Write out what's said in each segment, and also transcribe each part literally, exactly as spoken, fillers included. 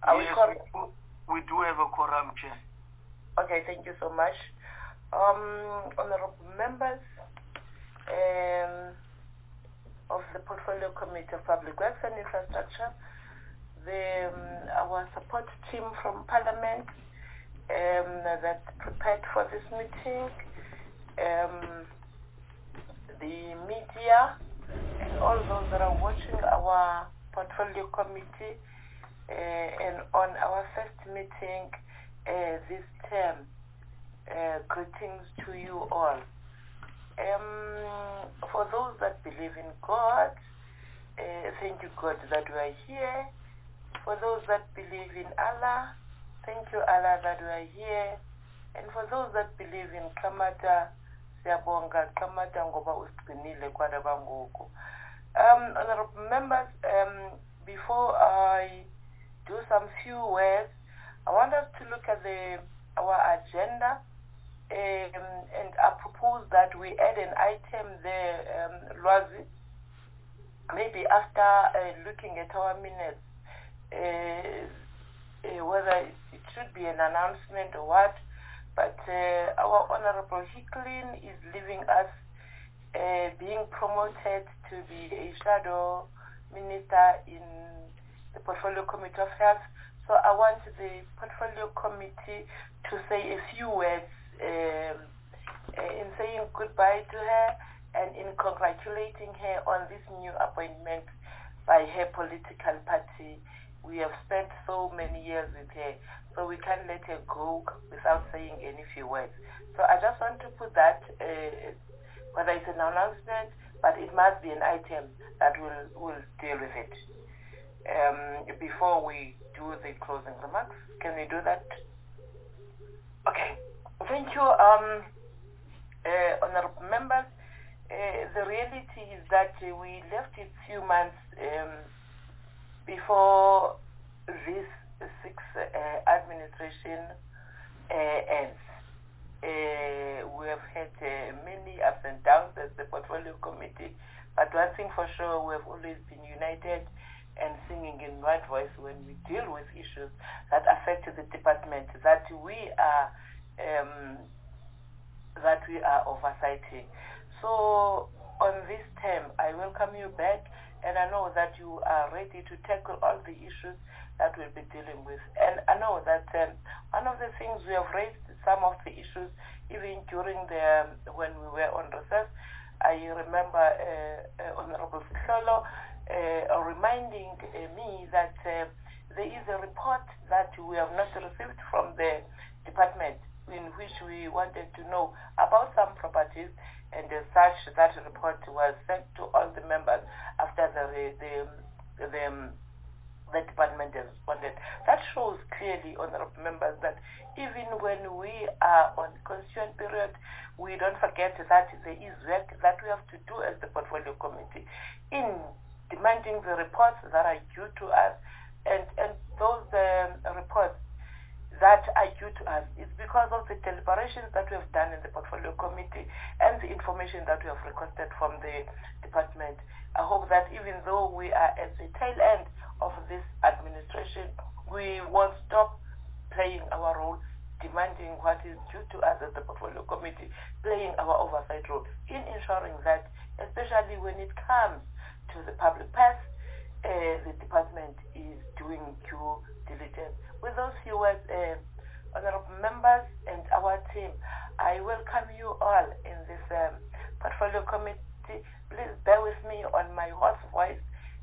Are yes, we, we, do, we do have a quorum, Chair. Okay, thank you so much. Um, honorable members um, of the Portfolio Committee of Public Works and Infrastructure, the, um, our support team from Parliament um, that prepared for this meeting, um, the media, and all those that are watching our Portfolio Committee uh, and on our first meeting uh, this term. Uh, greetings to you all. Um, for those that believe in God, uh, thank you God that we are here. For those that believe in Allah, thank you Allah that we are here. And for those that believe in Kamata, siyabonga Kamata ngoba usiqinile kwadaba ngoku. Um, honorable members, um, before I do some few words, I want us to look at the our agenda. Um, and I propose that we add an item there, um, Lwazi, maybe after uh, looking at our minutes, uh, uh, whether it should be an announcement or what, but uh, our Honorable Hicklin is leaving us uh, being promoted to be a shadow minister in the Portfolio Committee of Health. So I want the Portfolio Committee to say a few words Um, uh, in saying goodbye to her and in congratulating her on this new appointment by her political party. We have spent so many years with her, so we can't let her go without saying any few words. So I just want to put that, uh, whether it's an announcement, but it must be an item that will will deal with it. Um, before we do the closing remarks, can we do that? Okay. Thank you, um, uh, honorable members. Uh, the reality is that uh, we left it few months um, before this sixth uh, administration uh, ends. Uh, we have had uh, many ups and downs as the Portfolio Committee, but one thing for sure, we have always been united and singing in one voice when we deal with issues that affect the department, that we are Um, that we are oversighting. So on this term, I welcome you back, and I know that you are ready to tackle all the issues that we'll be dealing with. And I know that um, one of the things we have raised, some of the issues, even during the, um, when we were on recess, I remember uh, uh, Honorable Sihlolo uh, reminding uh, me that uh, there is a report that we have not received from the department, in which we wanted to know about some properties, and as such, that report was sent to all the members after the the the, the, the department has responded. That shows clearly, honorable members, that even when we are on constituent period, we don't forget that there is work that we have to do as the Portfolio Committee in demanding the reports that are due to us, and and those um, reports that are due to us is because of the deliberations that we have done in the Portfolio Committee and the information that we have requested from the department. I hope that even though we are at the tail end of this administration, we won't stop playing our role, demanding what is due to us as the Portfolio Committee, playing our oversight role in ensuring that, especially when it comes to the public purse, uh, the department is doing due diligence. With those few words, uh, honorable members and our team, I welcome you all in this um, Portfolio Committee. Please bear with me on my hoarse voice.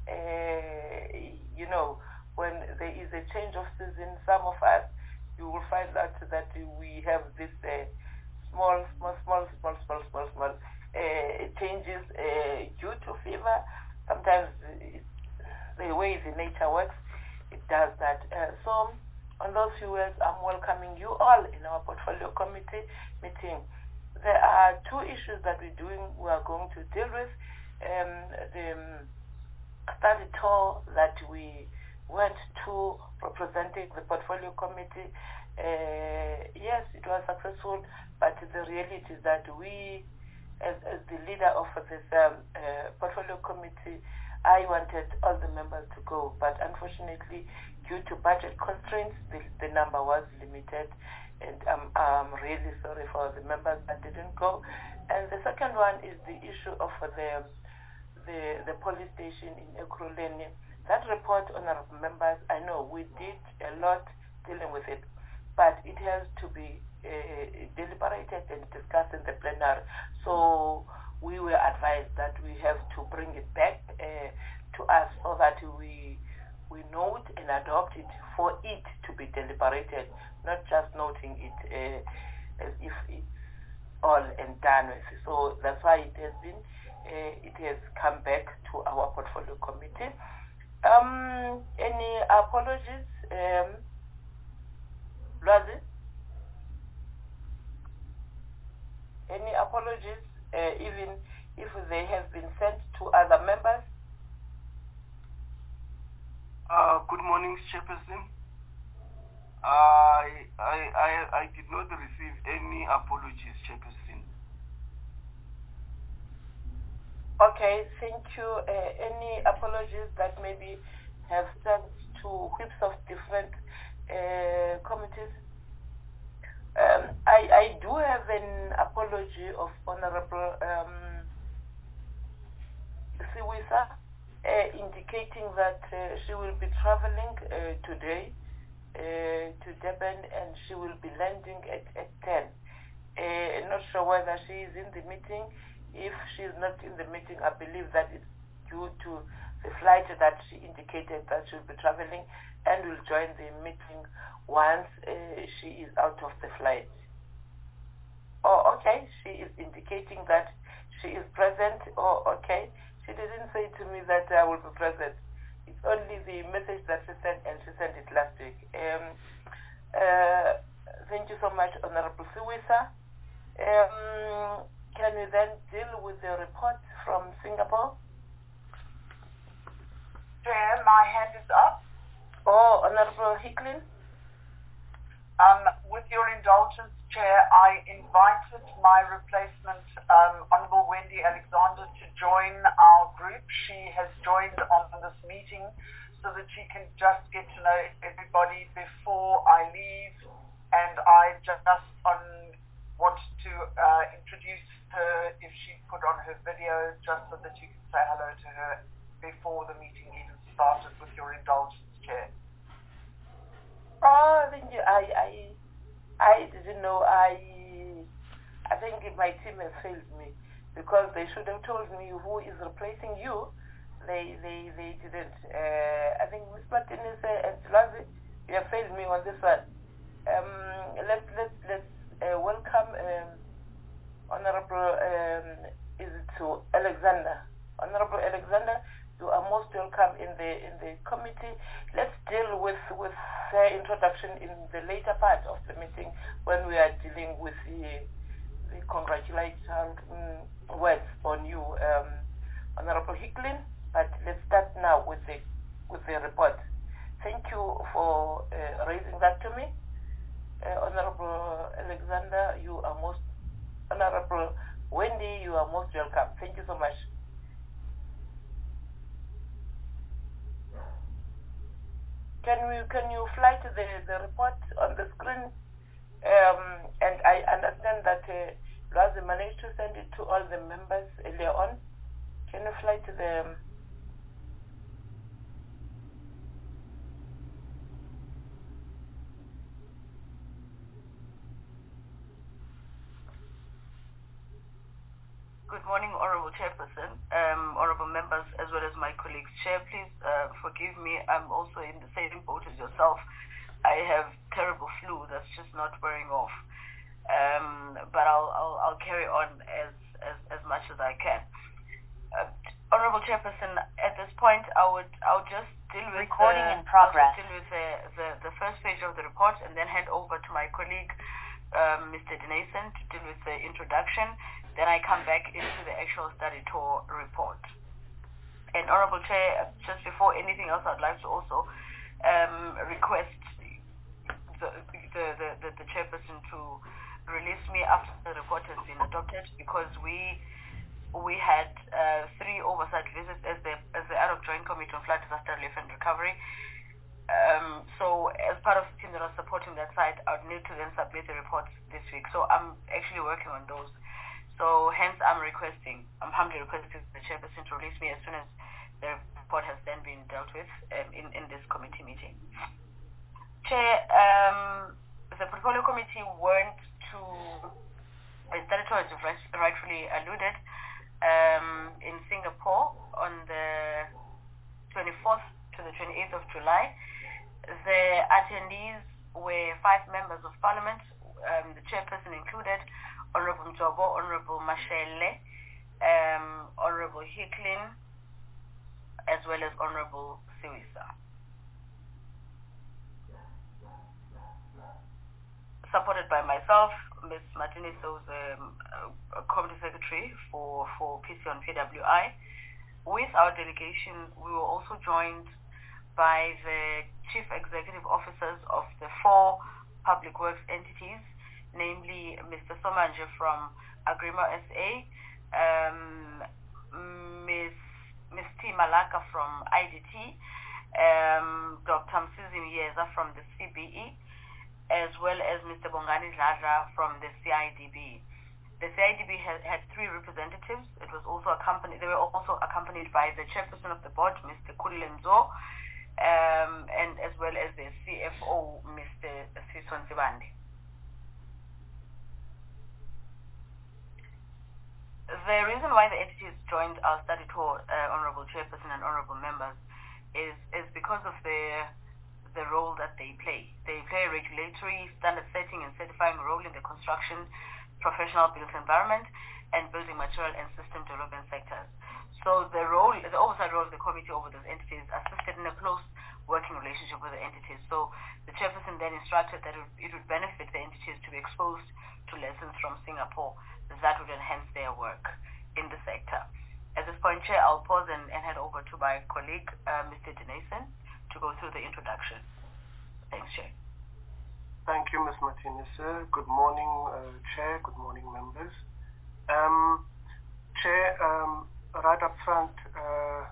Uh, you know, when there is a change of season, some of us, you will find out that we have this uh, small, small, small, small, small, small, small uh, changes uh, due to fever. Sometimes it's the way the nature works, it does that. Uh, so, on those few words, I'm welcoming you all in our Portfolio Committee meeting. There are two issues that we're doing, we are going to deal with. Um, the um, study tour that we went to representing the Portfolio Committee, uh, yes, it was successful, but the reality is that we, as, as the leader of this um, uh, Portfolio Committee, I wanted all the members to go, but unfortunately, due to budget constraints, the, the number was limited, and I'm, I'm really sorry for the members that didn't go. And the second one is the issue of the the, the police station in Ekurhuleni. That report, honorable members, I know we did a lot dealing with it, but it has to be uh, deliberated and discussed in the plenary. So we were advised that we have to bring it back uh, to us so that we we note and adopt it for it to be deliberated, not just noting it uh, as if it's all and done with. So that's why it has been, uh, it has come back to our portfolio committee. Um, any apologies, um, Lwazi? Any apologies, uh, even if they have been sent to other members? Uh, good morning, Chairperson. I, I, I, I did not receive any apologies, Chairperson. Okay, thank you. Uh, any apologies that maybe have sent to whips of different uh, committees? Um, I, I do have an apology of Honorable um, Siwisa, uh, indicating that uh, she will be traveling uh, today uh, to Durban, and she will be landing at, at ten. Uh, not sure whether she is in the meeting. If she is not in the meeting, I believe that it's due to the flight that she indicated that she will be traveling, and will join the meeting once uh, she is out of the flight. Oh, okay, she is indicating that she is present. Oh, okay. She didn't say to me that I will be present. It's only the message that she sent, and she sent it last week. Um, uh, thank you so much, Honorable Siwisa. Um, can we then deal with the report from Singapore? Chair, my hand is up. Oh, Honorable Hicklin. Um, with your indulgence, Chair, I invited my replacement, um, Honourable Wendy Alexander, to join our group. She has joined on this meeting so that she can just get to know everybody before I leave. And I just on, wanted to uh, introduce her, if she put on her video, just so that you can say hello to her before the meeting even started, with your indulgence, Chair. Oh, thank you. I, I, I didn't know. I, I think my team has failed me, because they should have told me who is replacing you. They, they, they didn't. Uh, I think Miz Martinez and Lwazi, you have failed me on this one. Um, let's let's let's uh, welcome um, Honorable um, is it to Alexander. Honorable Alexander, you are most welcome in the in the committee. Let's deal with with her introduction in the later part of the meeting, when we are dealing with the the congratulatory um, words on you, um, Honorable Hicklin. But let's start now with the with the report. Thank you for uh, raising that to me, uh, Honorable Alexander. You are most Honorable Wendy. You are most welcome. Thank you so much. Can we can you fly to the, the report on the screen? Um, and I understand that uh, Lwazi managed to send it to all the members earlier on. Can you fly to the um, Good morning, Honorable Chairperson, um, Honorable members, as well as my colleagues. Chair, please uh, forgive me. I'm also in the same boat as yourself. I have terrible flu that's just not wearing off. Um, but I'll, I'll, I'll carry on as, as, as much as I can. Uh, Honorable Chairperson, at this point, I would I'll just deal with recording the, in progress. I'll just deal with the, the, the first page of the report, and then hand over to my colleague, um, Mister Denason, to deal with the introduction. Then I come back into the actual study tour report. And Honorable Chair, just before anything else, I'd like to also um, request the, the, the, the, the chairperson to release me after the report has been adopted, because we we had uh, three oversight visits as the as the ad hoc joint committee on flood disaster relief and recovery. Um, so as part of the team that was supporting that site, I would need to then submit the reports this week. So I'm actually working on those. So hence I'm requesting, I'm humbly requesting the chairperson to release me as soon as the report has then been dealt with um, in, in this committee meeting. Chair, um, the portfolio committee went to, as Director has rightfully alluded, um, in Singapore on the twenty-fourth to the twenty-eighth of July. The attendees were five members of parliament, um, the chairperson included, Honorable Mjobo, Honorable Mashele, um, Honorable Hicklin, as well as Honorable Siwisa. Supported by myself, Miz Martinez, who's um, a committee secretary for, for P C on P W I. With our delegation, we were also joined by the chief executive officers of the four public works entities, namely Mister Somanje from Agrima S A, um, Miz Miz T Malaka from I D T, um, Doctor Msizi Miyeza from the C B E, as well as Mister Bongani Dladla from the C I D B. The C I D B had, had three representatives. It was also accompanied. They were also accompanied by the chairperson of the board, Mister Kulenzo, um, and as well as the C F O, Mister Sison Sibande. The reason why the entities joined our study tour, uh, Honorable Chairperson and Honorable Members, is is because of the the role that they play. They play a regulatory, standard setting and certifying role in the construction, professional built environment, and building material and system development sectors. So the role, the oversight role of the committee over those entities assisted in a close working relationship with the entities. So the chairperson then instructed that it would benefit the entities to be exposed to lessons from Singapore that would enhance their work in the sector. At this point, Chair, I'll pause and, and hand over to my colleague, uh, Mister Denason, to go through the introduction. Thanks, Chair. Thank you, Miz Martinez. Good morning, uh, Chair. Good morning, members. Um, Chair, um, right up front, uh,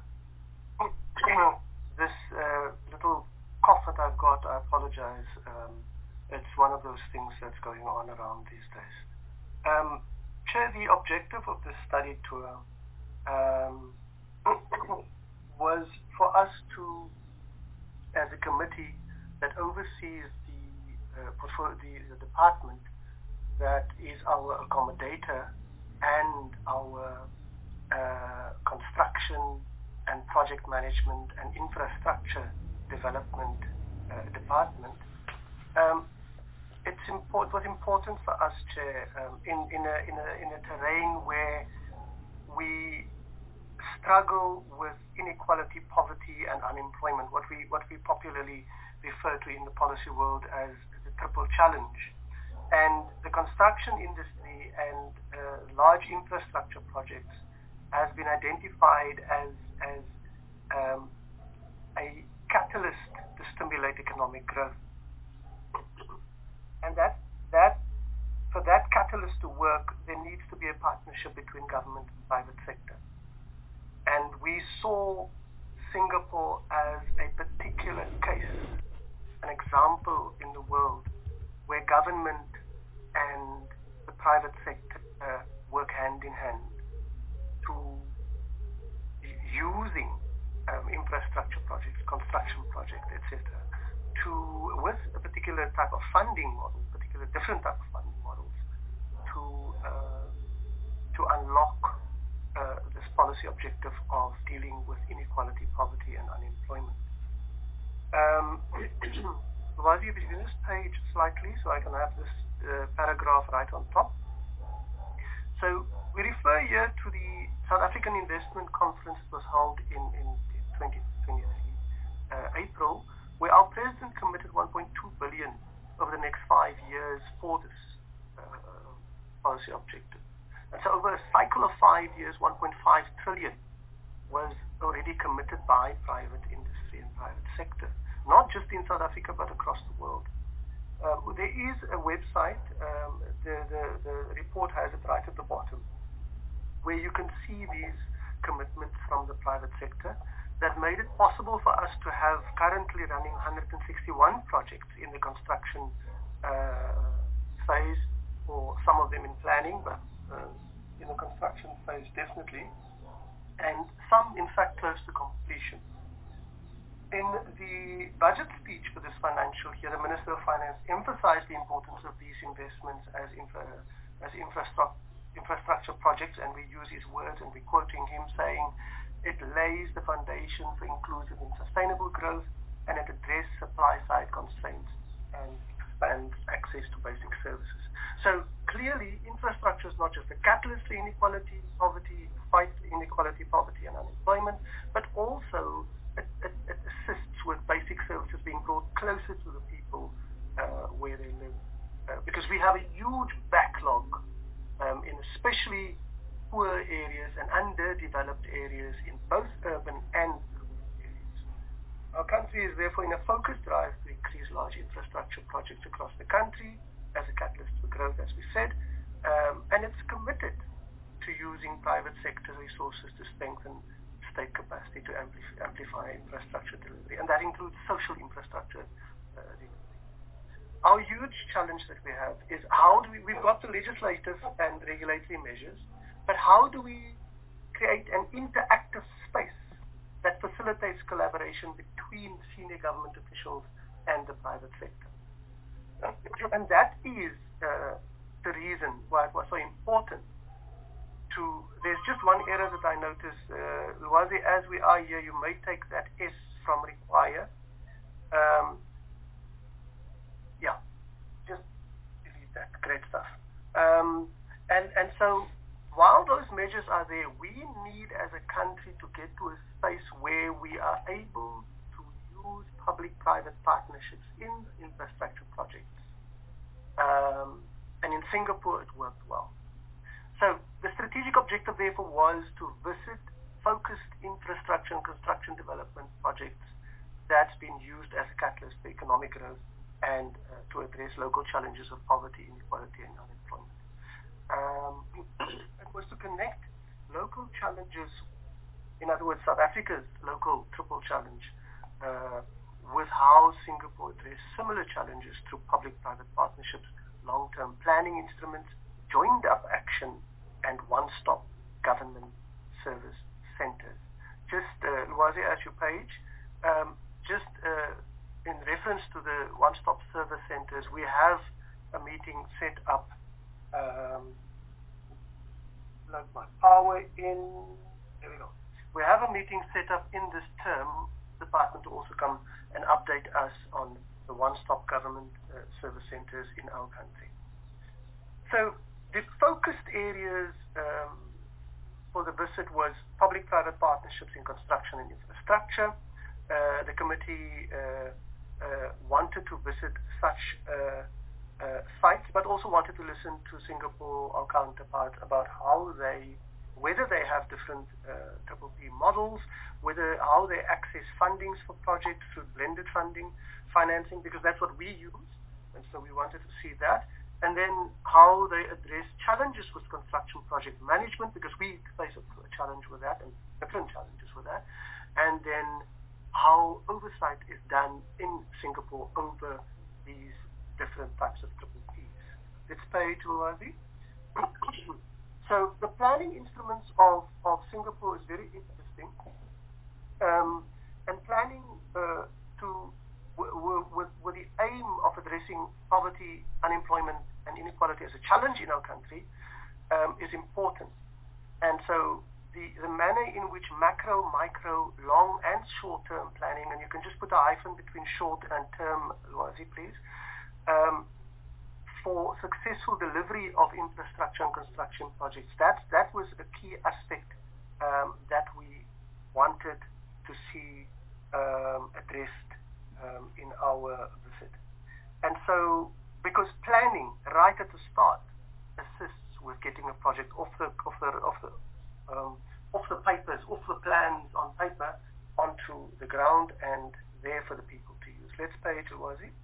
this uh, little cough that I've got, I apologize. Um, it's one of those things that's going on around these days. Um, Chair, the objective of this study tour um, was for us to, as a committee that oversees the, uh, portfolio, the, the department that is our accommodator and our uh, construction and project management and infrastructure development uh, department, um, it's important, it was important for us, Chair, um, in, in, a, in, a, in a terrain where we struggle with inequality, poverty, and unemployment, what we, what we popularly refer to in the policy world as the triple challenge. And the construction industry and uh, large infrastructure projects has been identified as, as um, a catalyst to stimulate economic growth. And that, that, for that catalyst to work, there needs to be a partnership between government and private sector. And we saw Singapore as a particular case, an example in the world where government and the private sector uh, work hand in hand to using um, infrastructure projects, construction projects, et cetera, to with a particular type of funding model, particular different type of funding models, to uh, to unlock uh, this policy objective of dealing with inequality, poverty, and unemployment. Um, Wazi, if you can just page slightly so I can have this uh, paragraph right on top. So we refer here to the South African Investment Conference that was held in, in twenty twenty-three, uh, April, where our president committed one point two billion over the next five years for this uh, policy objective. And so over a cycle of five years, one point five trillion was already committed by private industry and private sector, not just in South Africa, but across the world. Uh, there is a website, um, the, the, the report has it right at the bottom, where you can see these commitments from the private sector that made it possible for us to have currently running one hundred sixty-one projects in the construction uh, phase, or some of them in planning, but uh, in the construction phase definitely, and some in fact close to completion. In the budget speech for this financial year, the Minister of Finance emphasized the importance of these investments as, infra, as infrastructure, infrastructure projects, and we use his words, and we're quoting him saying, it lays the foundation for inclusive and sustainable growth, and it addresses supply-side constraints and expands access to basic services. So clearly, infrastructure is not just a catalyst for inequality, poverty, fight inequality, poverty, and unemployment, but also It, it, it assists with basic services being brought closer to the people uh, where they live. Uh, because we have a huge backlog um, in especially poor areas and underdeveloped areas in both urban and rural areas. Our country is therefore in a focused drive to increase large infrastructure projects across the country as a catalyst for growth, as we said, um, and it's committed to using private sector resources to strengthen state capacity to amplify, amplify infrastructure delivery, and that includes social infrastructure uh, delivery. Our huge challenge that we have is how do we, we've got the legislative and regulatory measures, but how do we create an interactive space that facilitates collaboration between senior government officials and the private sector? And that is uh, the reason why it was so important to, there's just one error that I noticed, uh, Lwazi, as we are here, you may take that S from require. Um, yeah, just delete that, great stuff. Um, and, and so, while those measures are there, we need as a country to get to a space where we are able to use public-private partnerships in infrastructure projects. Um, and in Singapore, it worked well. So the strategic objective, therefore, was to visit focused infrastructure and construction development projects that's been used as a catalyst for economic growth and uh, to address local challenges of poverty, inequality, and unemployment. Um, it was to connect local challenges, in other words, South Africa's local triple challenge, uh, with how Singapore addressed similar challenges through public-private partnerships, long-term planning instruments, joined-up action, and one-stop government service centers. Just, uh, Lwazi, as your page, um, just uh, in reference to the one-stop service centers, we have a meeting set up, um, like my power in, there we go. We have a meeting set up in this term, department to also come and update us on the one-stop government uh, service centers in our country. So, the focused areas um, for the visit was public-private partnerships in construction and infrastructure. Uh, the committee uh, uh, wanted to visit such uh, uh, sites, but also wanted to listen to Singapore, our counterpart, about how they, whether they have different uh, triple P models, whether how they access fundings for projects through blended funding, financing, because that's what we use, and so we wanted to see that. And then how they address challenges with construction project management, because we face a challenge with that and different challenges with that. And then how oversight is done in Singapore over these different types of triple Ps. Let's pay to Lwazi. So the planning instruments of, of Singapore is very interesting. Um, and planning uh, to with, with the aim of addressing poverty, unemployment, and inequality as a challenge in our country um, is important. And so the, the manner in which macro, micro, long, and short-term planning, and you can just put a hyphen between short and term, Lwazi, please, um, for successful delivery of infrastructure and construction projects. That, that was a key aspect um, that we wanted to see um, addressed Um, in our visit. And so, because planning right at the start assists with getting a project off the off the off the um, off the papers, off the plans on paper, onto the ground and there for the people to use. Let's pay it to Lwazi.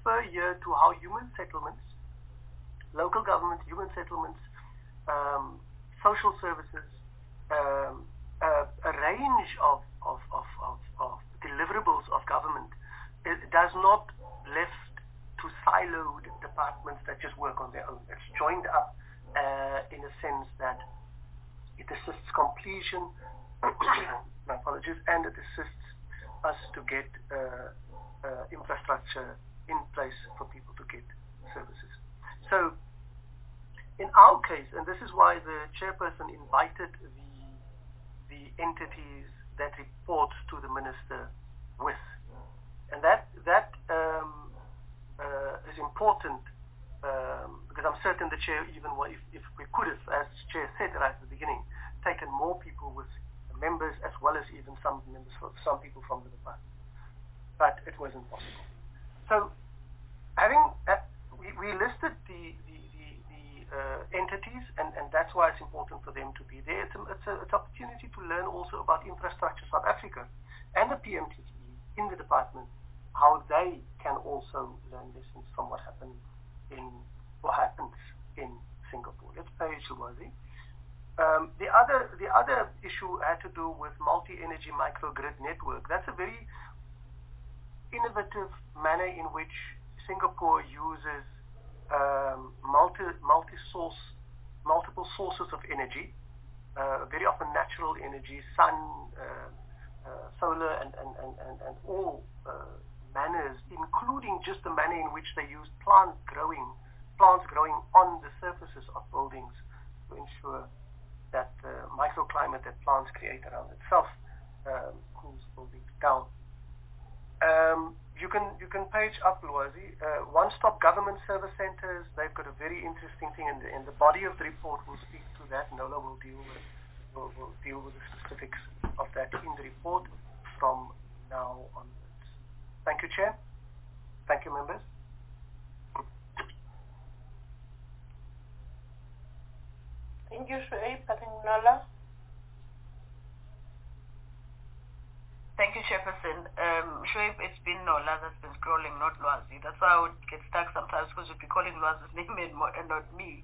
refer here to how human settlements, local government, human settlements, um, social services, um, a, a range of, of, of, of, of deliverables of government, it does not left to siloed departments that just work on their own. It's joined up uh, in a sense that it assists completion, my apologies, and it assists us to get uh, uh, infrastructure in place for people to get services. So in our case, and this is why the chairperson invited the, the entities that report to the minister with, and that, that um, uh, is important um, because I'm certain the chair, even if, if we could have, as the chair said right at the beginning, taken more people with members as well as even some members, some people from the department, but it wasn't possible. So, having uh, we, we listed the the, the, the uh, entities, and, and that's why it's important for them to be there. It's an it's a, it's opportunity to learn also about Infrastructure South Africa and the P M T T E in the department, how they can also learn lessons from what happened in what happens in Singapore. Let's page Lwazi. Um, the other the other issue had to do with multi-energy microgrid network. That's a very innovative manner in which Singapore uses um, multi multi-source multiple sources of energy, uh, very often natural energy, sun, uh, uh, solar, and and and and, and all uh, manners, including just the manner in which they use plant growing plants growing on the surfaces of buildings to ensure that uh, microclimate that plants create around itself um, cools buildings down. Um, you can you can page up, Lwazi. Uh, one-stop government service centers. They've got a very interesting thing, in the in the body of the report. We'll speak to that. Nola will deal with will will deal with the specifics of that in the report from now onwards. Thank you, Chair. Thank you, members. Thank you, Shuaib. I think Nola. Thank you, Chairperson. Um, Shuaib, it's been Nola that's been scrolling, not Lwazi. That's why I would get stuck sometimes because you'd be calling Lwazi's name and, and not me.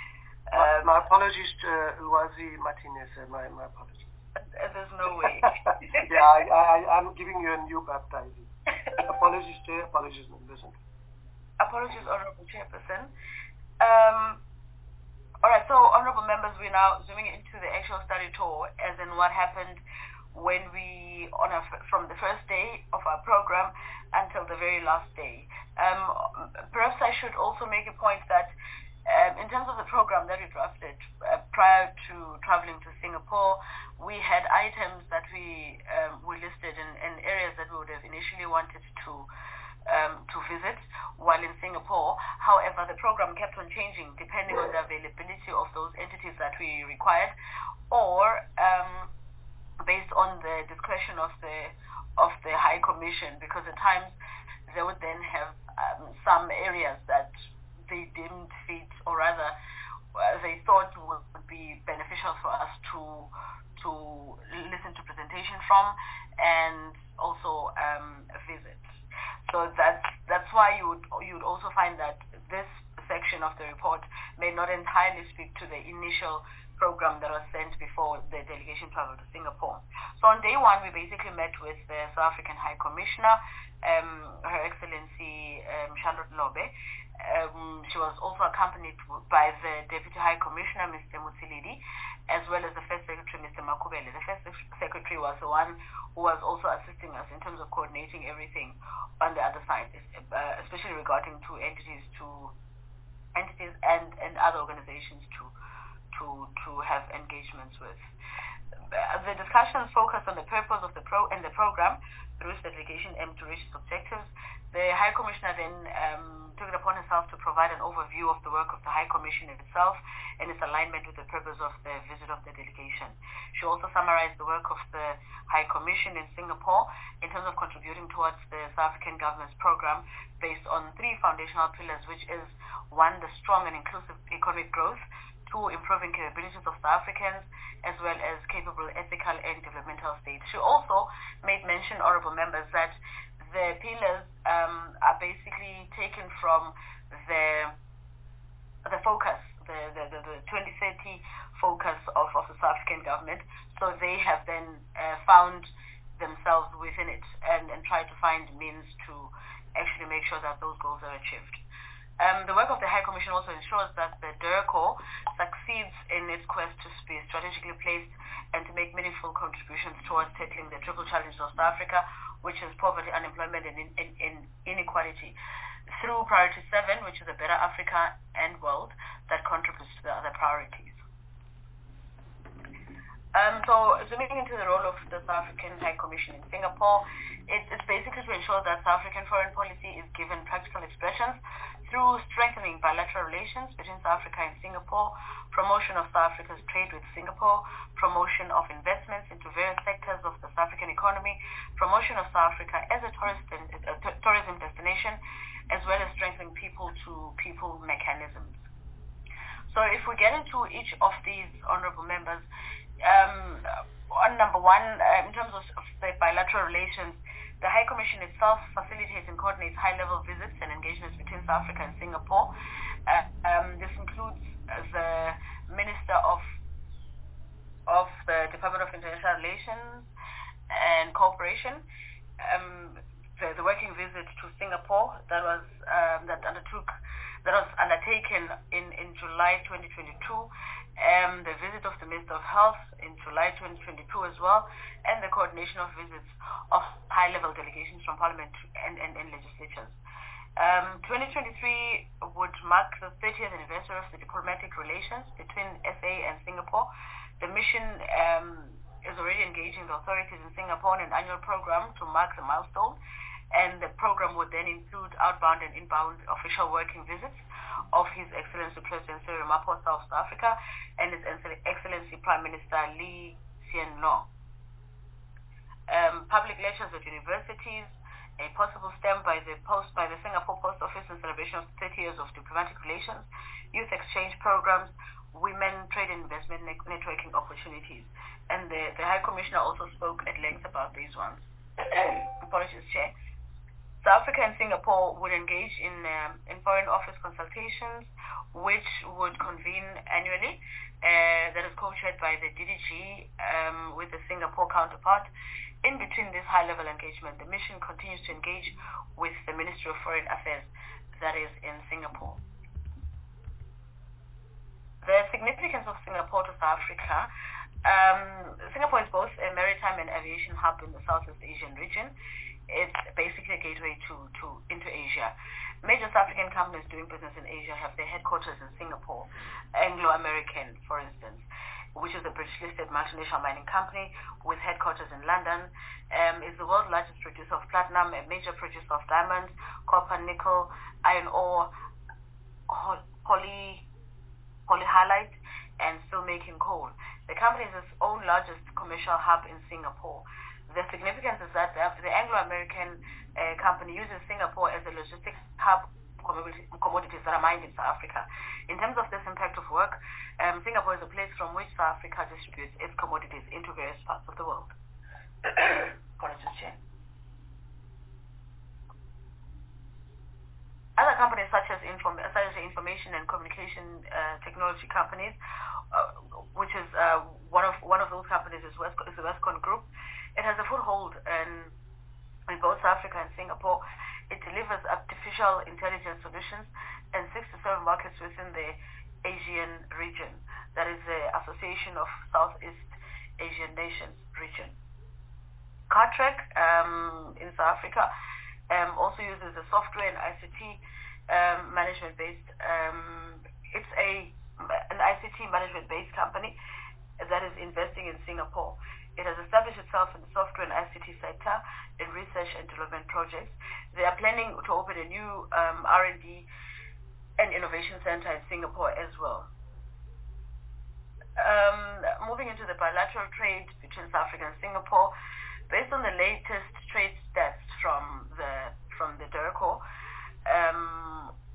Um, my, my apologies to Lwazi Martinez. My, my apologies. There's no way. yeah, I, I, I'm giving you a new baptizing. Apologies, Chair. Apologies, members. Apologies, Honorable Chairperson. Um, all right, so Honorable Members, we're now zooming into the actual study tour, as in what happened when we, on a, from the first day of our program until the very last day. Um, perhaps I should also make a point that um, in terms of the program that we drafted uh, prior to traveling to Singapore, we had items that we um, we listed in, in areas that we would have initially wanted to um, to visit while in Singapore. However, the program kept on changing depending on the availability of those entities that we required, or um, based on the discretion of the of the High Commission, because at times they would then have um, some areas that they didn't fit, or rather uh, they thought would be beneficial for us to to listen to presentation from and also um, visit. So that's that's why you would you would also find that this section of the report may not entirely speak to the initial program that was sent before the delegation traveled to Singapore. So on day one, we basically met with the South African High Commissioner, um, Her Excellency um, Charlotte Lobe. Um, she was also accompanied by the Deputy High Commissioner, Mister Mutsilidi, as well as the First Secretary, Mister Makubele. The First Secretary was the one who was also assisting us in terms of coordinating everything on the other side, uh, especially regarding to entities, to entities and, and other organizations to to to have engagements with. The discussions focused on the purpose of the pro and the program through which the delegation aimed to reach its objectives. The High Commissioner then um, took it upon herself to provide an overview of the work of the High Commission itself and its alignment with the purpose of the visit of the delegation. She also summarized the work of the High Commission in Singapore in terms of contributing towards the South African government's program based on three foundational pillars, which is one, the strong and inclusive economic growth; to improving capabilities of South Africans, as well as capable ethical and developmental states. She also made mention, honorable members, that the pillars um, are basically taken from the the focus, the, the, the, the twenty thirty focus of, of the South African government. So they have then uh, found themselves within it and, and try to find means to actually make sure that those goals are achieved. Um, the work of the High Commission also ensures that the DIRCO succeeds in its quest to be strategically placed and to make meaningful contributions towards tackling the triple challenges of South Africa, which is poverty, unemployment, and in, in, in inequality, through Priority seven, which is a Better Africa and World, that contributes to the other priorities. Um, so, zooming into the role of the South African High Commission in Singapore, it, it's basically to ensure that South African foreign policy is given practical expressions through strengthening bilateral relations between South Africa and Singapore, promotion of South Africa's trade with Singapore, promotion of investments into various sectors of the South African economy, promotion of South Africa as a tourist and, uh, t- tourism destination, as well as strengthening people-to-people mechanisms. So if we get into each of these honorable members, um, on number one, uh, in terms of, of the bilateral relations, the High Commission itself facilitates and coordinates high-level visits and engagements between South Africa and Singapore. Uh, um, this includes uh, the Minister of of the Department of International Relations and Cooperation, um, the, the working visit to Singapore that was um, that undertook that was undertaken in, in July twenty twenty-two, um, the visit of the Minister of Health in July twenty twenty-two as well, and the coordination of visits of high-level delegations from Parliament and, and, and legislatures. Um, twenty twenty-three would mark the thirtieth anniversary of the diplomatic relations between S A and Singapore. The mission um, is already engaging the authorities in Singapore in an annual program to mark the milestone, and the program would then include outbound and inbound official working visits of His Excellency President Cyril Ramaphosa of South Africa and His Excellency Prime Minister Lee Hsien Loong. Um, public lectures at universities, a possible stamp by the post by the Singapore Post Office in celebration of thirty years of diplomatic relations, youth exchange programs, women trade and investment ne- networking opportunities. And the, the High Commissioner also spoke at length about these ones. Apologies, Chair. South Africa and Singapore would engage in um, in foreign office consultations, which would convene annually. Uh, that is co-chaired by the D D G um, with the Singapore counterpart. In between this high-level engagement, the mission continues to engage with the Ministry of Foreign Affairs, that is in Singapore. The significance of Singapore to South Africa. Um, Singapore is both a maritime and aviation hub in the Southeast Asian region. It's basically a gateway to, to into Asia. Major South African companies doing business in Asia have their headquarters in Singapore. Anglo American, for instance, which is a British-listed multinational mining company with headquarters in London, um, is the world's largest producer of platinum, a major producer of diamonds, copper, nickel, iron ore, poly, polyhalite, and steelmaking coal. The company is its own largest commercial hub in Singapore. The significance is that the Anglo-American uh, company uses Singapore as a logistics hub for commodities that are mined in South Africa. In terms of this impact of work, um, Singapore is a place from which South Africa distributes its commodities into various parts of the world. Other companies such as, inform- such as information and communication uh, technology companies, uh, which is uh, one of one of those companies is, West, is the Westcon Group. It has a foothold in, in both South Africa and Singapore. It delivers artificial intelligence solutions in six to seven markets within the Asian region. That is the Association of Southeast Asian Nations region. Cartrack um, in South Africa um, also uses a software and I C T um, management-based. Um, it's a an I C T management-based company that is investing in Singapore. It has established itself in the software and I C T sector in research and development projects. They are planning to open a new um, R and D and innovation center in Singapore as well. Um, moving into the bilateral trade between South Africa and Singapore, based on the latest trade stats from the from the DIRCO, um,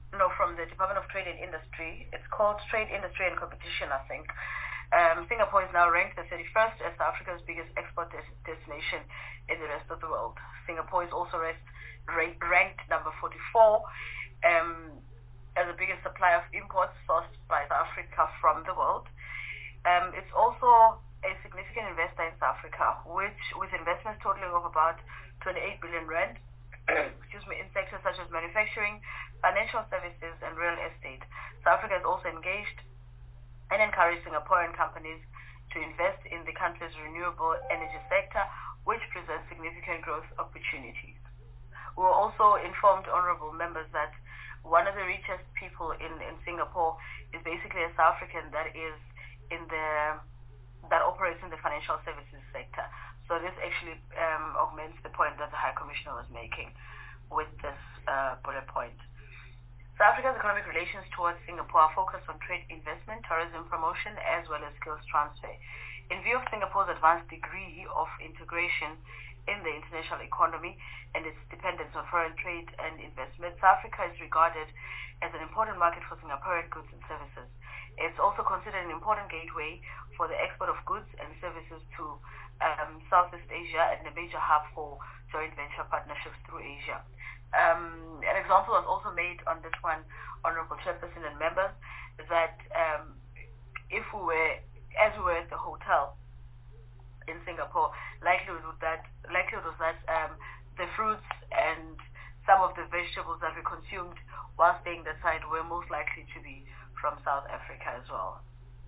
no, from the Department of Trade and Industry. It's called Trade, Industry and Competition, I think. Um, Singapore is now ranked the thirty-first as Africa's biggest export des- destination in the rest of the world. Singapore is also rest, ra- ranked number forty-four um, as the biggest supplier of imports sourced by South Africa from the world. Um, it's also a significant investor in South Africa, which with investments totaling of about twenty-eight billion rand, excuse me, in sectors such as manufacturing, financial services, and real estate. South Africa is also engaged and encouraged Singaporean companies to invest in the country's renewable energy sector, which presents significant growth opportunities. We were also informed, honorable members, that one of the richest people in, in Singapore is basically a South African that is in the that operates in the financial services sector. So this actually um, augments the point that the High Commissioner was making with this uh, bullet point. South Africa's economic relations towards Singapore are focused on trade, investment, tourism promotion, as well as skills transfer. In view of Singapore's advanced degree of integration in the international economy and its dependence on foreign trade and investment, South Africa is regarded as an important market for Singaporean goods and services. It's also considered an important gateway for the export of goods and services to um, Southeast Asia and a major hub for joint venture partnerships through Asia. Um, an example was also made on this one, Honorable Chairperson and members, that um, if we were, as we were at the hotel in Singapore, likelihood was that, likelihood was that um, the fruits and some of the vegetables that we consumed while staying that side were most likely to be from South Africa as well.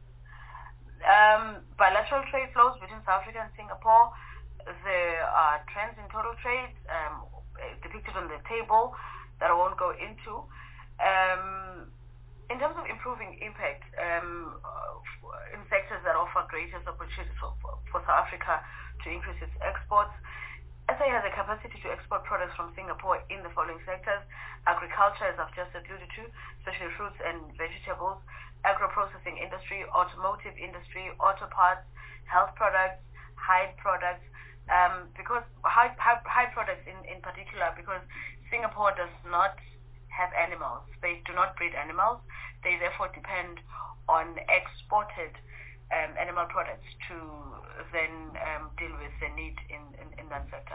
Um, bilateral trade flows between South Africa and Singapore. There are trends in total trade um, depicted on the table that I won't go into. Um, in terms of improving impact um, in sectors that offer greatest opportunities for, for South Africa to increase its exports, S A has a capacity to export products from Singapore in the following sectors: agriculture, as I've just alluded to, especially fruits and vegetables, agro-processing industry, automotive industry, auto parts, health products, hide products, um, because hide, hide, hide products in, in particular, because Singapore does not have animals. They do not breed animals. They therefore depend on exported Um, animal products to then um, deal with the need in, in, in that sector.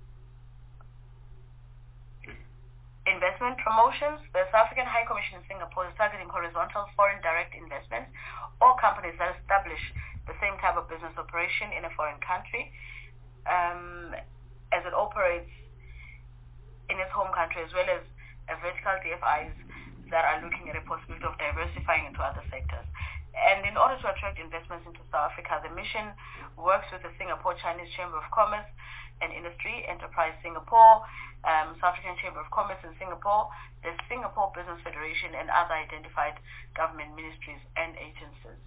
Investment promotions. The South African High Commission in Singapore is targeting horizontal foreign direct investments or companies that establish the same type of business operation in a foreign country um, as it operates in its home country, as well as uh, vertical D F Is that are looking at a possibility of diversifying into other sectors. And in order to attract investments into South Africa, the mission works with the Singapore Chinese Chamber of Commerce and Industry, Enterprise Singapore, um, South African Chamber of Commerce in Singapore, the Singapore Business Federation, and other identified government ministries and agencies.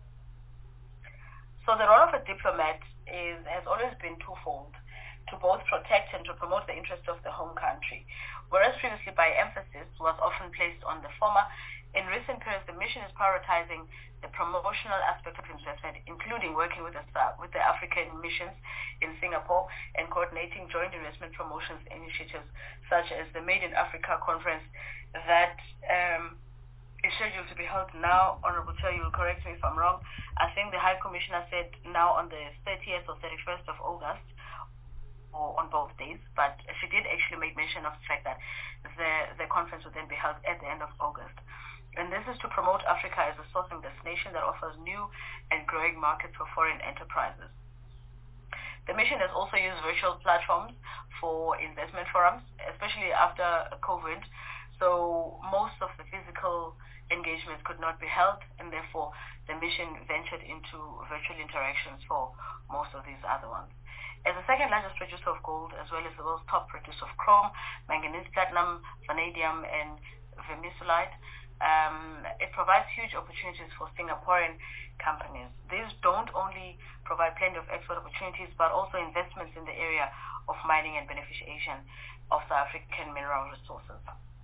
So the role of a diplomat is, has always been twofold: to both protect and to promote the interests of the home country. Whereas previously, by emphasis, was often placed on the former, in recent periods, the mission is prioritizing the promotional aspect of investment, including working with the, with the African missions in Singapore and coordinating joint investment promotions initiatives, such as the Made in Africa conference that um, is scheduled to be held now. Honorable Chair, you will correct me if I'm wrong. I think the High Commissioner said now on the thirtieth or thirty-first of August, or on both days, but she did actually make mention of the fact that the, the conference would then be held at the end of August. And this is to promote Africa as a sourcing destination that offers new and growing markets for foreign enterprises. The mission has also used virtual platforms for investment forums, especially after COVID. So most of the physical engagements could not be held, and therefore the mission ventured into virtual interactions for most of these other ones. As the second largest producer of gold, as well as the world's top producer of chrome, manganese, platinum, vanadium, and vermiculite, Um, it provides huge opportunities for Singaporean companies. These don't only provide plenty of export opportunities, but also investments in the area of mining and beneficiation of South African mineral resources.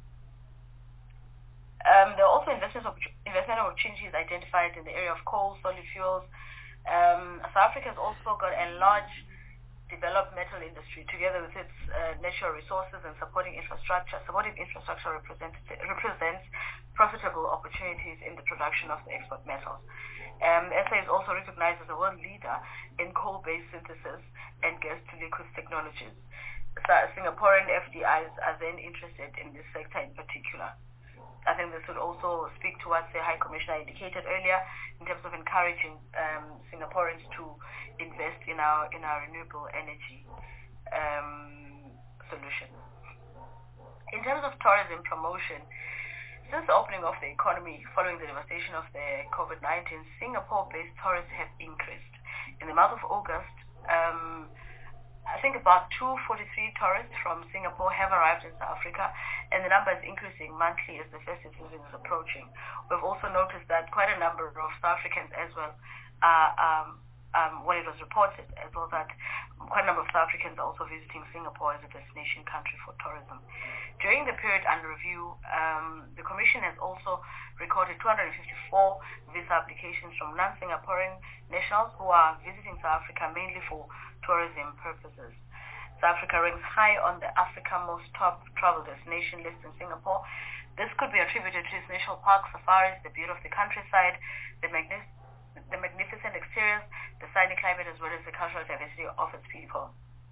Um, there are also investment, opp- investment opportunities identified in the area of coal, solid fuels. Um, South Africa has also got a large developmental industry, together with its uh, natural resources and supporting infrastructure, supporting infrastructure represents profitable opportunities in the production of the export metals. Um, S A is also recognized as a world leader in coal-based synthesis and gas-to-liquids technologies. So Singaporean F D Is are then interested in this sector in particular. I think this would also speak to what the High Commissioner indicated earlier in terms of encouraging um, Singaporeans to invest in our in our renewable energy um, solutions. In terms of tourism promotion, since the opening of the economy following the devastation of the COVID nineteen, Singapore-based tourists have increased. In the month of August, um, I think about two hundred forty-three tourists from Singapore have arrived in South Africa, and the number is increasing monthly as the festive season is approaching. We've also noticed that quite a number of South Africans as well are, um, um, when it was reported as well that quite a number of South Africans are also visiting Singapore as a destination country for tourism. During the period under review, um, the Commission has also recorded two hundred fifty-four visa applications from non-Singaporean nationals who are visiting South Africa mainly for tourism purposes. South Africa ranks high on the Africa Most Top Travel Destination list in Singapore. This could be attributed to its national parks, safaris, the beauty of the countryside, the, magni- the magnificent exteriors, the sunny climate, as well as the cultural diversity of its people.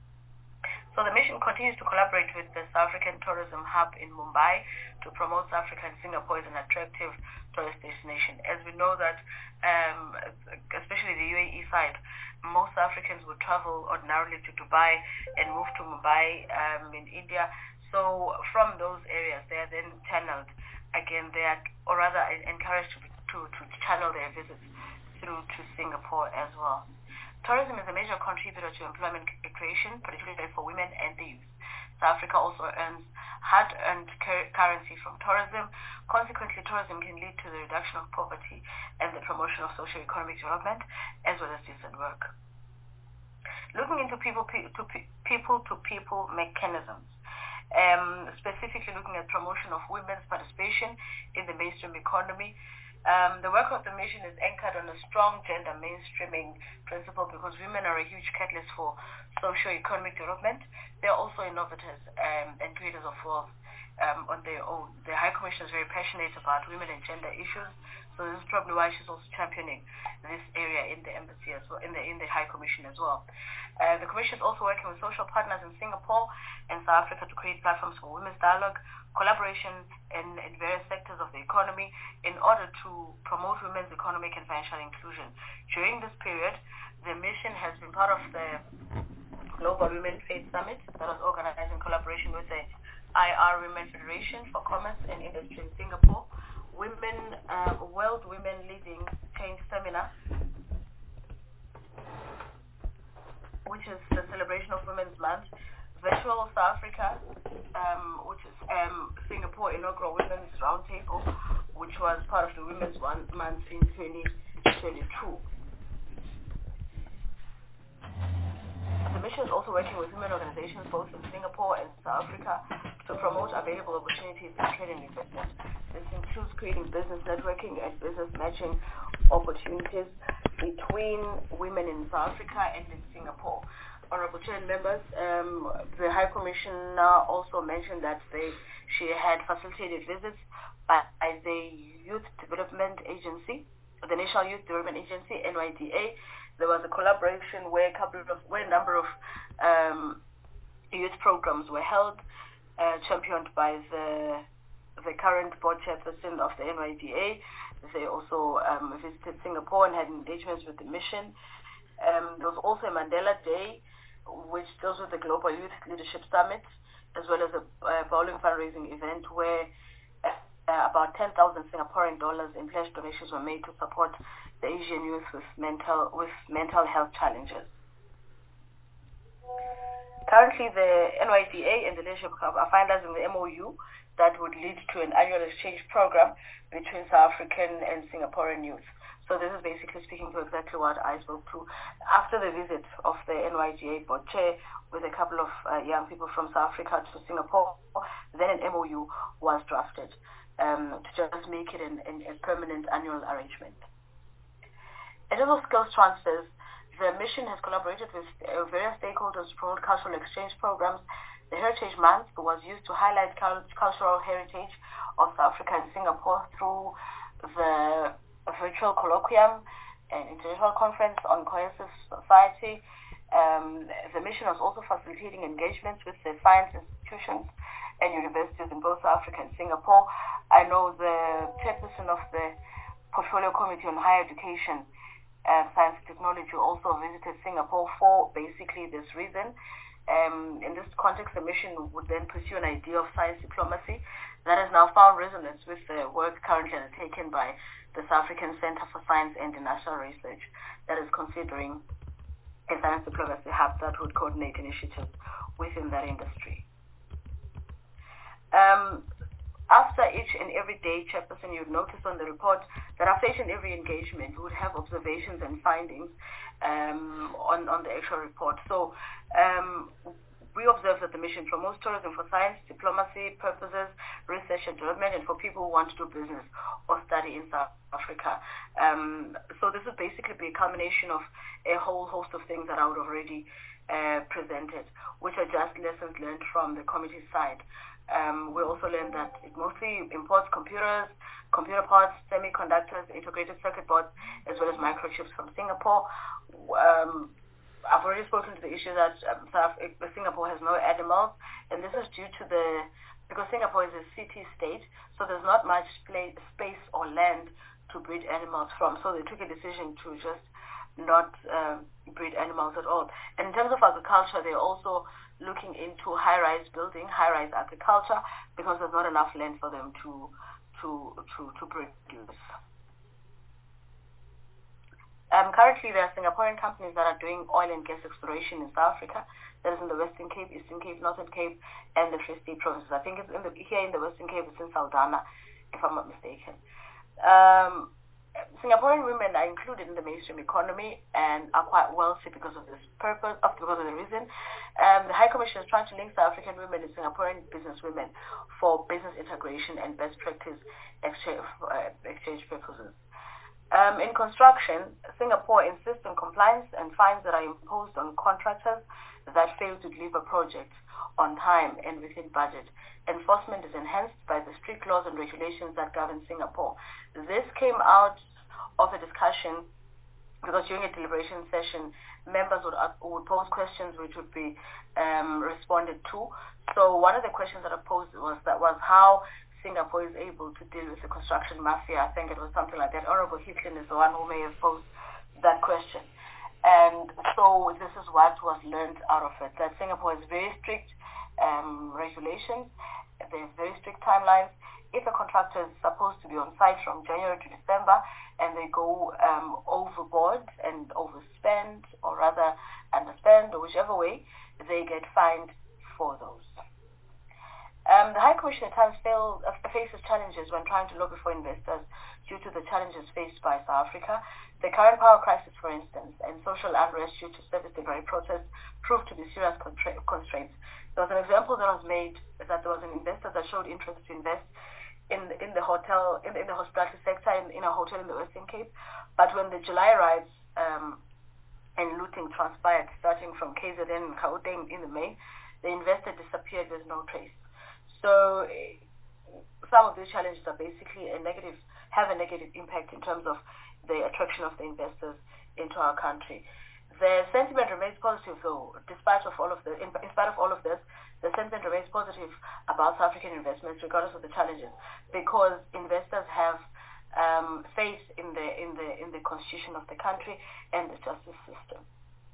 So the mission continues to collaborate with the South African Tourism Hub in Mumbai to promote South Africa and Singapore as an attractive tourist destination. As we know that, um, especially the U A E side, most Africans would travel ordinarily to Dubai and move to Mumbai um, in India. So from those areas, they are then channeled, again, they are, or rather encouraged to, to, to channel their visits through to Singapore as well. Tourism is a major contributor to employment creation, particularly for women and the youth. South Africa also earns hard-earned currency from tourism. Consequently, tourism can lead to the reduction of poverty and the promotion of socio-economic development, as well as decent work. Looking into people-to-people mechanisms, um, specifically looking at promotion of women's participation in the mainstream economy, Um, the work of the mission is anchored on a strong gender mainstreaming principle because women are a huge catalyst for socio-economic development. They are also innovators um, and creators of wealth um, on their own. The High Commission is very passionate about women and gender issues, so this is probably why she's also championing this area in the embassy as well, in the in the High Commission as well. Uh, the Commission is also working with social partners in Singapore and South Africa to create platforms for women's dialogue, collaboration in, in various sectors of the economy in order to promote women's economic and financial inclusion. During this period, the mission has been part of the Global Women Trade Summit that was organized in collaboration with the I R Women Federation for Commerce and Industry in Singapore, Women uh, World Women Leading Change Seminar, which is the celebration of Women's Month, Virtual South Africa, um, which is um, Singapore inaugural Women's Roundtable, which was part of the Women's Month in twenty twenty-two. The mission is also working with women organizations both in Singapore and South Africa to promote available opportunities in trade and investment. This includes creating business networking and business matching opportunities between women in South Africa and in Singapore. Honorable Chair and members, um, the High Commissioner also mentioned that they, she had facilitated visits by the Youth Development Agency, the National Youth Development Agency, N Y D A. There was a collaboration where a couple of, where a number of um, youth programs were held, uh, championed by the the current board chairperson of the N Y D A. They also um, visited Singapore and had engagements with the mission. Um, there was also a Mandela Day, which deals with the Global Youth Leadership Summit, as well as a uh, bowling fundraising event where uh, about ten thousand Singaporean dollars in pledge donations were made to support the Asian youth with mental with mental health challenges. Currently, the N Y D A and the Leadership Hub are finalizing the M O U that would lead to an annual exchange program between South African and Singaporean youth. So this is basically speaking to exactly what I spoke to after the visit of the N Y D A board chair with a couple of uh, young people from South Africa to Singapore. Then an M O U was drafted um, to just make it an, an, a permanent annual arrangement. In terms of skills transfers, the mission has collaborated with uh, various stakeholders to promote cultural exchange programs. The Heritage Month was used to highlight cult- cultural heritage of South Africa and Singapore through the virtual colloquium and international conference on cohesive society. Um, the mission was also facilitating engagements with the science institutions and universities in both South Africa and Singapore. I know the chairperson of the Portfolio Committee on Higher Education, uh, Science and Technology also visited Singapore for basically this reason. Um, in this context, the mission would then pursue an idea of science diplomacy that has now found resonance with the work currently undertaken by the South African Center for Science and International Research that is considering a science diplomacy hub that would coordinate initiatives within that industry. Um, after each and every day, Chairperson, you'd notice on the report that after each and every engagement, we would have observations and findings um, on, on the actual report. So um, we observe that the mission promotes tourism for science, diplomacy purposes, research and development, and for people who want to do business or study in South Africa. Um, so this would basically be a culmination of a whole host of things that I would already uh, presented, which are just lessons learned from the committee side. Um, we also learned that it mostly imports computers, computer parts, semiconductors, integrated circuit boards, as well as microchips from Singapore. Um, I've already spoken to the issue that um, South, Singapore has no animals, and this is due to the, because Singapore is a city state, so there's not much play, space or land to breed animals from. So they took a decision to just not um, breed animals at all. And in terms of agriculture, they're also looking into high-rise building, high-rise agriculture, because there's not enough land for them to to to, to produce. Um, currently, there are Singaporean companies that are doing oil and gas exploration in South Africa. That is in the Western Cape, Eastern Cape, Northern Cape, and the Free State provinces. I think it's in the, here in the Western Cape, it's in Saldanha, if I'm not mistaken. Um, Singaporean women are included in the mainstream economy and are quite wealthy because of this purpose, of because of the reason. Um, the High Commission is trying to link South African women and Singaporean business women for business integration and best practice exchange, uh, exchange purposes. Um, in construction, Singapore insists on compliance and fines that are imposed on contractors that fail to deliver projects on time and within budget. Enforcement is enhanced by the strict laws and regulations that govern Singapore. This came out of a discussion because during a deliberation session, members would, uh, would pose questions which would be um, responded to. So one of the questions that I posed was that was how Singapore is able to deal with the construction mafia. I think it was something like that. Honorable Hickling is the one who may have posed that question. And so this is what was learned out of it, that Singapore has very strict um, regulations, there's very strict timelines. If a contractor is supposed to be on site from January to December and they go um, overboard and overspend, or rather underspend, or whichever way, they get fined for those. Um, the High Commission at times fail, uh, faces challenges when trying to lobby for investors due to the challenges faced by South Africa. The current power crisis, for instance, and social unrest due to service delivery protests proved to be serious contra- constraints. There was an example that was made that there was an investor that showed interest to invest in in the hotel in, in the hospitality sector in, in a hotel in the Western Cape, but when the July riots um, and looting transpired, starting from K Z N and Gauteng in the May, the investor disappeared with no trace. So some of these challenges are basically a negative, have a negative impact in terms of the attraction of the investors into our country. The sentiment remains positive, though, despite of all of the, in, in spite of all of this, the sentiment remains positive about South African investments, regardless of the challenges, because investors have um, faith in the in the in the constitution of the country and the justice system.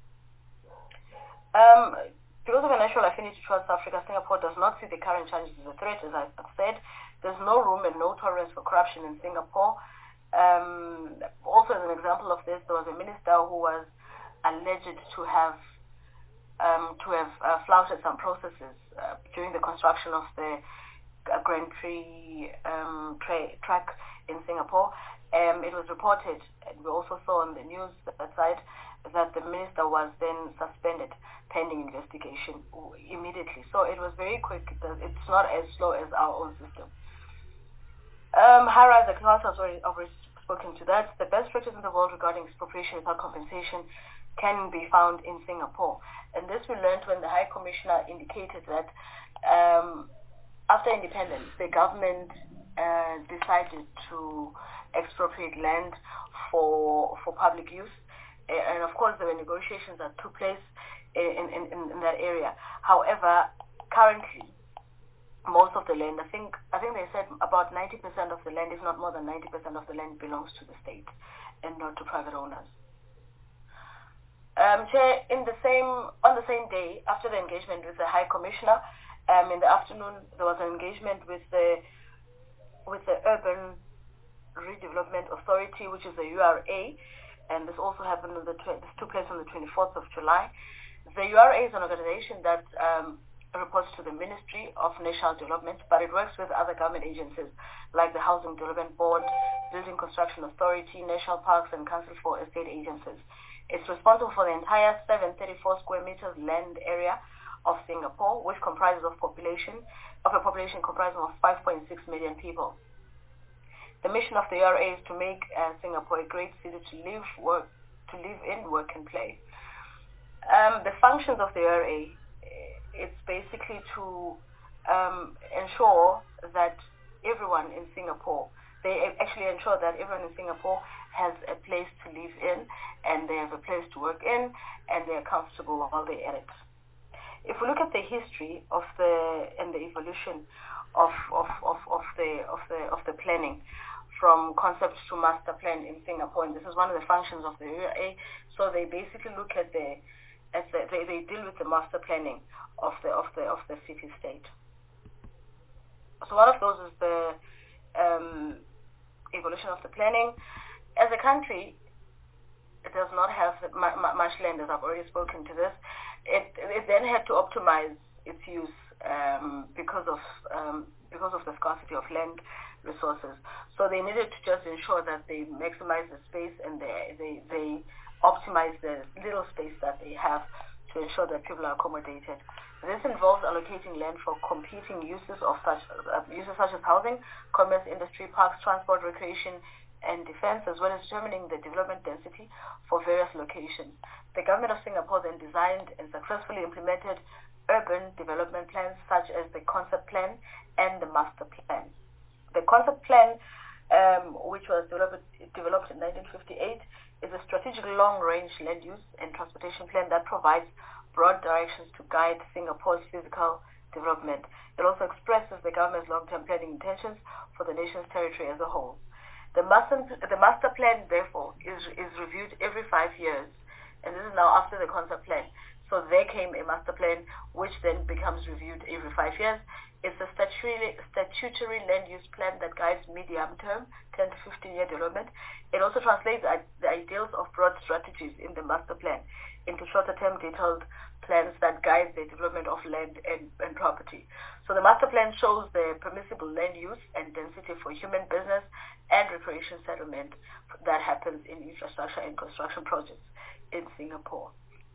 Um, Because of a natural affinity towards South Africa, Singapore does not see the current challenges as a threat, as I've said. There's no room and no tolerance for corruption in Singapore. Um, also, as an example of this, there was a minister who was alleged to have um, to have uh, flouted some processes uh, during the construction of the uh, Grand Prix um, tra- track in Singapore. Um, it was reported, and we also saw on the news that side, that the minister was then suspended pending investigation immediately. So it was very quick. It's not as slow as our own system. Um, high-rise agriculture, I've already spoken to that. The best practice in the world regarding expropriation without compensation can be found in Singapore. And this we learned when the High Commissioner indicated that um, after independence, the government uh, decided to expropriate land for for public use. And of course, there were negotiations that took place in, in, in, in that area. However, currently, most of the land, I think I think they said about ninety percent of the land, if not more than ninety percent of the land, belongs to the state and not to private owners. Um, Chair, in the same on the same day after the engagement with the High Commissioner, um, in the afternoon there was an engagement with the with the Urban Redevelopment Authority, which is the U R A, and this also happened on the tw- this took place on the twenty-fourth of July. The U R A is an organization that um, reports to the Ministry of National Development, but it works with other government agencies like the Housing Development Board, Building Construction Authority, National Parks, and Council for Estate Agencies. It's responsible for the entire seven hundred thirty-four square meters land area of Singapore, which comprises of population of a population comprising of five point six million people. The mission of the U R A is to make uh, Singapore a great city to live, work, to live in, work, and play. Um, the functions of the U R A, it's basically to um, ensure that everyone in Singapore, they actually ensure that everyone in Singapore has a place to live in, and they have a place to work in, and they are comfortable while they're at it. If we look at the history of the and the evolution of of, of, of the of the of the planning from concept to master plan in Singapore, and this is one of the functions of the U R A, so they basically look at the As the, they, they deal with the master planning of the of the of the city state. So one of those is the um, evolution of the planning. As a country, it does not have much land, as I've already spoken to this. It, it then had to optimize its use um, because of um, because of the scarcity of land resources. So they needed to just ensure that they maximize the space and they they, they optimize the little space that they have to ensure that people are accommodated. This involves allocating land for competing uses of such uh, uses such as housing, commerce, industry, parks, transport, recreation, and defense, as well as determining the development density for various locations. The government of Singapore then designed and successfully implemented urban development plans such as the concept plan and the master plan. The concept plan, um, which was developed, developed in nineteen fifty-eight, is a strategic long-range land use and transportation plan that provides broad directions to guide Singapore's physical development. It also expresses the government's long-term planning intentions for the nation's territory as a whole. The master, the master plan, therefore, is, is reviewed every five years, and this is now after the concept plan. So there came a master plan, which then becomes reviewed every five years. It's a statutory, statutory land use plan that guides medium-term, ten to fifteen-year development. It also translates the ideals of broad strategies in the master plan into shorter-term detailed plans that guide the development of land and, and property. So the master plan shows the permissible land use and density for human business and recreation settlement that happens in infrastructure and construction projects in Singapore.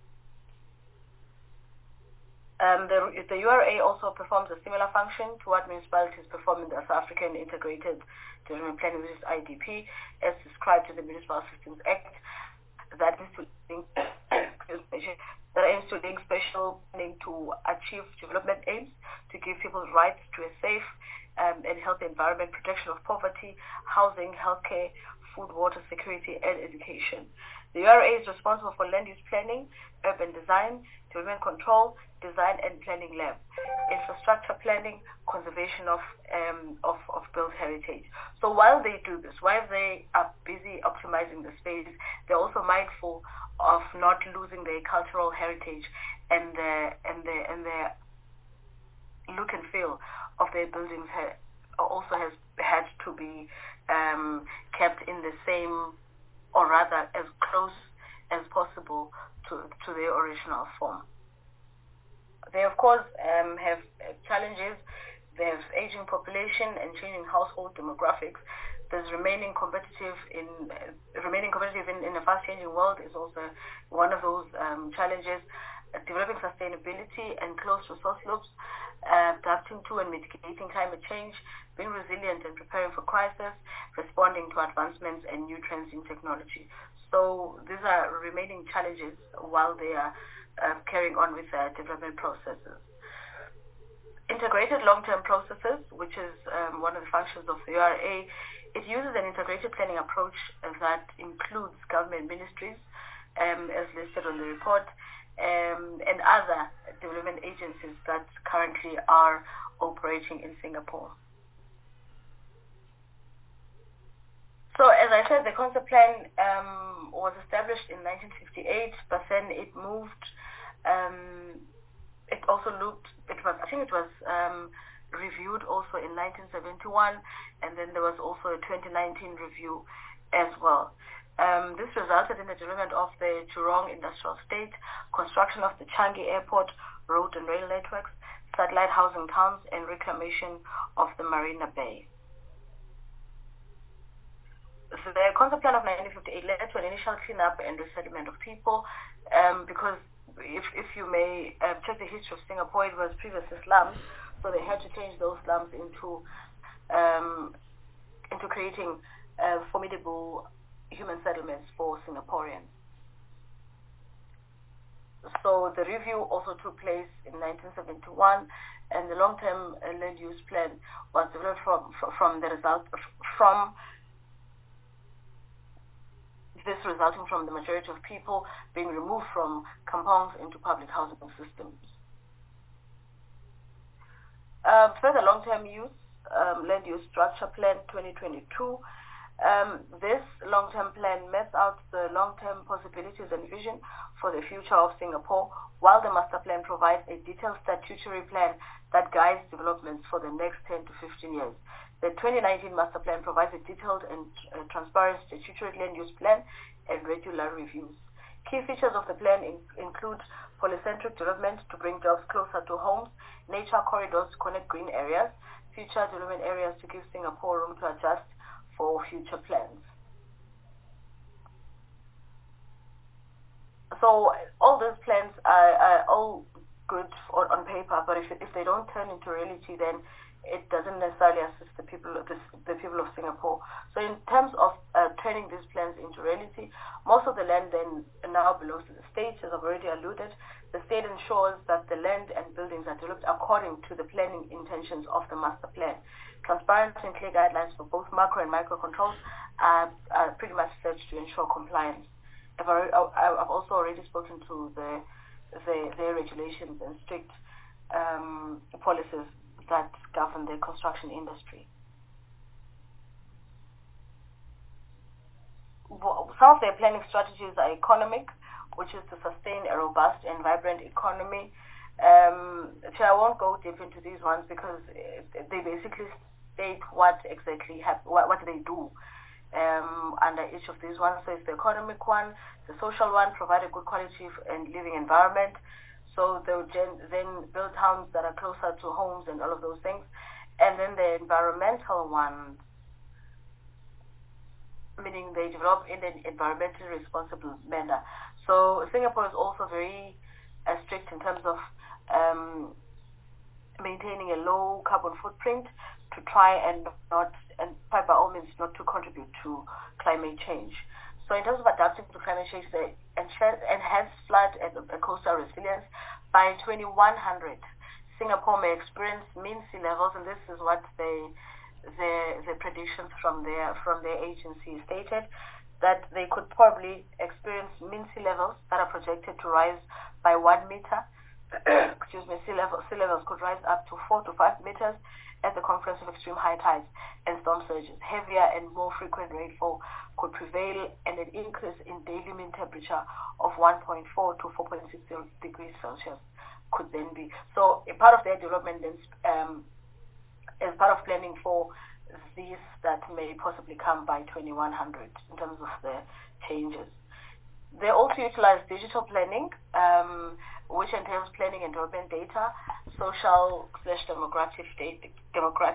Um, the, the U R A also performs a similar function to what municipalities perform in the South African Integrated Development Planning, which is I D P, as described in the Municipal Systems Act, that is to link, that aims to link special planning to achieve development aims, to give people rights to a safe um, and healthy environment, protection of poverty, housing, healthcare, food, water security, and education. The U R A is responsible for land use planning, urban design, development control, design and planning lab, infrastructure planning, conservation of, um, of, of built heritage. So while they do this, while they are busy optimizing the space, they're also mindful of not losing their cultural heritage and the, and the, and the look and feel of their buildings ha- also has had to be um, kept in the same, or rather as close as possible to, to their original form. They, of course, um, have challenges. They have aging population and changing household demographics. There's remaining competitive in uh, remaining competitive in, in a fast-changing world is also one of those um, challenges. Uh, developing sustainability and closed resource loops, uh, adapting to and mitigating climate change, being resilient and preparing for crisis, responding to advancements and new trends in technology. So these are remaining challenges while they are uh, carrying on with their development processes. Integrated long-term processes, which is um, one of the functions of the U R A, it uses an integrated planning approach that includes government ministries, um, as listed on the report, um, and other development agencies that currently are operating in Singapore. So, as I said, the concept plan um, was established in nineteen fifty-eight, but then it moved. Um, it also looked. It was. I think it was um, reviewed also in nineteen seventy-one, and then there was also a twenty nineteen review as well. Um, this resulted in the development of the Jurong Industrial Estate, construction of the Changi Airport, road and rail networks, satellite housing towns, and reclamation of the Marina Bay. So the concept plan of nineteen fifty-eight led to an initial cleanup and resettlement of people, um, because if if you may uh, check the history of Singapore, it was previously slums, so they had to change those slums into um, into creating uh, formidable human settlements for Singaporeans. So the review also took place in nineteen seventy-one, and the long-term uh, land use plan was developed from from the result from this resulting from the majority of people being removed from compounds into public housing systems. Um, further long-term use, um, land use structure plan twenty twenty-two. Um, this long-term plan maps out the long-term possibilities and vision for the future of Singapore, while the master plan provides a detailed statutory plan that guides developments for the next ten to fifteen years. The twenty nineteen master plan provides a detailed and uh, transparent statutory land use plan and regular reviews. Key features of the plan in, include polycentric development to bring jobs closer to homes, nature corridors to connect green areas, future development areas to give Singapore room to adjust for future plans. So all those plans are, are all good for, on paper, but if, if they don't turn into reality, then it doesn't necessarily assist the people of this, the people of Singapore. So in terms of uh, turning these plans into reality, most of the land then now belongs to the state, as I've already alluded. The state ensures that the land and buildings are developed according to the planning intentions of the master plan. Transparent and clear guidelines for both macro and micro controls are, are pretty much set to ensure compliance. I've, already, I've also already spoken to the, the, the regulations and strict um, policies that govern the construction industry. Some of their planning strategies are economic, which is to sustain a robust and vibrant economy. Um, so I won't go deep into these ones because they basically state what exactly hap- what, what they do um, under each of these ones. So it's the economic one, the social one, provide a good quality and living environment. So they'll gen- then build towns that are closer to homes and all of those things. And then the environmental one, meaning they develop in an environmentally responsible manner. So Singapore is also very uh, strict in terms of um, maintaining a low carbon footprint to try and not, and by all means not to contribute to climate change. So in terms of adapting to climate change, they enhance flood and coastal resilience. By twenty-one hundred, Singapore may experience mean sea levels, and this is what they, the the predictions from their from their agency stated, that they could probably experience mean sea levels that are projected to rise by one meter. Excuse me, sea level sea levels could rise up to four to five meters at the confluence of extreme high tides and storm surges. Heavier and more frequent rainfall could prevail, and an increase in daily mean temperature of one point four to four point six degrees Celsius could then be. So a part of their development then, um, as part of planning for these that may possibly come by twenty-one hundred in terms of the changes. They also utilize digital planning, um, which entails planning and development data, social slash demographic data, demographic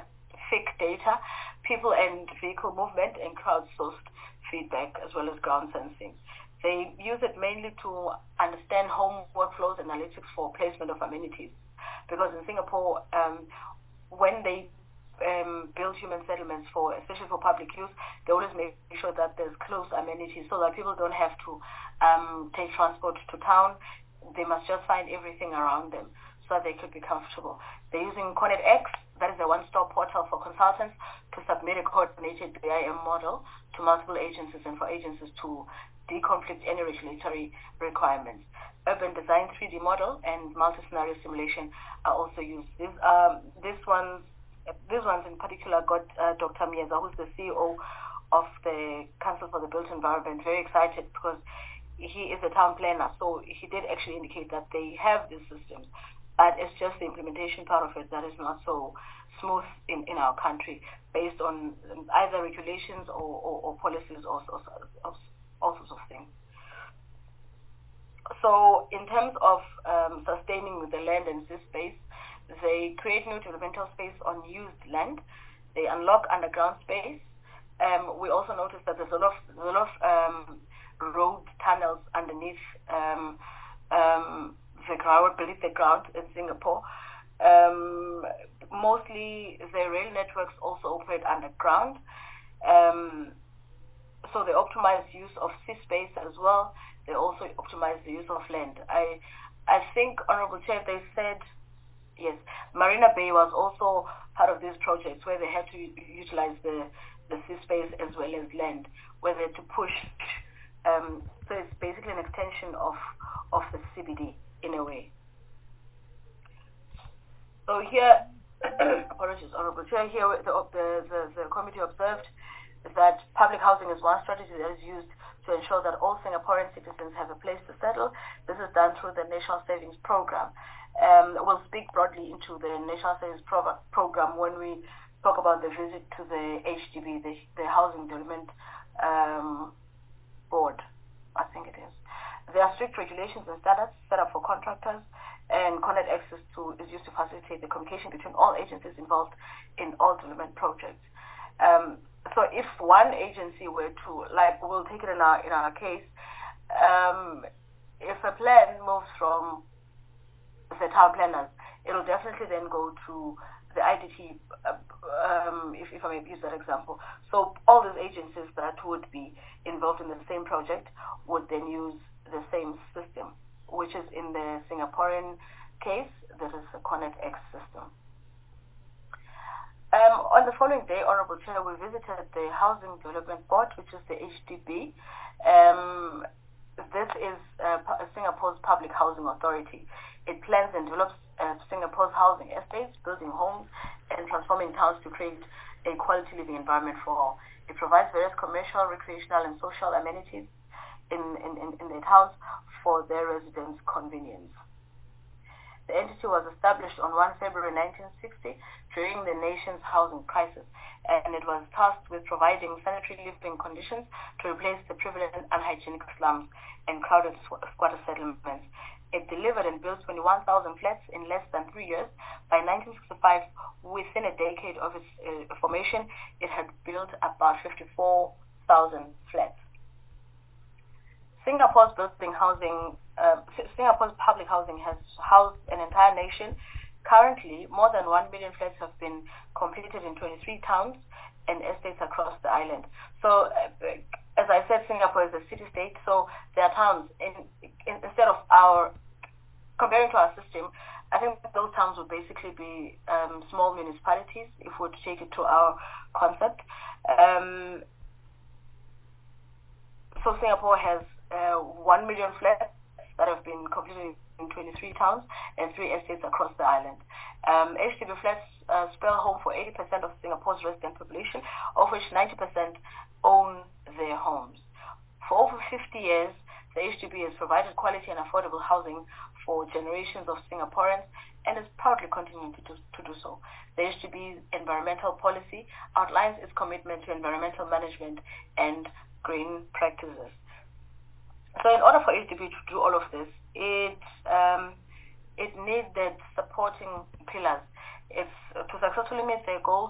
thick data, people and vehicle movement, and crowdsourced feedback, as well as ground sensing. They use it mainly to understand home workflows and analytics for placement of amenities. Because in Singapore, um, when they um, build human settlements, for especially for public use, they always make sure that there's close amenities so that people don't have to um, take transport to town. They must just find everything around them so that they could be comfortable. They're using ConnectX, that is a one-stop portal for consultants to submit a coordinated B I M model to multiple agencies and for agencies to deconflict any regulatory requirements. Urban Design three D model and multi-scenario simulation are also used. These, um, these ones, these ones in particular got uh, Doctor Mieza, who's the C E O of the Council for the Built Environment, very excited because he is a town planner. So he did actually indicate that they have these systems, but it's just the implementation part of it that is not so smooth in, in our country, based on either regulations or, or, or policies or, or, or all sorts of things. So in terms of um, sustaining the land and sea space, they create new developmental space on used land. They unlock underground space. Um, we also noticed that there's a lot of, there's a lot of um, road tunnels underneath um, um, the ground, beneath the ground in Singapore. Um, mostly the rail networks also operate underground. Um, so they optimize use of sea space as well. They also optimize the use of land. I I think, Honorable Chair, they said, yes, Marina Bay was also part of these projects where they had to utilize the, the sea space as well as land, where they had to push. Um, so it's basically an extension of, of the C B D in a way. So here, apologies, Honorable Chair, here the, the, the, the committee observed that public housing is one strategy that is used to ensure that all Singaporean citizens have a place to settle. This is done through the National Savings Program. Um, we'll speak broadly into the National Savings Pro Program when we talk about the visit to the H D B, the, the Housing Development um, Board, I think it is. There are strict regulations and standards set up for contractors, and Connect Access to is used to facilitate the communication between all agencies involved in all development projects. Um, so if one agency were to, like, we'll take it in our, in our case, um, if a plan moves from the town planners, it'll definitely then go to the I D T, uh, um, if, if I may use that example. So all those agencies that would be involved in the same project would then use the same system, which is in the Singaporean case, that is the ConnectX system. Um, on the following day, Honorable Chair, we visited the Housing Development Board, which is the H D B. Um, this is uh, Singapore's public housing authority. It plans and develops uh, Singapore's housing estates, building homes, and transforming towns to create a quality living environment for all. It provides various commercial, recreational, and social amenities in, in, in, in the towns for their residents' convenience. The entity was established on the first of February nineteen sixty during the nation's housing crisis, and it was tasked with providing sanitary living conditions to replace the prevalent unhygienic slums and crowded squatter settlements. It delivered and built twenty-one thousand flats in less than three years. By nineteen sixty-five, within a decade of its uh, formation, it had built about fifty-four thousand flats. Singapore's building housing, uh, Singapore's public housing has housed an entire nation. Currently, more than one million flats have been completed in twenty-three towns and estates across the island. So, uh, as I said, Singapore is a city-state, so there are towns. In, in, instead of our, comparing to our system, I think those towns would basically be um, small municipalities, if we were to take it to our concept. Um, so Singapore has uh, one million flats that have been completed in twenty-three towns and three estates across the island. Um, H D B flats uh, spell home for eighty percent of Singapore's resident population, of which ninety percent own their homes. For over fifty years, the H D B has provided quality and affordable housing for generations of Singaporeans and is proudly continuing to do, to do so. The H D B's environmental policy outlines its commitment to environmental management and green practices. So in order for H D B to do all of this, it um, it needed supporting pillars. If to successfully meet their goals,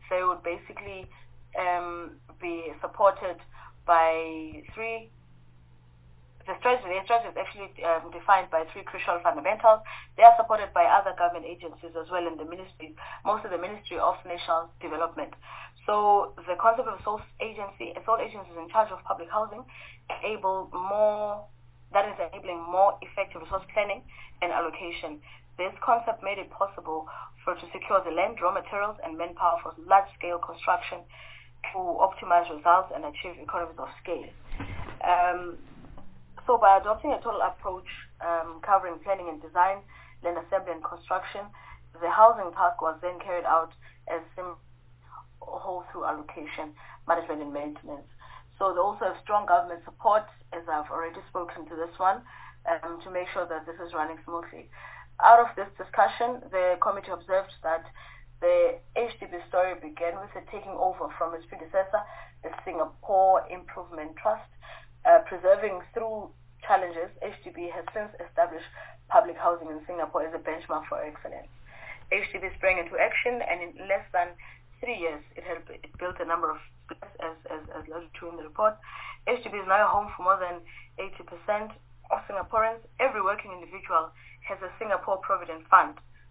they would basically um, be supported by three. The strategy, the strategy is actually um, defined by three crucial fundamentals. They are supported by other government agencies as well in the ministry, mostly the Ministry of National Development. So the concept of a sole agency, a sole agency is in charge of public housing, able more, that is enabling more effective resource planning and allocation. This concept made it possible for to secure the land, raw materials, and manpower for large-scale construction to optimize results and achieve economies of scale. Um, So by adopting a total approach um, covering planning and design, land assembly and construction, the housing task was then carried out as a whole through allocation, management and maintenance. So they also have strong government support, as I've already spoken to this one, um, to make sure that this is running smoothly. Out of this discussion, the committee observed that the H D B story began with the taking over from its predecessor, the Singapore Improvement Trust. Uh, preserving through challenges, H D B has since established public housing in Singapore as a benchmark for excellence. H D B sprang into action, and in less than three years, it had it built a number of flats, as as as alluded to in the report. H D B is now a home for more than eighty percent of Singaporeans. Every working individual has a Singapore Provident Fund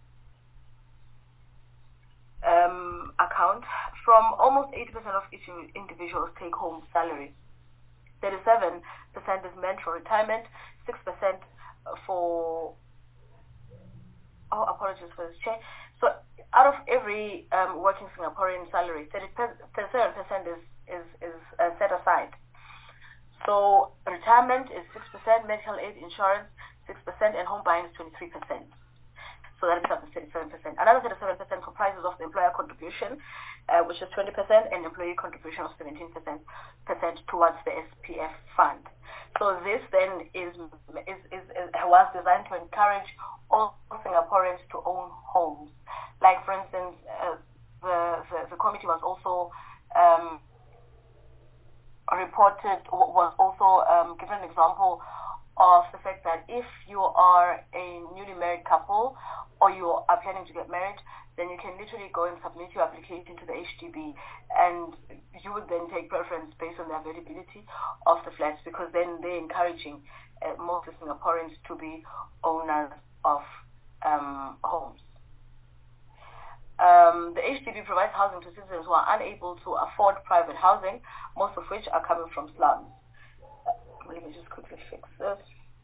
um, account. From almost eighty percent of each individual's take-home salary. thirty-seven percent is meant for retirement, six percent for, oh, apologies for this chair. So out of every um, working Singaporean salary, thirty-seven percent is, is, is uh, set aside. So retirement is six percent, medical aid, insurance, six percent, and home buying is twenty-three percent. So that makes up the thirty-seven percent. Another thirty-seven percent comprises of the employer contribution, uh, which is twenty percent, and employee contribution of seventeen percent towards the S P F fund. So this then is, is, is, is was designed to encourage all Singaporeans to own homes. Like, for instance, uh, the, the, the committee was also um, reported, was also um, given an example of the fact that if you are a newly married couple or you are planning to get married, then you can literally go and submit your application to the H D B, and you would then take preference based on the availability of the flats, because then they're encouraging uh, most Singaporeans to be owners of um, homes. Um, the H D B provides housing to citizens who are unable to afford private housing, most of which are coming from slums. Let me just quickly fix this.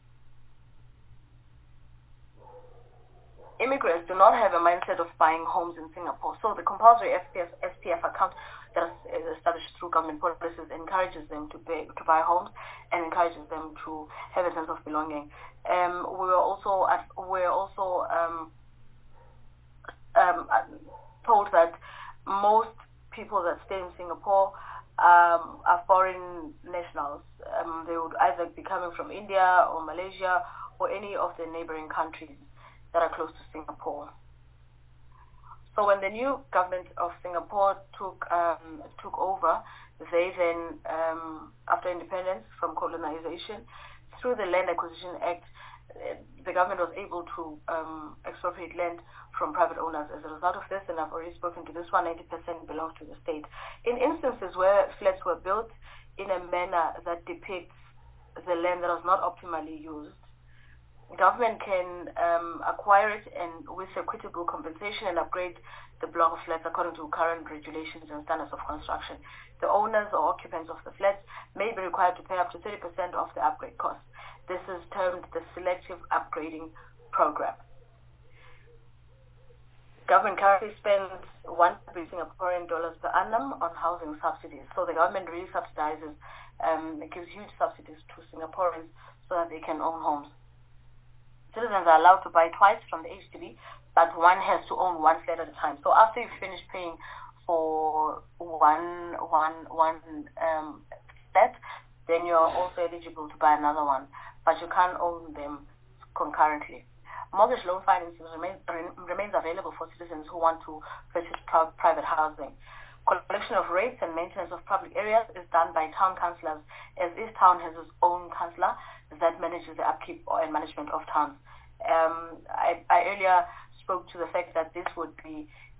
Immigrants do not have a mindset of buying homes in Singapore, so the compulsory S P F, S P F account that is established through government policies encourages them to, pay, to buy homes and encourages them to have a sense of belonging. Um, we were also at, we're also um, um, told that most people that stay in Singapore um, are foreign nationals. Um, they would either be coming from India or Malaysia or any of the neighboring countries that are close to Singapore. So when the new government of Singapore took um, took over, they then, um, after independence from colonization, through the Land Acquisition Act, uh, the government was able to um, expropriate land from private owners. As a result of this, and I've already spoken to this one, ninety percent belongs to the state. In instances where flats were built in a manner that depicts the land that was not optimally used, government can um, acquire it and with equitable compensation and upgrade the block of flats according to current regulations and standards of construction. The owners or occupants of the flats may be required to pay up to thirty percent of the upgrade cost. This is termed the Selective Upgrading Program. Government currently spends one billion Singaporean dollars per annum on housing subsidies. So the government really subsidizes, um, it gives huge subsidies to Singaporeans so that they can own homes. Citizens are allowed to buy twice from the H D B, but one has to own one flat at a time. So after you finish paying for one one one um, flat, then you're also eligible to buy another one, but you can't own them concurrently. Mortgage loan financing remains, remains available for citizens who want to purchase private housing. Collection of rates and maintenance of public areas is done by town councillors, as each town has its own councillor that manages the upkeep and management of towns. Um, I, I earlier spoke to the fact that this would be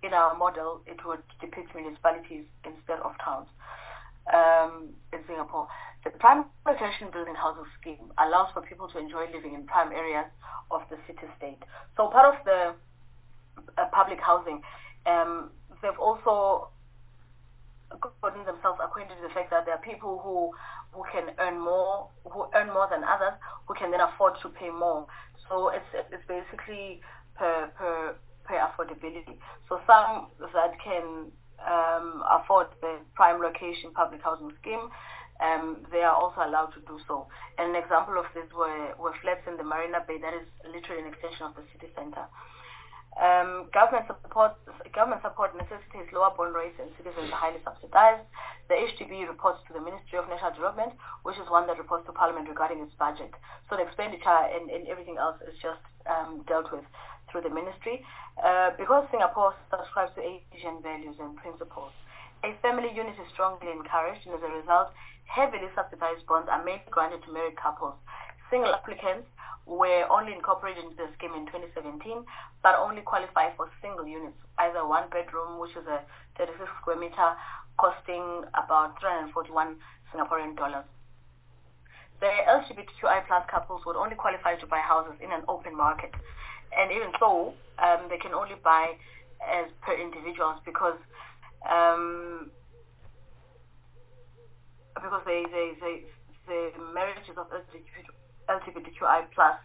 in our model, it would depict municipalities instead of towns. Um, in Singapore, the prime location building housing scheme allows for people to enjoy living in prime areas of the city-state. So part of the uh, public housing, um, they've also gotten themselves acquainted with the fact that there are people who who can earn more, who earn more than others, who can then afford to pay more. So it's it's basically per per per affordability. So some that can um, afford the prime location public housing scheme, um, they are also allowed to do so. And an example of this were, were flats in the Marina Bay, that is literally an extension of the city center. Um, government support government support necessitates lower bond rates and citizens are highly subsidized. The H D B reports to the Ministry of National Development, which is one that reports to Parliament regarding its budget. So the expenditure and, and everything else is just um, dealt with through the ministry. Uh, because Singapore subscribes to Asian values and principles, a family unit is strongly encouraged, and as a result, heavily subsidized bonds are mainly granted to married couples. Single applicants were only incorporated into the scheme in twenty seventeen, but only qualify for single units, either one bedroom, which is a thirty-six square meter, costing about three hundred forty-one Singaporean dollars. The L G B T Q I plus couples would only qualify to buy houses in an open market, and even so, um, they can only buy as per individuals because um, because they they they the marriages of L G B T Q I plus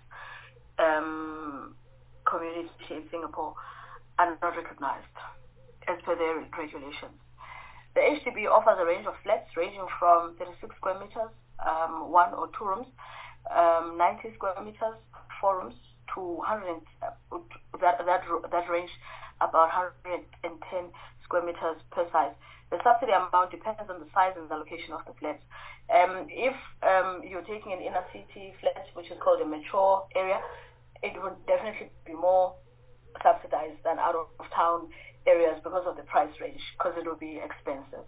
um, community in Singapore are not recognized as per their regulations. The H D B offers a range of flats ranging from thirty-six square meters, um, one or two rooms, um, ninety square meters, four rooms, to one hundred, uh, that that that range about one hundred ten square meters per size. The subsidy amount depends on the size and the location of the flats. Um, if um, you're taking an inner city flat, which is called a mature area, it would definitely be more subsidized than out of town areas because of the price range, because it will be expensive.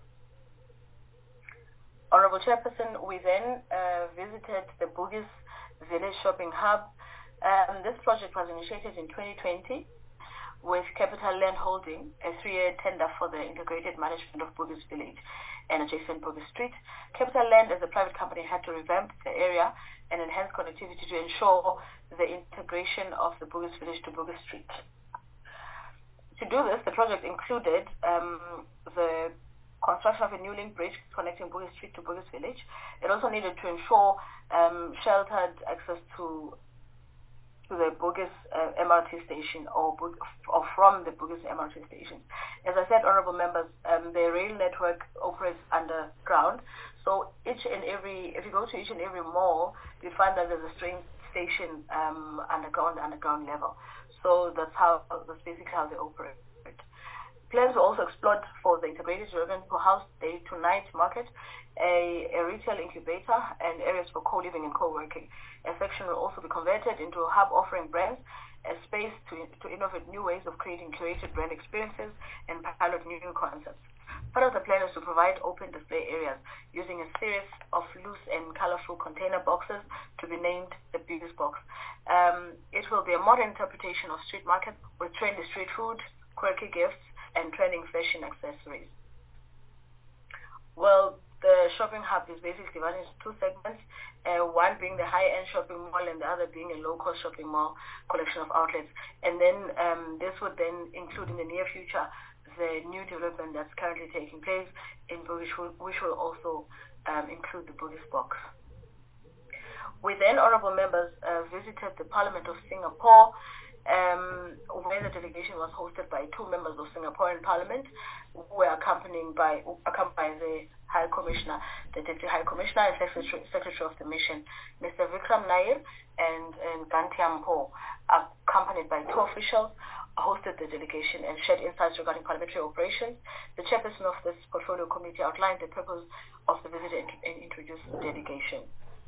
Honorable Chairperson, we then uh, visited the Bugis Village Shopping Hub. Um, this project was initiated in twenty twenty with Capital Land Holding, a three-year tender for the integrated management of Bugis Village and adjacent Bugis Street. Capital Land, as a private company, had to revamp the area and enhance connectivity to ensure the integration of the Bugis Village to Bugis Street. To do this, the project included um, the construction of a new link bridge connecting Bugis Street to Bugis Village. It also needed to ensure um, sheltered access to to the Bugis uh, M R T station or, Bug- or from the Bugis M R T station. As I said, honorable members, um, the rail network operates underground. So each and every, if you go to each and every mall, you find that there's a train station um, underground, underground level. So that's how, that's basically how they operate. Plans were also explored for the integrated development to house day to night market, a, a retail incubator, and areas for co-living and co-working. A section will also be converted into a hub offering brands, a space to, to innovate new ways of creating curated brand experiences and pilot new concepts. Part of the plan is to provide open display areas using a series of loose and colorful container boxes to be named the Bugis Box. Um, it will be a modern interpretation of street market with trendy street food, quirky gifts, and trending fashion accessories. Well, the shopping hub is basically divided into two segments, uh, one being the high-end shopping mall and the other being a low-cost shopping mall collection of outlets. And then um, this would then include in the near future the new development that's currently taking place in Bugis, which will also um, include the Bugis Box. We then, honorable members, uh, visited the Parliament of Singapore, Um, where the delegation was hosted by two members of Singaporean Parliament, who were accompanied by, accompanied by the High Commissioner, the Deputy High Commissioner and Secretary, Secretary of the Mission, Mister Vikram Nair and, and Gantiam Po, accompanied by two officials, hosted the delegation and shared insights regarding parliamentary operations. The chairperson of this portfolio committee outlined the purpose of the visit and, and introduced the delegation.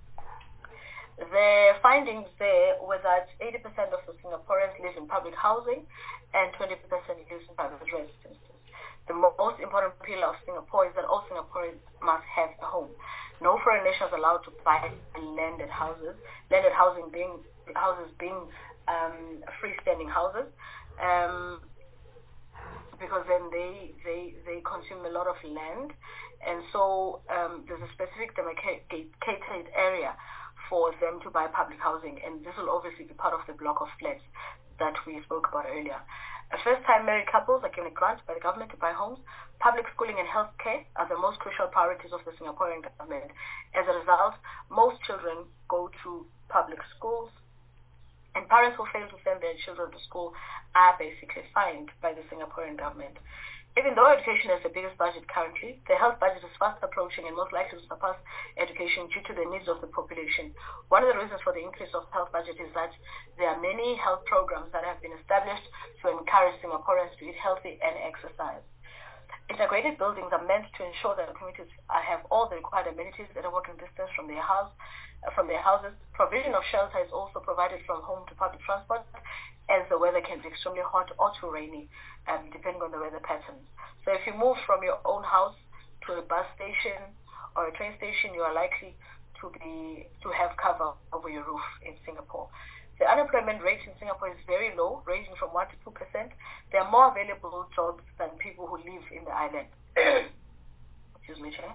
The findings there were that eighty percent of the Singaporeans live in public housing and twenty percent live in private residences. The most important pillar of Singapore is that all Singaporeans must have a home. No foreign nationals are allowed to buy landed houses, landed housing being houses being um, freestanding houses, um, because then they they they consume a lot of land, and so um, there's a specific demarcated area for them to buy public housing, and this will obviously be part of the block of flats that we spoke about earlier. First-time married couples are given a grant by the government to buy homes. Public schooling and healthcare are the most crucial priorities of the Singaporean government. As a result, most children go to public schools, and parents who fail to send their children to school are basically fined by the Singaporean government. Even though education has the biggest budget currently, the health budget is fast approaching and most likely to surpass education due to the needs of the population. One of the reasons for the increase of health budget is that there are many health programs that have been established to encourage Singaporeans to eat healthy and exercise. Integrated buildings are meant to ensure that the communities have all the required amenities at a walking distance from their house, from their houses. Provision of shelter is also provided from home to public transport, as the weather can be extremely hot or too rainy, um, depending on the weather patterns. So if you move from your own house to a bus station or a train station, you are likely to be to have cover over your roof in Singapore. The unemployment rate in Singapore is very low, ranging from one to two percent. There are more available jobs than people who live in the island. Excuse me, Chair.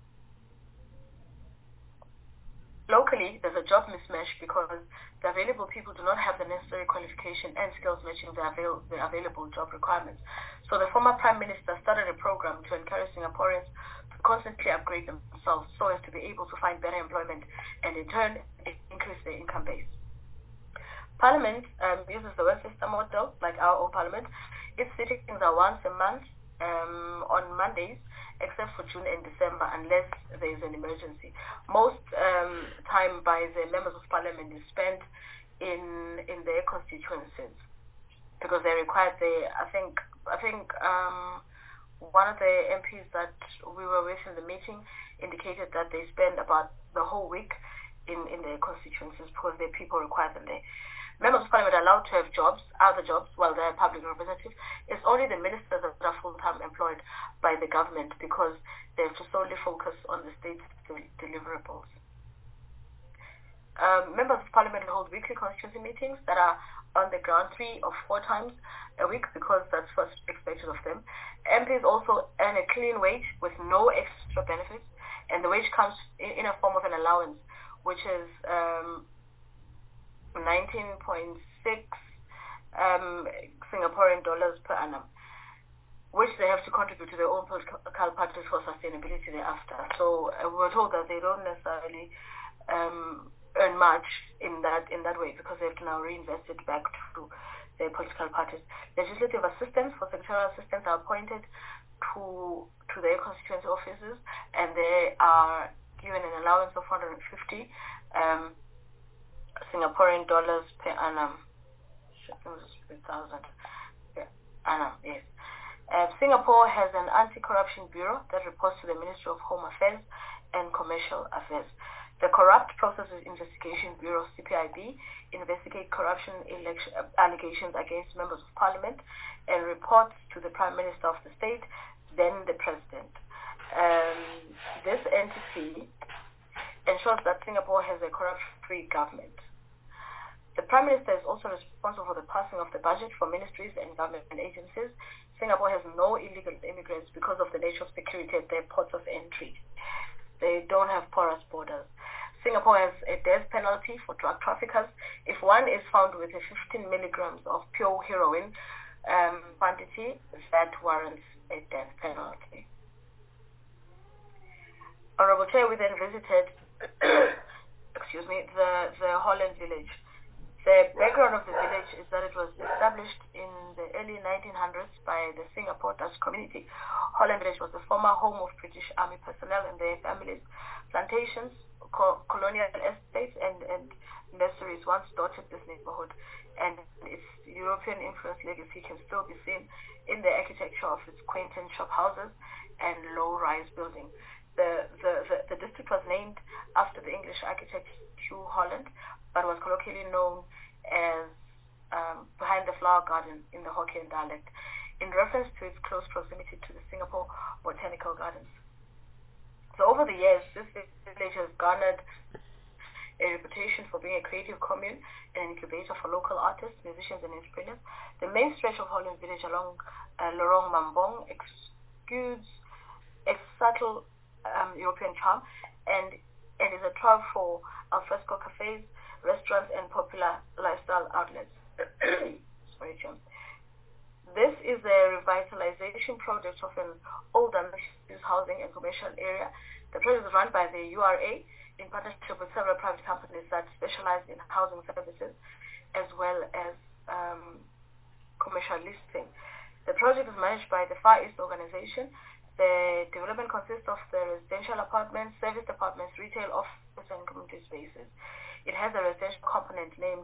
Locally, there's a job mismatch because the available people do not have the necessary qualification and skills matching the, avail- the available job requirements. So the former Prime Minister started a program to encourage Singaporeans to constantly upgrade themselves so as to be able to find better employment and in turn increase their income base. Parliament um, uses the Westminster model, like our own Parliament. Its sittings are once a month um, on Mondays, except for June and December, unless there is an emergency. Most um, time by the members of Parliament is spent in in their constituencies because they're required. They, I think, I think um, one of the M Ps that we were with in the meeting indicated that they spend about the whole week in in their constituencies because their people require them there. Members of Parliament are allowed to have jobs, other jobs, while they're public representatives. It's only the ministers that are full-time employed by the government because they have to solely focus on the state's deliverables. Um, members of Parliament hold weekly constituency meetings that are on the ground three or four times a week because that's what's expected of them. M Ps also earn a clean wage with no extra benefits, and the wage comes in, in a form of an allowance, which is um, nineteen point six um, Singaporean dollars per annum, which they have to contribute to their own political parties for sustainability thereafter. So uh, we were told that they don't necessarily um, earn much in that in that way because they have to now reinvest it back to their political parties. Legislative assistants for secretarial assistants are appointed to to their constituency offices, and they are given an allowance of one hundred fifty um, Singaporean dollars per annum. Thousand per annum, yes. Uh, Singapore has an anti-corruption bureau that reports to the Ministry of Home Affairs and Commercial Affairs. The Corrupt Processes Investigation Bureau, C P I B, investigate corruption election, uh, allegations against members of Parliament and reports to the Prime Minister of the state, then the President. Um, this entity ensures that Singapore has a corrupt-free government. The Prime Minister is also responsible for the passing of the budget for ministries and government agencies. Singapore has no illegal immigrants because of the nature of security at their ports of entry. They don't have porous borders. Singapore has a death penalty for drug traffickers. If one is found with a fifteen milligrams of pure heroin um, quantity, that warrants a death penalty. Honorable Chair, we then visited excuse me, the, the Holland village. The background of the village is that it was established in the early nineteen hundreds by the Singapore Dutch community. Holland village was the former home of British Army personnel and their families. Plantations, co- colonial estates, and, and nurseries once dotted this neighborhood, and its European influence legacy can still be seen in the architecture of its quaint shop houses and low-rise buildings. The, the, the, the district was named after the English architect Hugh Holland, but was colloquially known as um, behind the flower garden in the Hokkien dialect, in reference to its close proximity to the Singapore Botanical Gardens. So over the years, this village has garnered a reputation for being a creative commune and an incubator for local artists, musicians, and entrepreneurs. The main stretch of Holland Village along uh, Lorong Mambong exudes a subtle um, European charm and, and is a trove for alfresco cafes, restaurants, and popular lifestyle outlets. Sorry, Jim. This is a revitalization project of an older mixed-use housing and commercial area. The project is run by the U R A in partnership with several private companies that specialize in housing services as well as um, commercial leasing. The project is managed by the Far East organization. The development consists of the residential apartments, service apartments, retail, office, and community spaces. It has a residential component named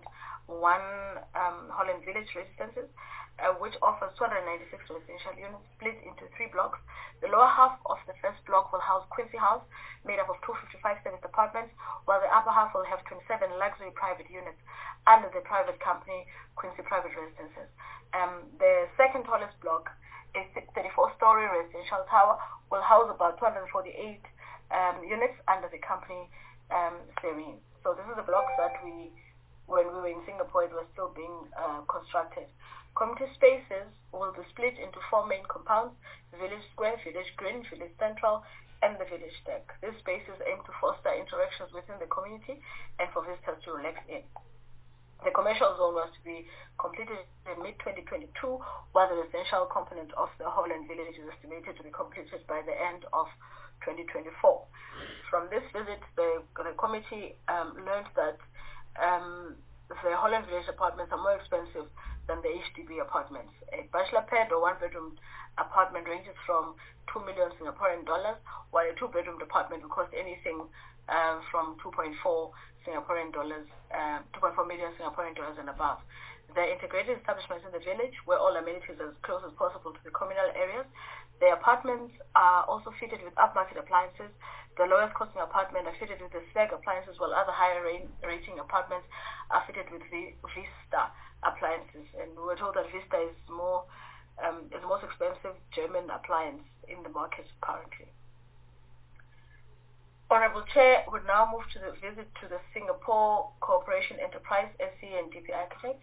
One um, Holland Village Residences, uh, which offers two hundred ninety-six residential units split into three blocks. The lower half of the first block will house Quincy House, made up of two hundred fifty-five service apartments, while the upper half will have twenty-seven luxury private units under the private company Quincy Private Residences. Um, the second tallest block, a thirty-four-story residential tower, will house about two hundred forty-eight um, units under the company um, Serene. So this is the blocks that we, when we were in Singapore, it was still being uh, constructed. Community spaces will be split into four main compounds: Village Square, Village Green, Village Central, and the Village Deck. These spaces aim to foster interactions within the community and for visitors to relax in. The commercial zone was to be completed in mid twenty twenty-two, while the residential component of the Holland Village is estimated to be completed by the end of twenty twenty-four. From this visit, the, the committee um, learned that um, the Holland Village apartments are more expensive than the H D B apartments. A bachelor pad or one-bedroom apartment ranges from two million Singaporean dollars, while a two-bedroom apartment will cost anything uh, from two point four Singaporean dollars, uh, two point four million Singaporean dollars and above. The integrated establishments in the village, where all amenities are as close as possible to the communal areas. The apartments are also fitted with upmarket appliances. The lowest costing apartment are fitted with the S E G appliances, while other higher rating apartments are fitted with the Vista appliances. And we were told that Vista is more um, is the most expensive German appliance in the market currently. Honorable Chair would now move to the visit to the Singapore Corporation Enterprise, S C E and D P Architects.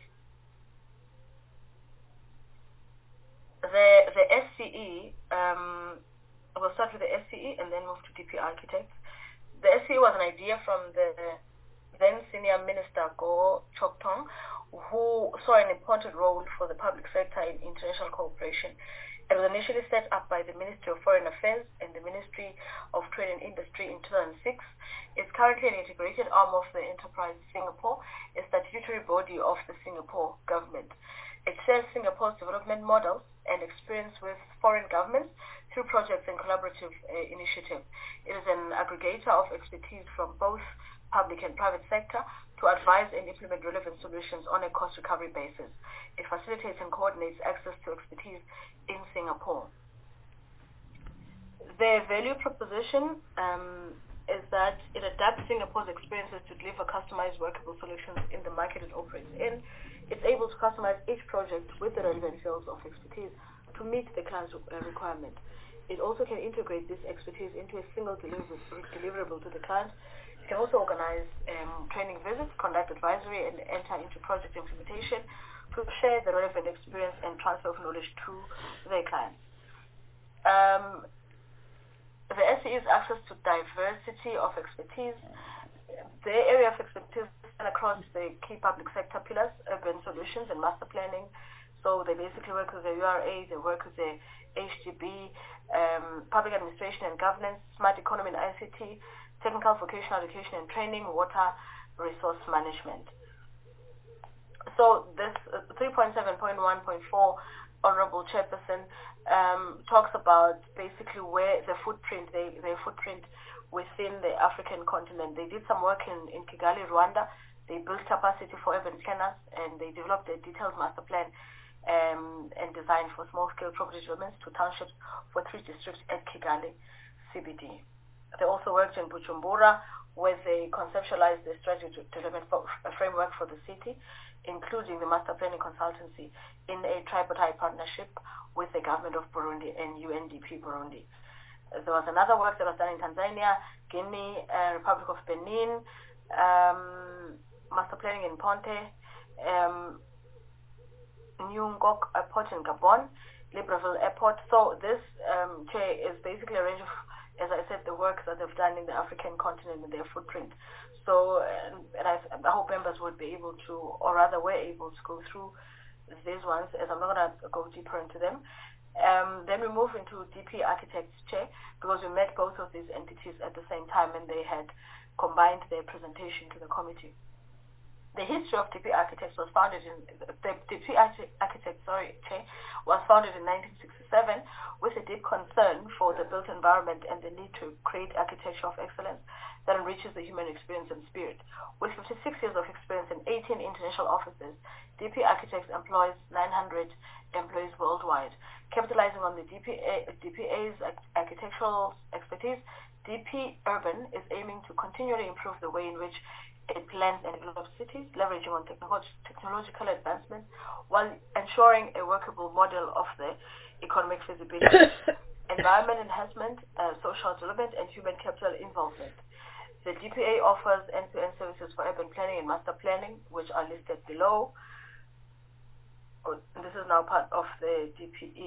The, the S C E, um, we'll start with the S C E and then move to D P Architects. The S C E was an idea from the then Senior Minister Goh Chok Tong, who saw an important role for the public sector in international cooperation. It was initially set up by the Ministry of Foreign Affairs and the Ministry of Trade and Industry in two thousand six. It's currently an integrated arm of the Enterprise Singapore, a statutory body of the Singapore government. It shares Singapore's development models and experience with foreign governments through projects and collaborative uh, initiatives. It is an aggregator of expertise from both public and private sector to advise and implement relevant solutions on a cost recovery basis. It facilitates and coordinates access to expertise in Singapore. The value proposition um, is that it adapts Singapore's experiences to deliver customized workable solutions in the market it operates in. It's able to customize each project with the relevant fields of expertise to meet the client's requirement. It also can integrate this expertise into a single deliverable, deliverable to the client. It can also organize um, training visits, conduct advisory, and enter into project implementation to share the relevant experience and transfer of knowledge to their clients. Um, the S C E is access to diversity of expertise. The area of expertise is across the key public sector pillars, urban solutions and master planning. So they basically work with the U R A, they work with the H D B, um, public administration and governance, smart economy and I C T, technical vocational education and training, water resource management. So this uh, three point seven point one point four, Honorable Chairperson, um, talks about basically where the footprint, they, their footprint within the African continent. They did some work in, in Kigali, Rwanda. They built capacity for urban planners and they developed a detailed master plan um, and design for small-scale property developments to townships for three districts at Kigali C B D. They also worked in Bujumbura, where they conceptualized the strategy development framework for the city, including the master planning consultancy in a tripartite partnership with the government of Burundi and U N D P Burundi. There was another work that was done in Tanzania, Guinea, uh, Republic of Benin, um, master planning in Ponte, um, New Ngok Airport in Gabon, Libreville Airport. So this um, chair is basically a range of, as I said, the work that they've done in the African continent and their footprint. So, and, and I, I hope members would be able to, or rather were able to go through these ones, as I'm not going to go deeper into them. Um, then we move into D P Architects Chair, because we met both of these entities at the same time and they had combined their presentation to the committee. The history of D P Architects was founded in, the D P Architects, sorry, Chair, was founded in nineteen sixty-seven with a deep concern for the built environment and the need to create architecture of excellence that enriches the human experience and spirit. With fifty-six years of experience in eighteen international offices, D P Architects employs nine hundred employees worldwide. Capitalizing on the D P A, D P A's architectural expertise, D P Urban is aiming to continually improve the way in which it plans and develops cities, leveraging on technolog technological advancements while ensuring a workable model of the economic feasibility, environment enhancement, uh, social development, and human capital involvement. The D P A offers end-to-end services for urban planning and master planning, which are listed below. This is now part of the D P E.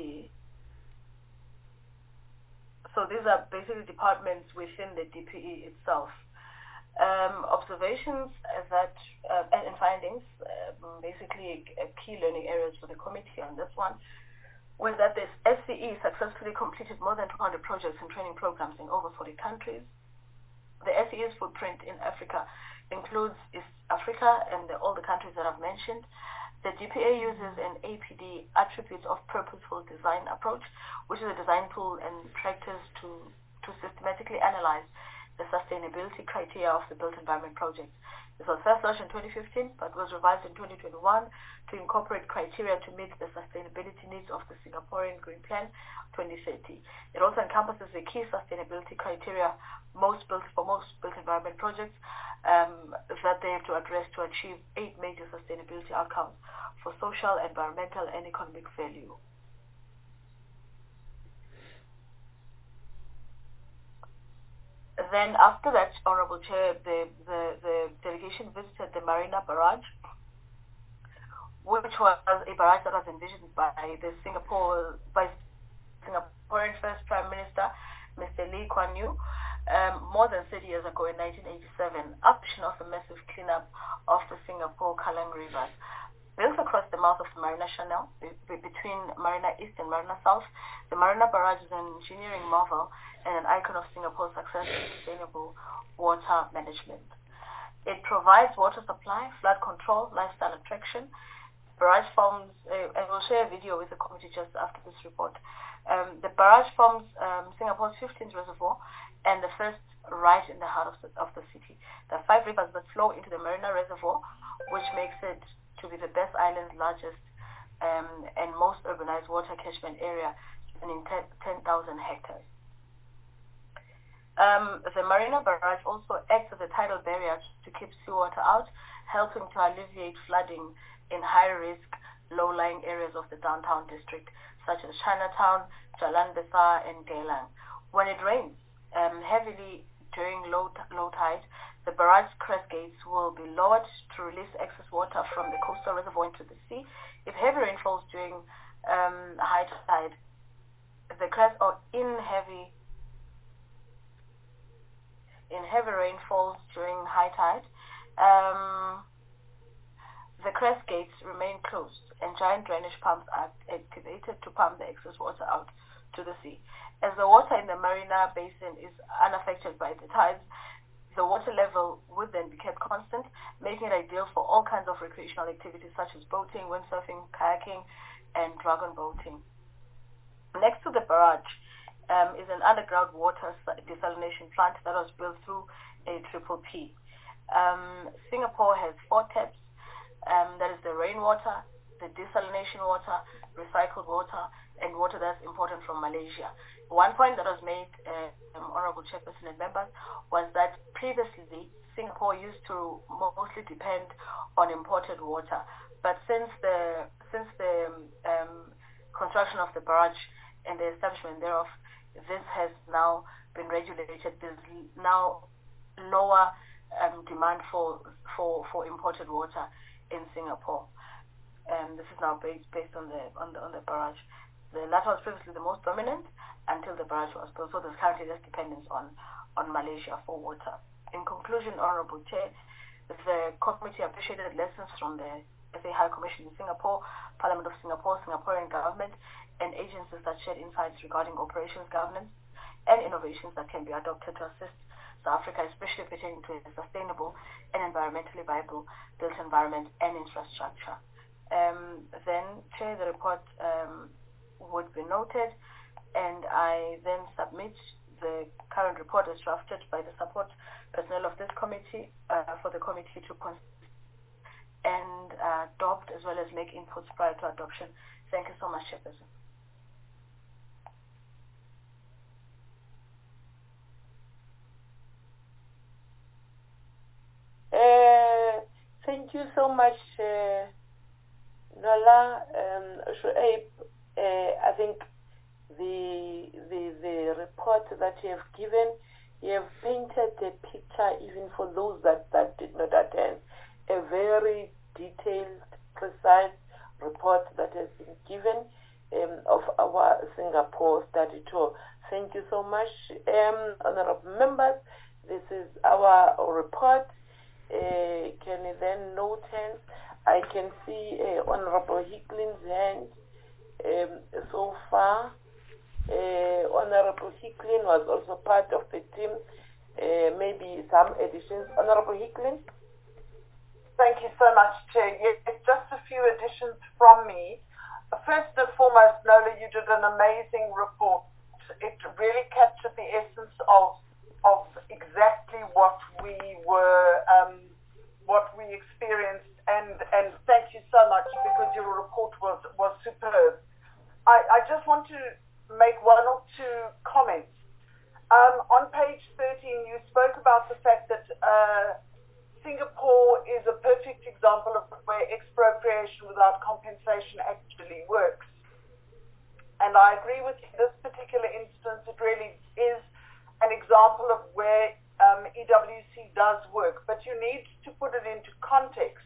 So these are basically departments within the D P E itself. Um, observations that uh, and findings, uh, basically uh, key learning areas for the committee on this one, was that this S C E successfully completed more than two hundred projects and training programs in over forty countries. The S C E's footprint in Africa includes East Africa and the, all the countries that I've mentioned. The D P A uses an A P D, Attributes of Purposeful Design approach, which is a design tool and practice to, to systematically analyze the sustainability criteria of the built environment project. This was first launched in twenty fifteen, but was revised in twenty twenty-one to incorporate criteria to meet the sustainability needs of the Singaporean Green Plan twenty thirty. It also encompasses the key sustainability criteria most built for most built environment projects um, that they have to address to achieve eight major sustainability outcomes for social, environmental, and economic value. Then after that, Honorable Chair, the, the, the delegation visited the Marina Barrage, which was a barrage that was envisioned by the Singapore, by Singaporean First Prime Minister, Mister Lee Kuan Yew, um, more than thirty years ago in nineteen eighty-seven, option of a massive cleanup of the Singapore Kallang rivers. Built across the mouth of the Marina Channel, between Marina East and Marina South, the Marina Barrage is an engineering marvel and an icon of Singapore's success in sustainable water management. It provides water supply, flood control, lifestyle attraction. Barrage forms, uh, I will share a video with the committee just after this report. Um, the barrage forms um, Singapore's fifteenth reservoir and the first right in the heart of the, of the city. There are five rivers that flow into the Marina Reservoir, which makes it to be the best island's largest um, and most urbanized water catchment area, spanning ten thousand hectares. Um, the Marina Barrage also acts as a tidal barrier to keep seawater out, helping to alleviate flooding in high-risk, low-lying areas of the downtown district, such as Chinatown, Jalan Besar, and Geylang. When it rains um, heavily during low, low tide, the barrage crest gates will be lowered to release excess water from the coastal reservoir into the sea. If heavy rain falls during um, high tide, the crest or in heavy in heavy rainfalls during high tide, um, the crest gates remain closed and giant drainage pumps are activated to pump the excess water out to the sea. As the water in the Marina Basin is unaffected by the tides, the water level would then be kept constant, making it ideal for all kinds of recreational activities such as boating, windsurfing, kayaking, and dragon boating. Next to the barrage um, is an underground water desalination plant that was built through a triple P. Um, Singapore has four taps. Um, that is the rainwater, the desalination water, recycled water, and water that's imported from Malaysia. One point that was made, uh, um, Honorable Chairperson and members, was that previously Singapore used to mostly depend on imported water, but since the since the um, construction of the barrage and the establishment thereof, this has now been regulated. There's now lower um, demand for for for imported water in Singapore. Um, this is now based based on the on the on the barrage. The latter was previously the most dominant until the barrage was built, so there's currently less dependence on, on Malaysia for water. In conclusion, Honourable Chair, the committee appreciated lessons from the S A High Commission in Singapore, Parliament of Singapore, Singaporean government, and agencies that shared insights regarding operations governance and innovations that can be adopted to assist South Africa, especially pertaining to a sustainable and environmentally viable built environment and infrastructure. Um, then, Chair, the report um, would be noted, and I then submit the current report as drafted by the support personnel of this committee uh, for the committee to consider and uh, adopt as well as make inputs prior to adoption. Thank you so much, Chairperson. Uh, thank you so much, uh, Nola, um, Shuaib. Uh, I think the, the the report that you have given, you have painted the picture even for those that, that did not attend. A very detailed, precise report that has been given um, of our Singapore study tour. Thank you so much, um, honorable members. This is our report. Uh, can you then note hence? I can see uh, Honorable Hicklin's hand. Um, so far, uh, Honorable Hicklin was also part of the team. Uh, maybe some additions. Honorable Hicklin? Thank you so much, Chair. Yes, just a few additions from me. First and foremost, Nola, you did an amazing report. It really captured the essence of of exactly what we were, um, what we experienced, and and thank you so much because your report was was superb. I, I just want to make one or two comments. Um, on page thirteen, you spoke about the fact that uh, Singapore is a perfect example of where expropriation without compensation actually works. And I agree with you, this particular instance, it really is an example of where um, E W C does work. But you need to put it into context.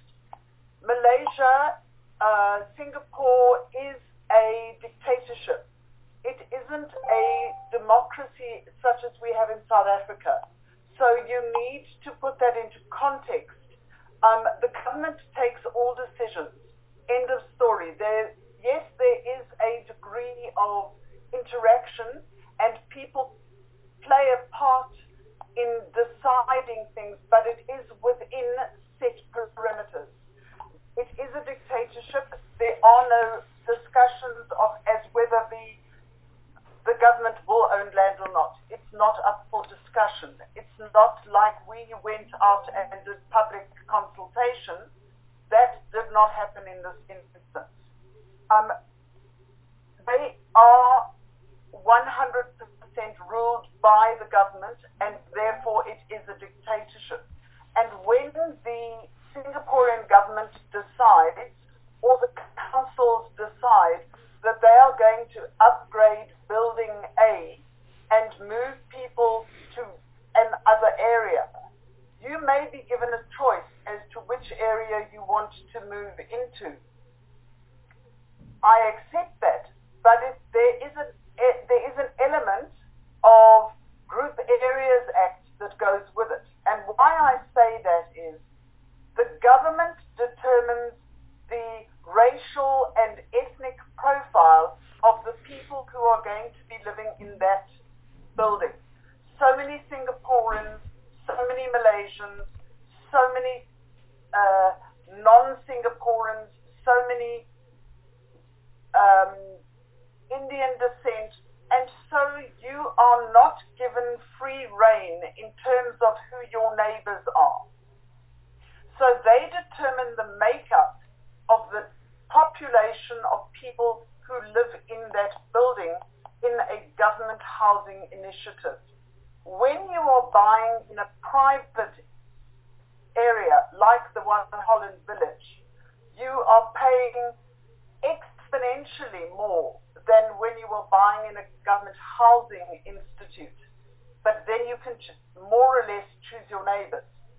Malaysia, uh, Singapore is a dictatorship. It isn't a democracy such as we have in South Africa. So you need to put that into context. Um, the government takes all decisions. End of story. There, yes, there is a degree of interaction and people play a part in deciding things, but it is within set perimeters. It is a dictatorship. There are no discussions of as whether the the government will own land or not. It's not up for discussion. It's not like we went out and did public consultation. That did not happen in this instance. Um, they are one hundred percent ruled by the government, and therefore it is a dictatorship. And when the Singaporean government decides, or the councils decide, that they are going to upgrade building A and move people to another area, you may be given a choice as to which area you want to move into. I accept that, but if there is a there is an element of Group Areas Act that goes with it. And why I say that is the government determines the racial and ethnic profile of the people who are going to be living in that building. So many Singaporeans, so many Malaysians, so many uh, non-Singaporeans, so many um, Indian descent, and so you are not given free rein in terms of who your neighbors are. So they determine the makeup of the population of people who live in that building in a government housing initiative. When you are buying in a private area like the one in Holland Village, you are paying exponentially more than when you are buying in a government housing institute. But then you can more or less choose your neighbors.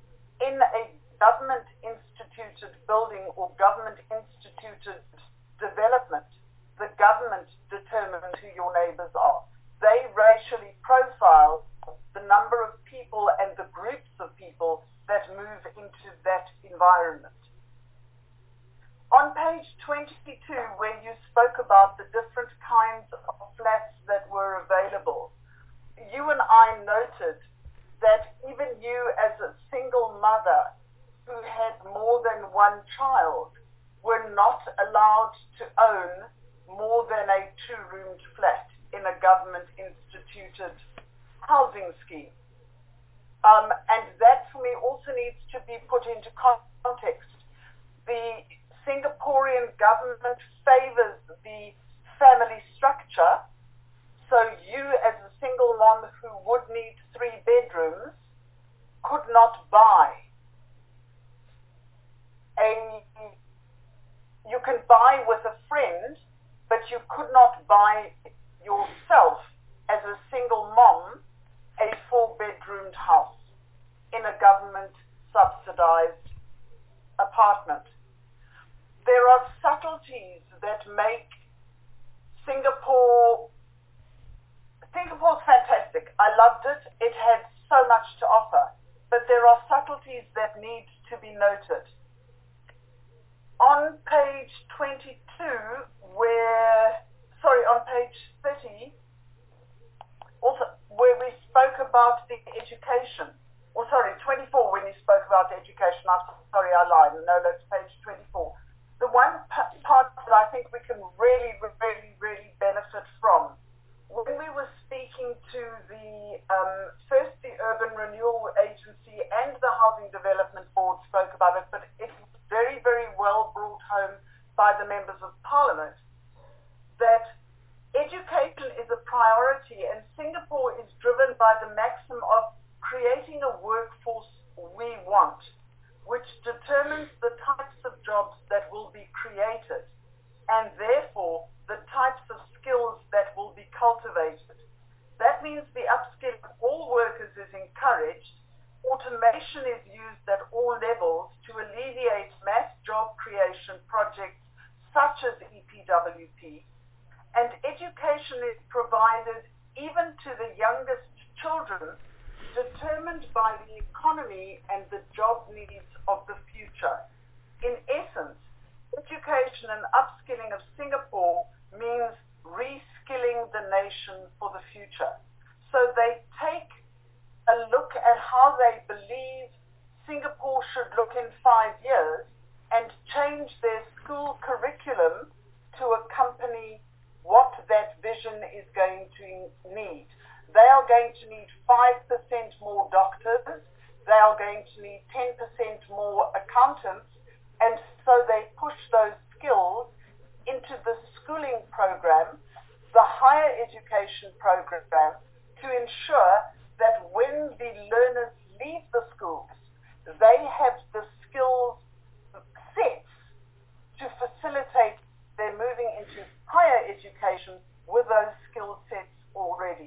in a government-instituted building or government-instituted development, the government determines who your neighbors are. They racially profile the number of people and the groups of people that move into that environment. On page twenty-two, where you spoke about the different kinds of flats that were available, you and I noted that even you as a single mother who had more than one child were not allowed to own more than a two-roomed flat in a government-instituted housing scheme. Um, and that, for me, also needs to be put into context. The Singaporean government favors the family structure, so you as a single mom who would need three bedrooms could not buy a, you can buy with a friend, but you could not buy yourself as a single mom a four-bedroomed house in a government-subsidized apartment. There are subtleties that make Singapore, Singapore's fantastic. I loved it. It had so much to offer. But there are subtleties that need to be noted. On page twenty-two, where, sorry, on page thirty, also where we spoke about the education, or sorry, twenty-four, when you spoke about the education, I'm sorry, I lied. No, that's page twenty-four. The one p- part that I think we can really, really, really benefit from, when we were speaking to the, um, first the Urban Renewal Agency and the Housing Development Board spoke about it, but it was very, very well brought home by the members of Parliament, that education is a priority, and Singapore is driven by the maxim of creating a workforce we want, which determines the types of jobs that will be created, and therefore the types of skills that will be cultivated. That means the upskilling of all workers is encouraged, automation is used at all levels to alleviate mass job creation projects such as E P W P, and education is provided even to the youngest children, determined by the economy and the job needs of the future. In essence, education and upskilling of Singapore means reskilling the nation for the future. So they take a look at how they believe Singapore should look in five years and change their school curriculum to accompany what that vision is going to need. They are going to need five percent more doctors, they are going to need ten percent more accountants, and so they push those skills into the schooling program, the higher education program, to ensure that when the learners leave the schools, they have the skills sets to facilitate their moving into higher education with those skill sets already.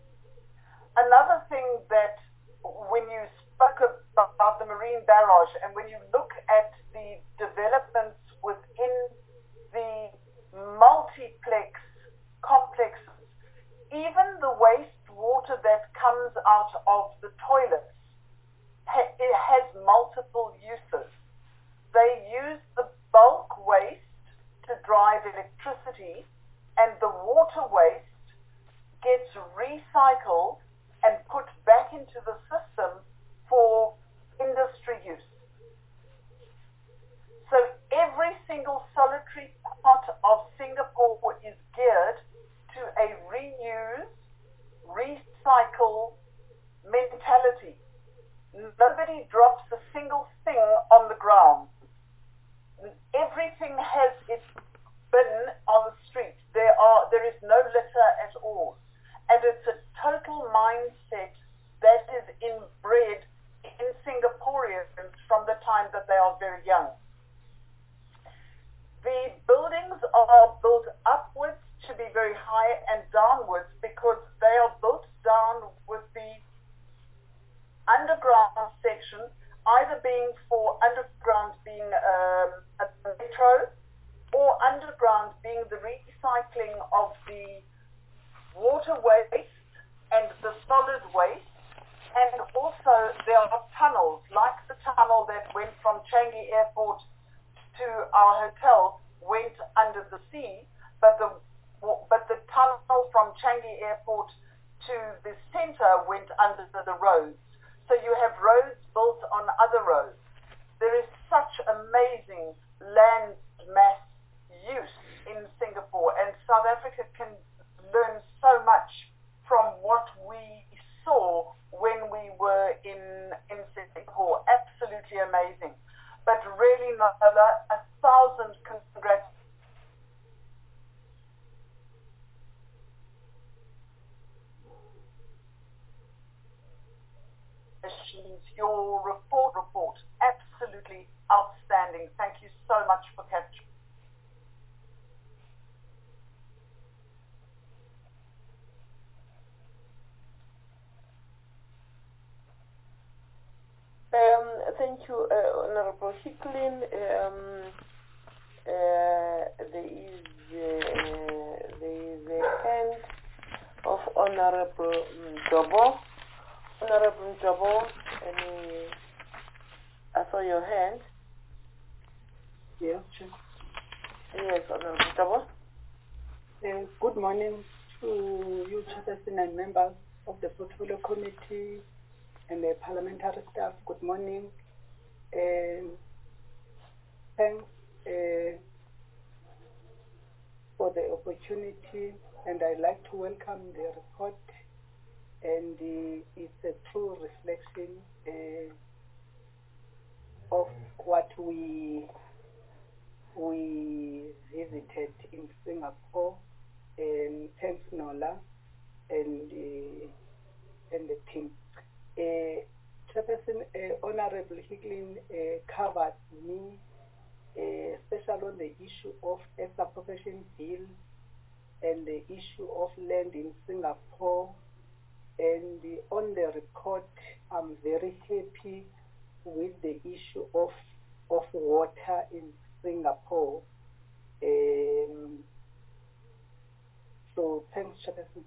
Another thing that, when you spoke about the marine barrage, and when you look at the developments within the multiplex complexes, even the wastewater that comes out of the toilets, it has multiple uses. They use the bulk waste to drive electricity, and the water waste gets recycled and put back into the system for industry use. So every single solitary part of Singapore is geared to a reuse, recycle mentality. Nobody drops a single thing on the ground. Everything has its bin on the street. There are there is no litter at all. And it's a total mindset that is inbred in Singaporeans from the time that they are very young. The buildings are built upwards to be very high and downwards because they are built down with the underground section either being for underground being um, a metro, or underground being the recycling of the water waste and the solid waste. And also there are tunnels, like the tunnel that went from Changi Airport to our hotel went under the sea, but the but the tunnel from Changi Airport to the center went under the roads. So you have roads built on other roads. There is such amazing land mass use in Singapore, and South Africa can learn so much from what we saw when we were in, in Singapore. Absolutely amazing. But really, Nola, a thousand congratulations. Your report, report, absolutely outstanding. Thank you so much for capturing. Um, thank you, uh, Honorable Hicklin. Um, uh, there is uh, there is a hand of Honorable Jobo. Honorable Jobo, any? I saw your hand. Yes, sure. Yes, Honorable Jobo. Uh, good morning to you, Chairperson and members of the Portfolio Committee and the parliamentary staff. Good morning. Um, thanks uh, for the opportunity, and I'd like to welcome the report. And uh, it's a true reflection uh, of what we we visited in Singapore. And thanks, Nola, and uh, and the team. Uh, Chairperson, uh, Honorable Hicklin uh, covered me, uh, especially on the issue of extra profession bill and the issue of land in Singapore. And uh, on the report, I'm very happy with the issue of of water in Singapore. Um, so thanks, Chairperson.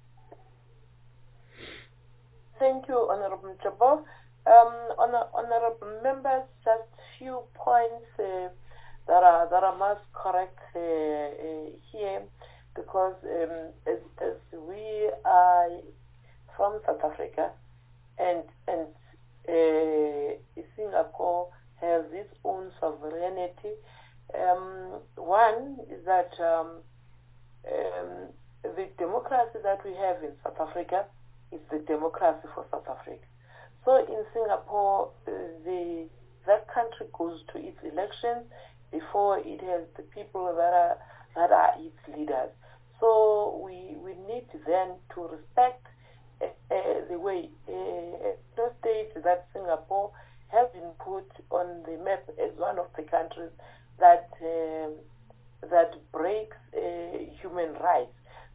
Thank you, Honorable Jobo. Um, honor, honorable members, just few points uh, that are that I must correct uh, uh, here, because um, as, as we are from South Africa, and and uh, Singapore has its own sovereignty. Um, one is that um, um, the democracy that we have in South Africa is the democracy for South Africa. So in Singapore, uh, the that country goes to its elections before it has the people that are that are its leaders. So we we need then to respect uh, uh, the way uh, the state that Singapore has been put on the map as one of the countries that um, that breaks uh, human rights.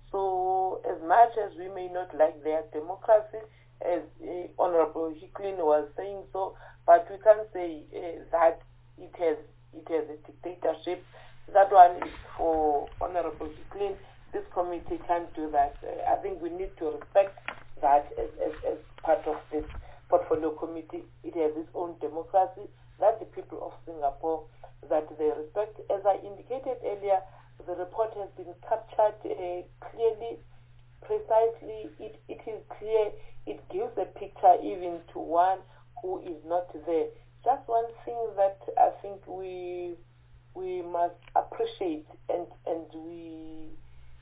So as much as we may not like their democracy, as uh, Honorable Hicklin was saying so, but we can't say uh, that it has it has a dictatorship. That one is for Honorable Hicklin. This committee can't do that. Uh, I think we need to respect that as, as, as part of this portfolio committee. It has its own democracy, that the people of Singapore, that they respect. As I indicated earlier, the report has been captured uh, clearly, precisely. It, it is clear. It gives a picture even to one who is not there. Just one thing that I think we we must appreciate and and we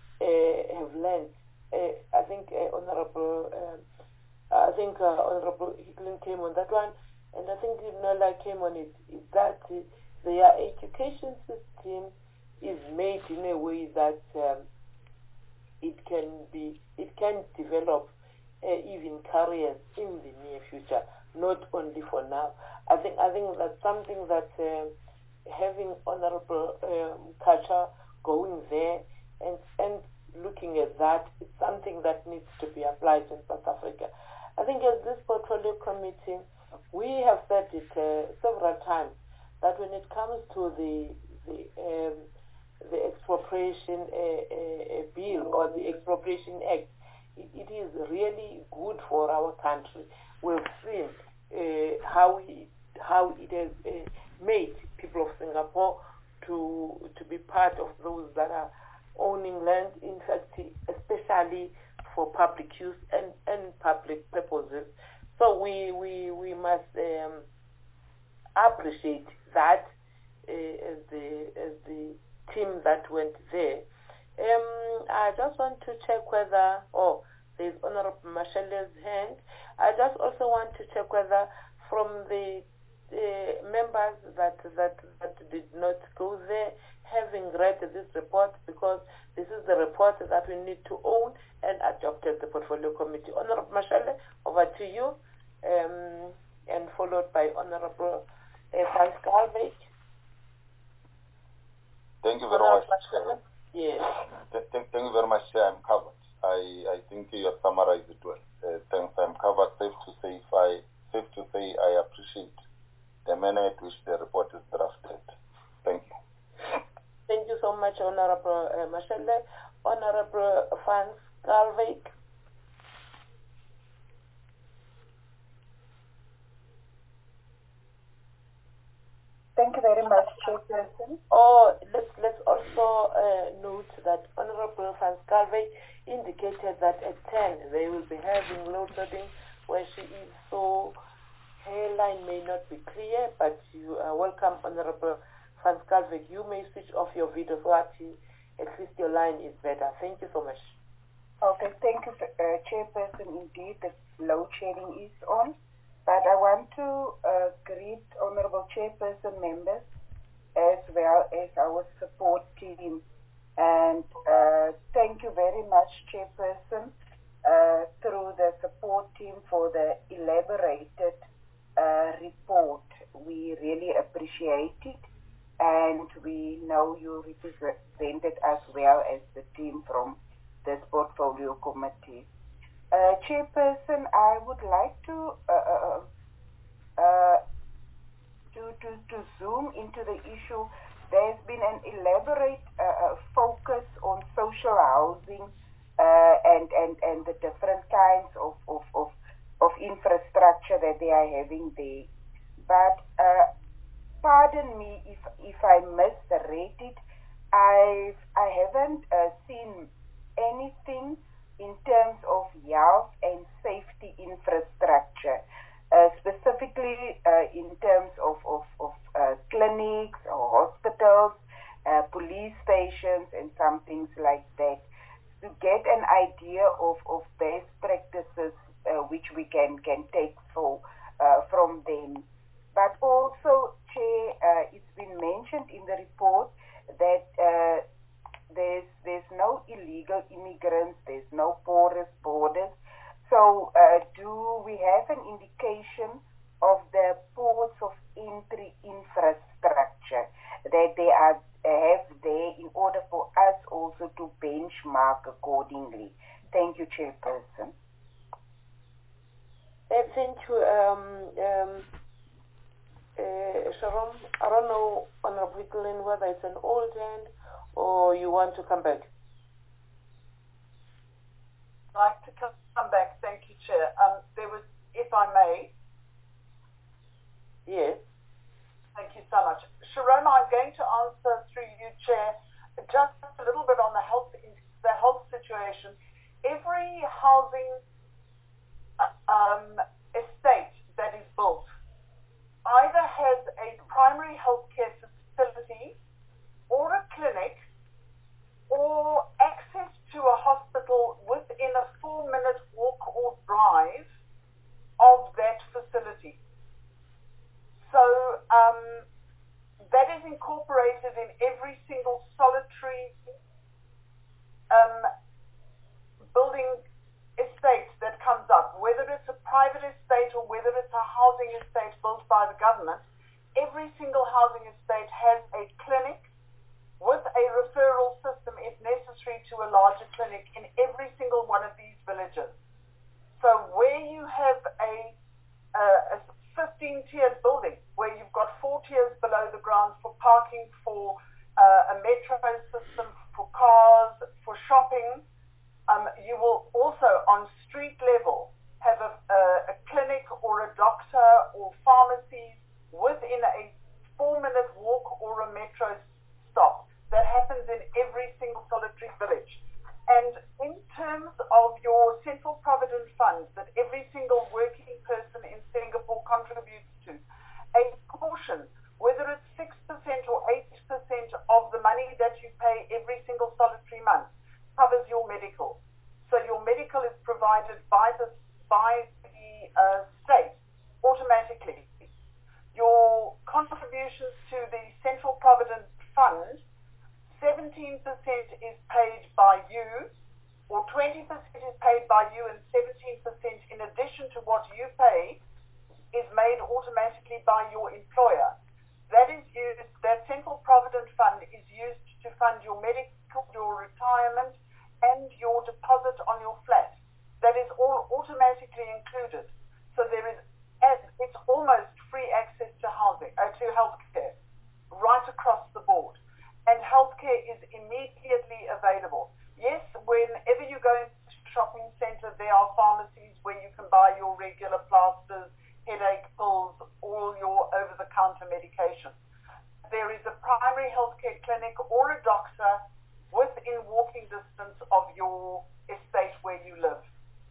uh, have learned. Uh, I think uh, Honorable uh, I think uh, Honorable Hicklin came on that one, and I think Nola came on it. Is that uh, their education system is made in a way that um, it can be, it can develop uh, even careers in the near future, not only for now. I think I think that's something that uh, having honorable um, culture going there and and looking at that, it's something that needs to be applied in South Africa. I think as this portfolio committee, we have said it uh, several times that when it comes to the the um, the expropriation uh, uh, bill or the expropriation act, it, it is really good for our country. We've seen uh, how it, how it has uh, made people of Singapore to to be part of those that are owning land, in fact, especially for public use and, and public purposes. So we we we must um, appreciate that uh, as the as the team that went there. Um, I just want to check whether, oh, there's Honorable Mashele's hand. I just also want to check whether from the uh, members that, that that did not go there, having read this report, because this is the report that we need to own and adopt as the portfolio committee. Honorable Mashele, over to you, um, and followed by Honorable uh, Franz Galvik. Thank you very much. Yes. Thank, thank you very much, Chair. I'm covered. I, I think you have summarized it well. Uh, thanks. I'm covered. Safe to say, if I safe to say, I appreciate the manner in which the report is drafted. Thank you. Thank you so much, Honorable uh, Mashele. Honorable Franz Galvik. Thank you very much, Chairperson. Oh, let's, let's also uh, note that Honorable Franz Galvik indicated that at ten they will be having load shedding where she is, so her line may not be clear, but you are welcome, Honorable Franz Galvik. You may switch off your video so that you, at least your line is better. Thank you so much. Okay, thank you, uh, Chairperson. Indeed, the load shedding is on. But I want to uh, greet Honorable Chairperson members as well as our support team. And uh, thank you very much, Chairperson, uh, through the support team for the elaborated uh, report. We really appreciate it. And we know you represented as well as the team from this portfolio committee. Uh, Chairperson, I would like to, uh, uh, to to to zoom into the issue. There's been an elaborate uh, focus on social housing uh, and and and the different kinds of of, of of infrastructure that they are having there. But uh, pardon me if if I misread it. I I haven't uh, seen anything in terms of health and safety infrastructure, uh, specifically uh, in terms of, of, of uh, clinics or hospitals, uh, police stations, and some things like that, to get an idea of, of best practices uh, which we can, can take for, uh, from them. But also, Chair, uh, it's been mentioned in the report that uh, There's there's no illegal immigrants, there's no porous borders. So uh, do we have an indication of the ports of entry infrastructure that they are have there in order for us also to benchmark accordingly? Thank you, Chairperson. Uh, thank you, um, um, uh, Sharon. I don't know, Honorable Glenn, whether it's an old hand or you want to come back? I'd like to come back. Thank you, Chair. Um, there was, if I may. Yes. Thank you so much. Sharon, I'm going to answer through you, Chair, just a little bit on the health, the health situation. Every housing um, estate that is built either has a primary health care facility or a clinic or access to a hospital within a four-minute walk or drive of that facility. So um, that is incorporated in every single solitary um, building estate that comes up, whether it's a private estate or whether it's a housing estate built by the government. Every single housing estate has a clinic with a referral system, if necessary, to a larger clinic in every single one of these villages. So where you have a, a, a fifteen-tiered building where you've got four tiers below the ground for parking, for uh, a metro system, for cars, for shopping. Um, you will also, on street level, have a, a, a clinic or a doctor or pharmacies within a four-minute walk or a metro stop. That happens in every single solitary village. And in terms of your Central Provident Fund that every single working person in Singapore contributes to, a portion, whether it's six percent or eight percent of the money that you pay every single solitary month, covers your medical. So your medical is provided by the, by the uh, state automatically. Your contributions to the Central Provident Fund, seventeen percent is paid by you, or twenty percent is paid by you, and seventeen percent in addition to what you pay is made automatically by your employer. That is used, that Central Provident Fund is used to fund your medical, your retirement, and your deposit on your flat. That is all automatically included. So there is, it's almost free access to housing, uh, to healthcare, right across the board. And healthcare is immediately available. Yes, whenever you go into a shopping center, there are pharmacies where you can buy your regular plasters, headache pills, all your over-the-counter medication. There is a primary healthcare clinic or a doctor within walking distance of your estate where you live.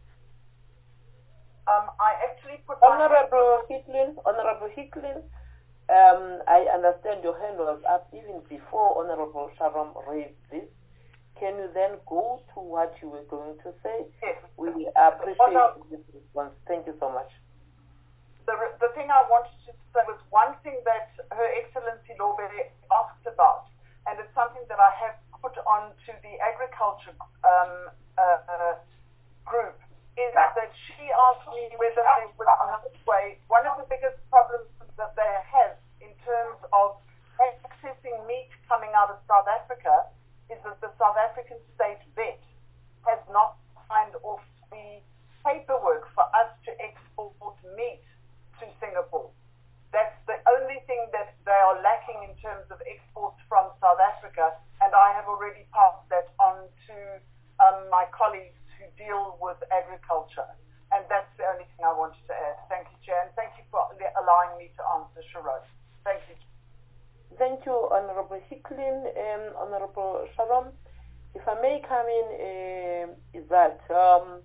Um, I actually put Honorable Hicklin, Honorable Hicklin, um, I understand your hand was up even before Honorable Sharon raised this. Can you then go to what you were going to say? Yes. We appreciate this response. Thank you so much. The, the thing I wanted to say was one thing that Her Excellency Lawberry asked about, and it's something that I have put on to the agriculture um, uh, uh, group, is that she asked me whether there was another way. One of the biggest problems that they have in terms of accessing meat coming out of South Africa is that the South African state vet has not signed off the paperwork for us to export meat to Singapore. That's the only thing that they are lacking in terms of exports from South Africa, and I have already passed that on to um, my colleagues who deal with agriculture. And that's the only thing I wanted to add. Thank you, Chair, and thank you for allowing me to answer, Sharon. Thank you. Thank you, Honorable Hicklin and Honorable Sharon. If I may come in, uh, is that um,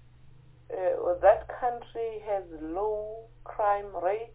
uh, that country has low crime rate.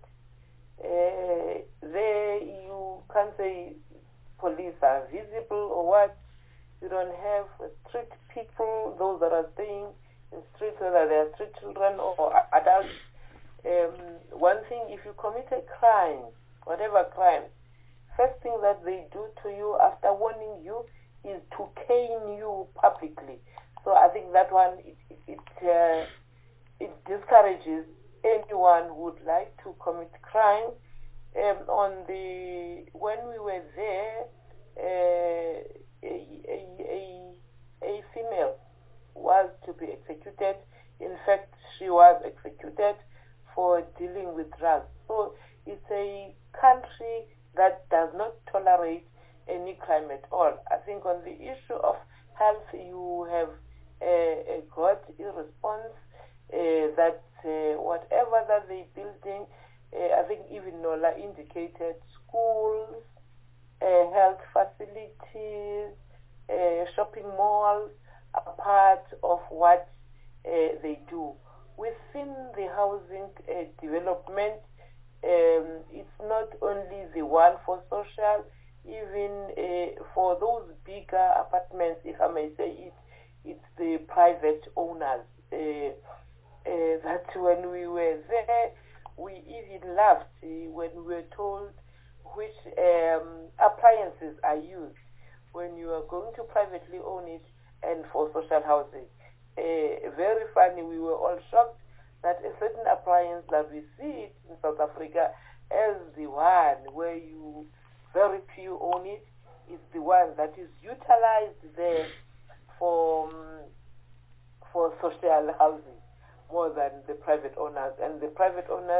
Uh, there you can't say police are visible or what. You don't have street people, those that are staying in streets, whether they are street children or adults. Um, one thing, if you commit a crime, whatever crime, first thing that they do to you after warning you is to cane you publicly. So I think that one, it, it, it, uh, it discourages anyone who would like to commit crime. Um, on the, when we were there, uh, a, a, a, a female was to be executed. In fact, she was executed for dealing with drugs. So it's a country that does not tolerate any crime at all. I think on the issue of health, you have uh, got a response uh, that uh, whatever that they're building, uh, I think even Nola indicated, schools, uh, health facilities, uh, shopping malls are part of what uh, they do. Within the housing uh, development, um, it's not only the one for social, even uh, for those bigger apartments, if I may say it, it's the private owners. Uh, uh, that when we were there, we even laughed uh, when we were told which um, appliances are used when you are going to privately own it and for social housing. Uh, very funny, we were all shocked that a certain appliance that we see it in South Africa as the one where you very few own it, is the one that is utilized there for, um, for social housing more than the private owners. And the private owners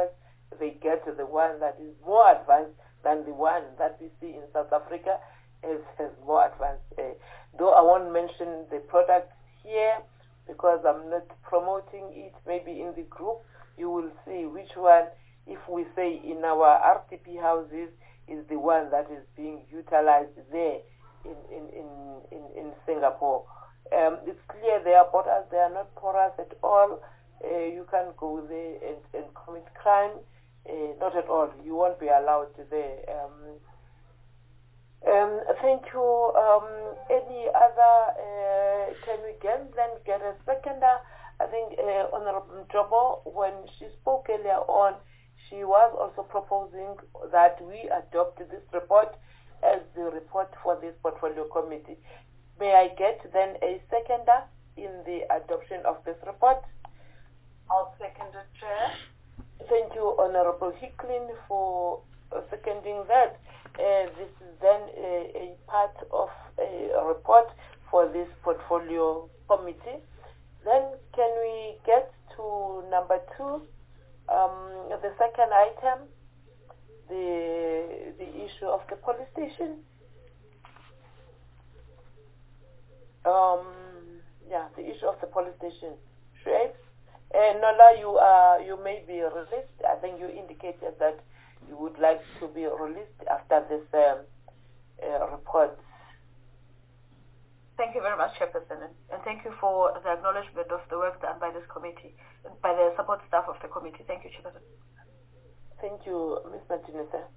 they get the one that is more advanced than the one that we see in South Africa as has more advanced. Uh, though I won't mention the product here because I'm not promoting it, maybe in the group you will see which one, if we say in our R T P houses, is the one that is being utilized there in, in, in, in, in Singapore. Um, it's clear they are borders, they are not porous at all. Uh, you can go there and, and commit crime. Uh, not at all. You won't be allowed there. Um, um, thank you. Um, any other, uh, can we get, then get a seconder? I think uh, Honorable Jobo, when she spoke earlier on, she was also proposing that we adopt this report as the report for this portfolio committee. May I get then a seconder in the adoption of this report? I'll second it, Chair. Thank you, Honorable Hicklin, for uh, seconding that. Uh, this is then a, a part of a report for this portfolio committee. Then can we get to number two, um, the second item, the the issue of the police station? Um, yeah, the issue of the police station. Shuaib? Uh, Nola, you are you may be released. I think you indicated that you would like to be released after this um, uh, report. Thank you very much, Chairperson, and thank you for the acknowledgement of the work done by this committee, by the support staff of the committee. Thank you, Chairperson. Thank you, Miz Martinez.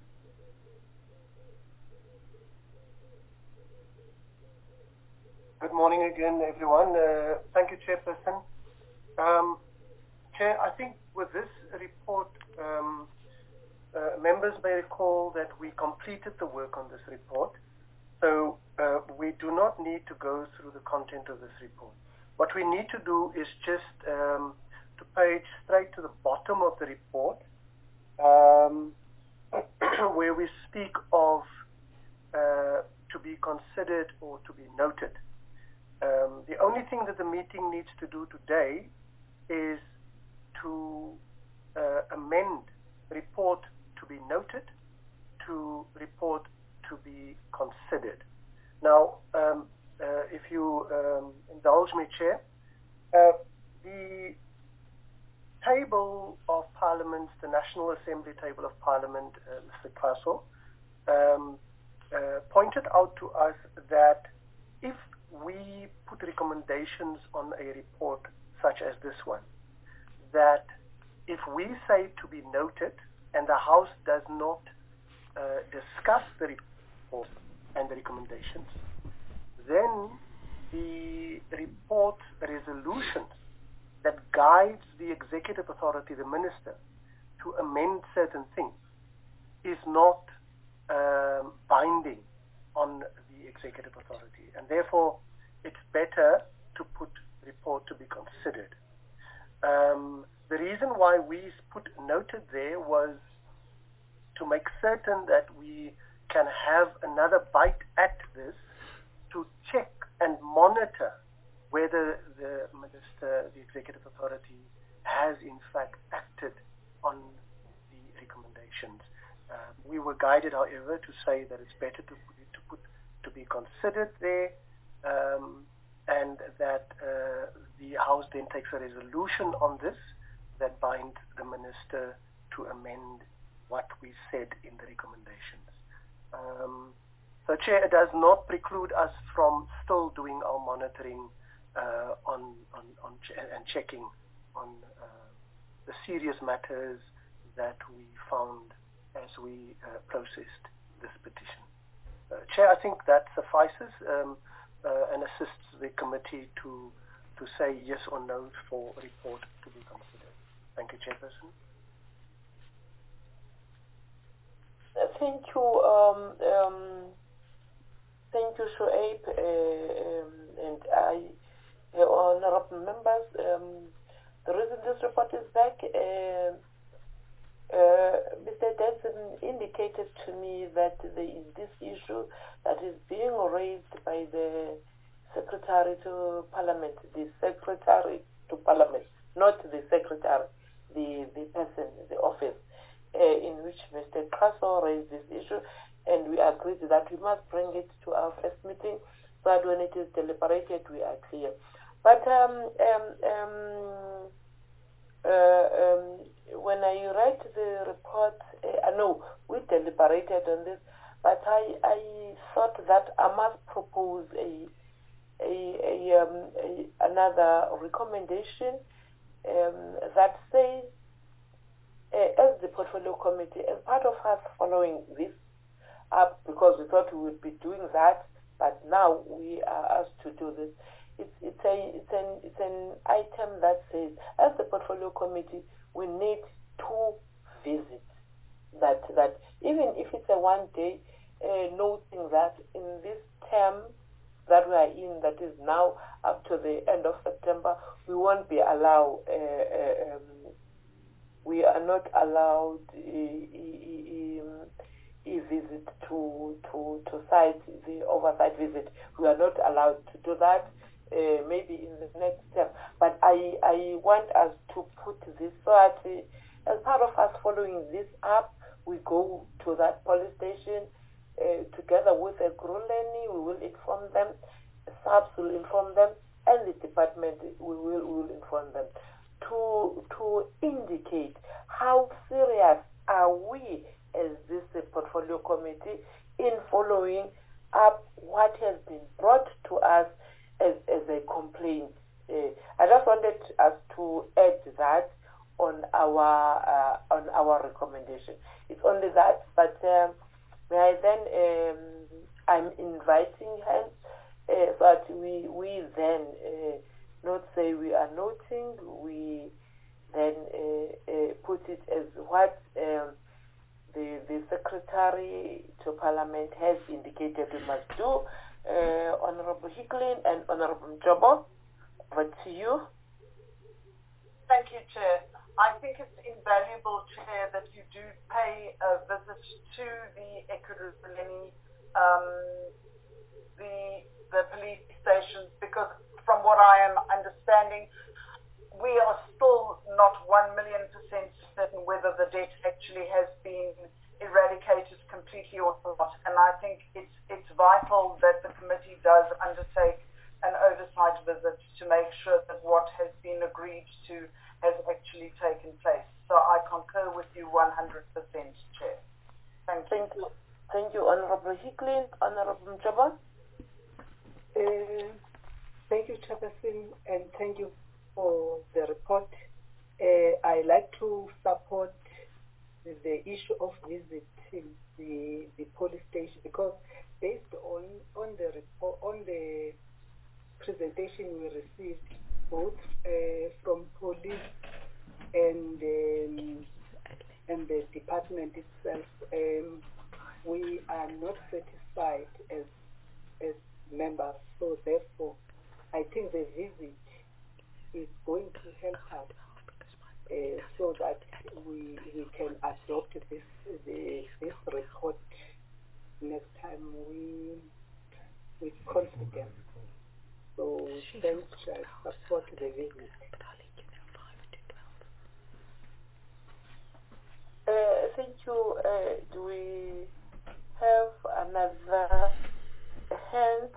Good morning again, everyone. Uh, thank you, Chairperson. Um, Chair, I think with this report, um, uh, members may recall that we completed the work on this report. So uh, we do not need to go through the content of this report. What we need to do is just um, to page straight to the bottom of the report, um, where we speak of uh, to be considered or to be noted. Um, the only thing that the meeting needs to do today is to uh, amend report to be noted to report to be considered. Now, um, uh, if you um, indulge me, Chair, uh, the table of Parliament, the National Assembly table of Parliament, uh, Mister Castle, um, uh, pointed out to us that if we put recommendations on a report such as this one, that if we say to be noted and the House does not uh, discuss the report and the recommendations, then the report resolutions that guides the executive authority, the minister, to amend certain things is not um, binding on the executive authority, and therefore it's better to put report to be considered. Um, the reason why we put noted there was to make certain that we can have another bite at this to check and monitor whether the minister, the executive authority, has in fact acted on the recommendations. Uh, we were guided, however, to say that it's better to put it to put to be considered there, um, and that uh, the House then takes a resolution on this that binds the minister to amend what we said in the recommendations. Um, so, Chair, it does not preclude us from still doing our monitoring uh, on, on, on ch and checking on uh, the serious matters that we found as we uh, processed this petition. Uh, Chair, I think that suffices um, uh, and assists the committee to to say yes or no for a report to be considered. Thank you, Chairperson. Thank you, um, um, thank you, Shuaib, uh, um, and I, uh, honorable members. Um, the reason this report is back, uh, uh, Mister Denson indicated to me that there is this issue that is being raised by the Secretary to Parliament, the Secretary to Parliament, not the Secretary, the, the person, the office. uh, in which Mister Kraso raised this issue, and we agreed that we must bring it to our first meeting so that when it is deliberated, we are clear. But um, um, um, uh, um, when I read the report, uh, no, we deliberated on this, but I, I thought that I must propose a, a, a, um, a another recommendation um, that says, uh, as the portfolio committee, as part of us following this up, because we thought we would be doing that, but now we are asked to do this. It's, it's, a, it's, an, it's an item that says, as the portfolio committee, we need two visits. That, that even if it's a one day, uh, noting that in this term that we are in, that is now up to the end of September, we won't be allowed, uh, uh, um, we are not allowed a, a, a visit to, to, to site, the oversight visit. We are not allowed to do that. Uh, maybe in the next step, but I, I want us to put this so that uh, as part of us following this up, we go to that police station uh, together with a Gruleni. We will inform them, SAPS will inform them, and the department we will, we will inform them to to indicate how serious are we as this uh, portfolio committee in following up what has been brought to us as, as a complaint. Uh, I just wanted us to add that on our uh, on our recommendation. It's only that, but um, may I then um, I'm inviting hands uh, so that we we then uh, not say we are noting, we then uh, uh, put it as what um, the the secretary to Parliament has indicated we must do. Uh, Honorable Hicklin and Honorable Mjobo, over to you. Thank you, Chair. I think it's invaluable, Chair, that you do pay a visit to the Ekurhuleni, um, the the police stations, because from what I am understanding, we are still not one million percent certain whether the debt actually has been eradicated completely or not. And I think it's it's vital that the committee does undertake an oversight visit to make sure that what has been agreed to has actually taken place. So I concur with you one hundred percent, Chair. Thank you. Thank you, Thank you Honorable Hicklin. Honorable Mjobo. Uh, thank you, Chairperson, and thank you for the report. Uh, I like to support the issue of visiting the the police station, because based on on the report, on the presentation we received both uh, from police and um, and the department itself, um, we are not satisfied as as members. So therefore, I think the visit is going to help us uh, so that we we can adopt this the, this report next time we with confidence. So thanks, I support the visit. Uh, thank you. Uh, do we have another hand?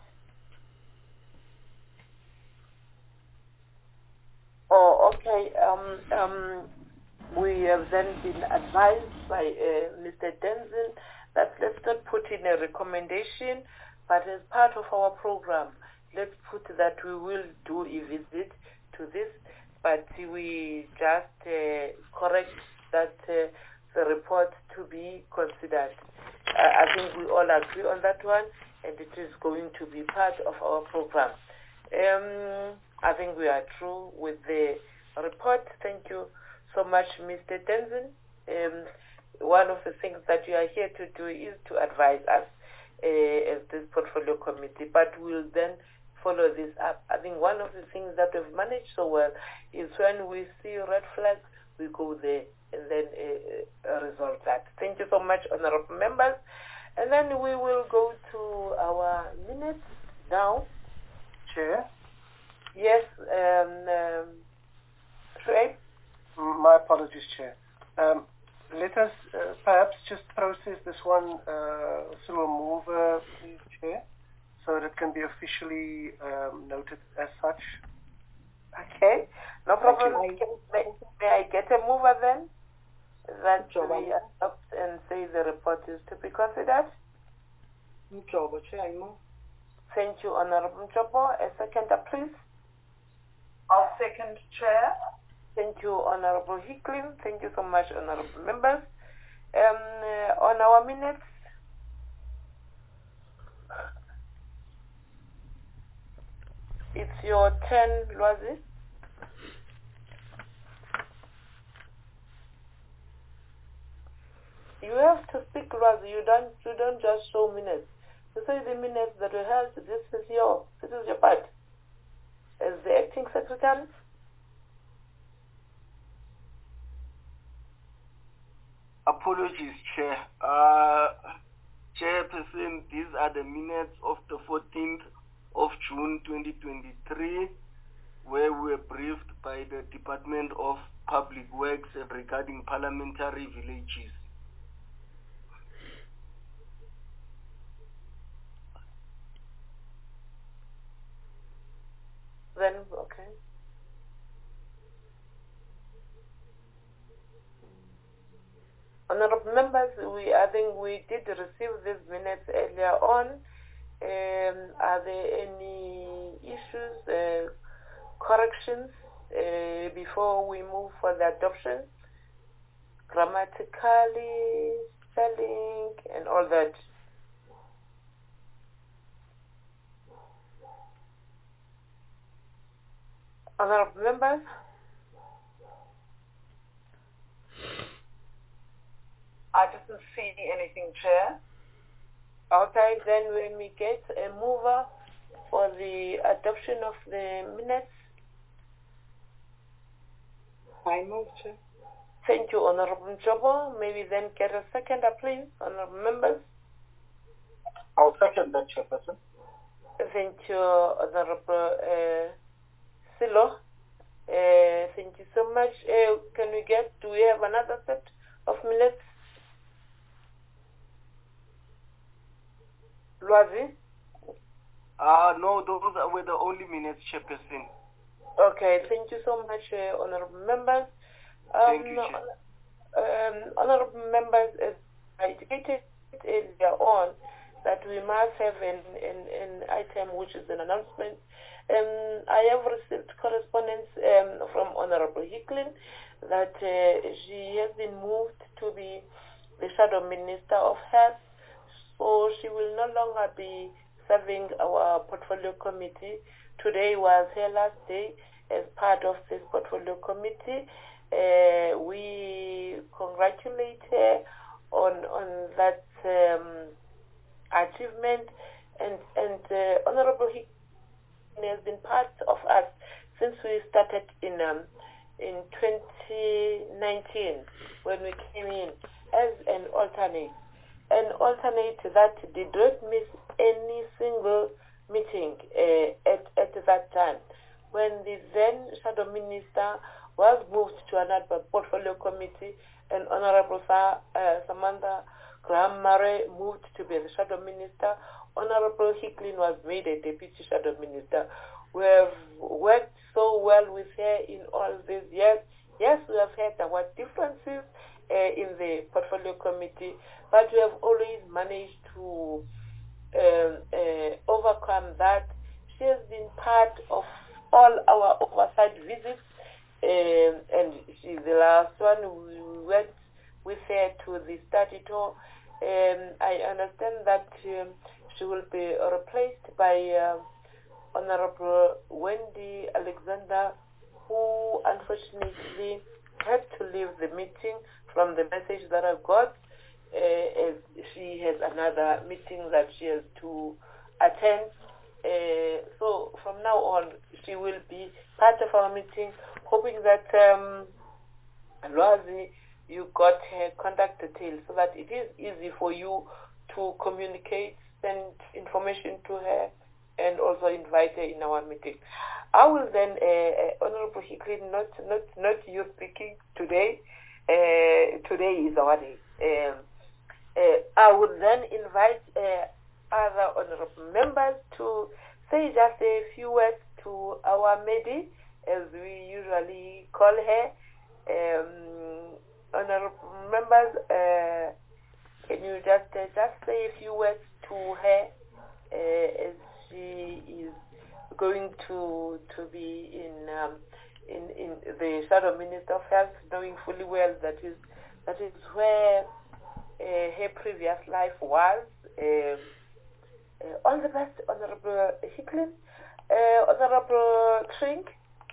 Oh, okay. Um, um, we have then been advised by uh, Mister Denzin that let's not put in a recommendation, but as part of our program, let's put that we will do a visit to this, but we just uh, correct that uh, the report to be considered. Uh, I think we all agree on that one, and it is going to be part of our program. Um, I think we are through with the report. Thank you so much, Mister Tenzin. Um, one of the things that you are here to do is to advise us uh, as this portfolio committee, but we'll then follow this up. I think one of the things that we've managed so well is when we see red flags, we go there and then uh, uh, resolve that. Thank you so much, honorable members. And then we will go to our minutes now. Chair? Yes, um, um, Shuaib? My apologies, Chair. Um, let us uh, perhaps just process this one uh, through a mover, please, Chair, so that it can be officially um, noted as such. Okay, no problem. May, may I get a mover then? That we adopt and say the report is to be considered. Thank you, Honorable Mjobo. A seconder, please. I'll second, Chair. Thank you, Honorable Hicklin. Thank you so much, Honorable members. Um, uh, on our minutes, it's your turn, Lwazi. You have to speak, Lwazi. You don't. You don't just show minutes. You say the minutes that we held. This is your. This is your part. As the acting secretary. Apologies, Chair. Uh, Chairperson, these are the minutes of the fourteenth of June twenty twenty-three, where we were briefed by the Department of Public Works regarding parliamentary villages. Then, okay. Honorable members, we I think we did receive these minutes earlier on. Um, are there any issues, uh, corrections uh, before we move for the adoption? Grammatically, spelling, and all that. Honorable members? I didn't see anything, Chair. Okay, then when we get a mover for the adoption of the minutes. I move, Chair. Thank you, Honorable Mjobo. Maybe then get a seconder, please, Honorable members. I'll second that, Chairperson. Thank you, Honorable uh, Silo. Uh, thank you so much. Uh, can we get, do we have another set of minutes? Lwazi? Uh, no, those were the only minutes, Chairperson. Okay, thank you so much, uh, Honorable members. Um, Thank you, Chair. Um, honorable members, as I indicated earlier on, that we must have an, an, an item which is an announcement. Um, I have received correspondence um, from Honorable Hicklin that uh, she has been moved to be the Shadow Minister of Health, so she will no longer be serving our portfolio committee. Today was her last day as part of this portfolio committee. Uh, we congratulate her on on that um, achievement, and and uh, Honorable Hicklin has been part of us since we started in um, in twenty nineteen when we came in as an alternate, an alternate that did not miss any single meeting uh, at at that time when the then Shadow Minister was moved to another portfolio committee, and Honorable Sa, uh, Samantha Graham Murray moved to be the Shadow Minister. Honorable Hicklin was made a Deputy Shadow Minister. We have worked so well with her in all these years. Yes, we have had our differences uh, in the portfolio committee, but we have always managed to uh, uh, overcome that. She has been part of all our oversight visits. Um, and she's the last one. We went with her to the study tour. Um, I understand that um, she will be replaced by uh, Honorable Wendy Alexander, who unfortunately had to leave the meeting from the message that I got, uh, as she has another meeting that she has to attend. Uh, so from now on, she will be part of our meeting, hoping that um, Lwazi, you got her contact details so that it is easy for you to communicate, send information to her, and also invite her in our meeting. I will then, uh, uh, Honorable Hicklin, not, not, not you speaking today, uh, today is our day. Um, uh, I would then invite uh, other honorable members to say just a few words to our Medi, as we usually call her. Um, honorable members, uh, can you just uh, just say a few words to her uh, as she is going to to be in um, in in the Shadow Minister of Health, knowing fully well that is that is where uh, her previous life was. Um, uh, all the best, Honorable Hicklin. Uh, Honorable Trink.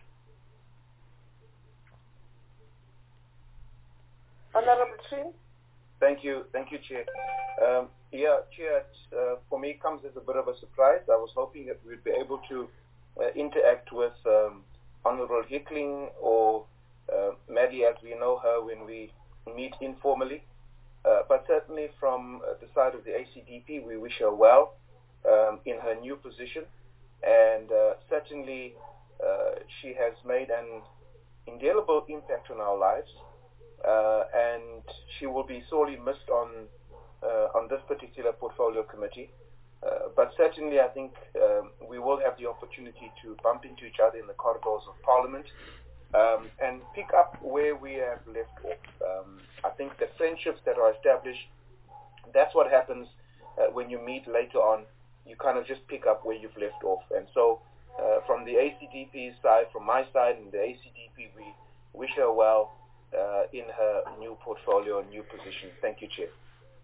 Honorable Trink. Thank you, thank you, Chair. Um, yeah, Chair, uh, for me comes as a bit of a surprise. I was hoping that we'd be able to uh, interact with um, Honorable Hickling or uh, Maddie, as we know her when we meet informally. Uh, but certainly from uh, the side of the A C D P, we wish her well um, in her new position. And uh, certainly uh, she has made an indelible impact on our lives. Uh, and she will be sorely missed on uh, on this particular portfolio committee. Uh, but certainly I think um, we will have the opportunity to bump into each other in the corridors of Parliament um, and pick up where we have left off. Um, I think the friendships that are established, that's what happens uh, when you meet later on. You kind of just pick up where you've left off. And so uh, from the A C D P side, from my side and the A C D P, we wish her well uh, in her new portfolio and new position. Thank you, Chair.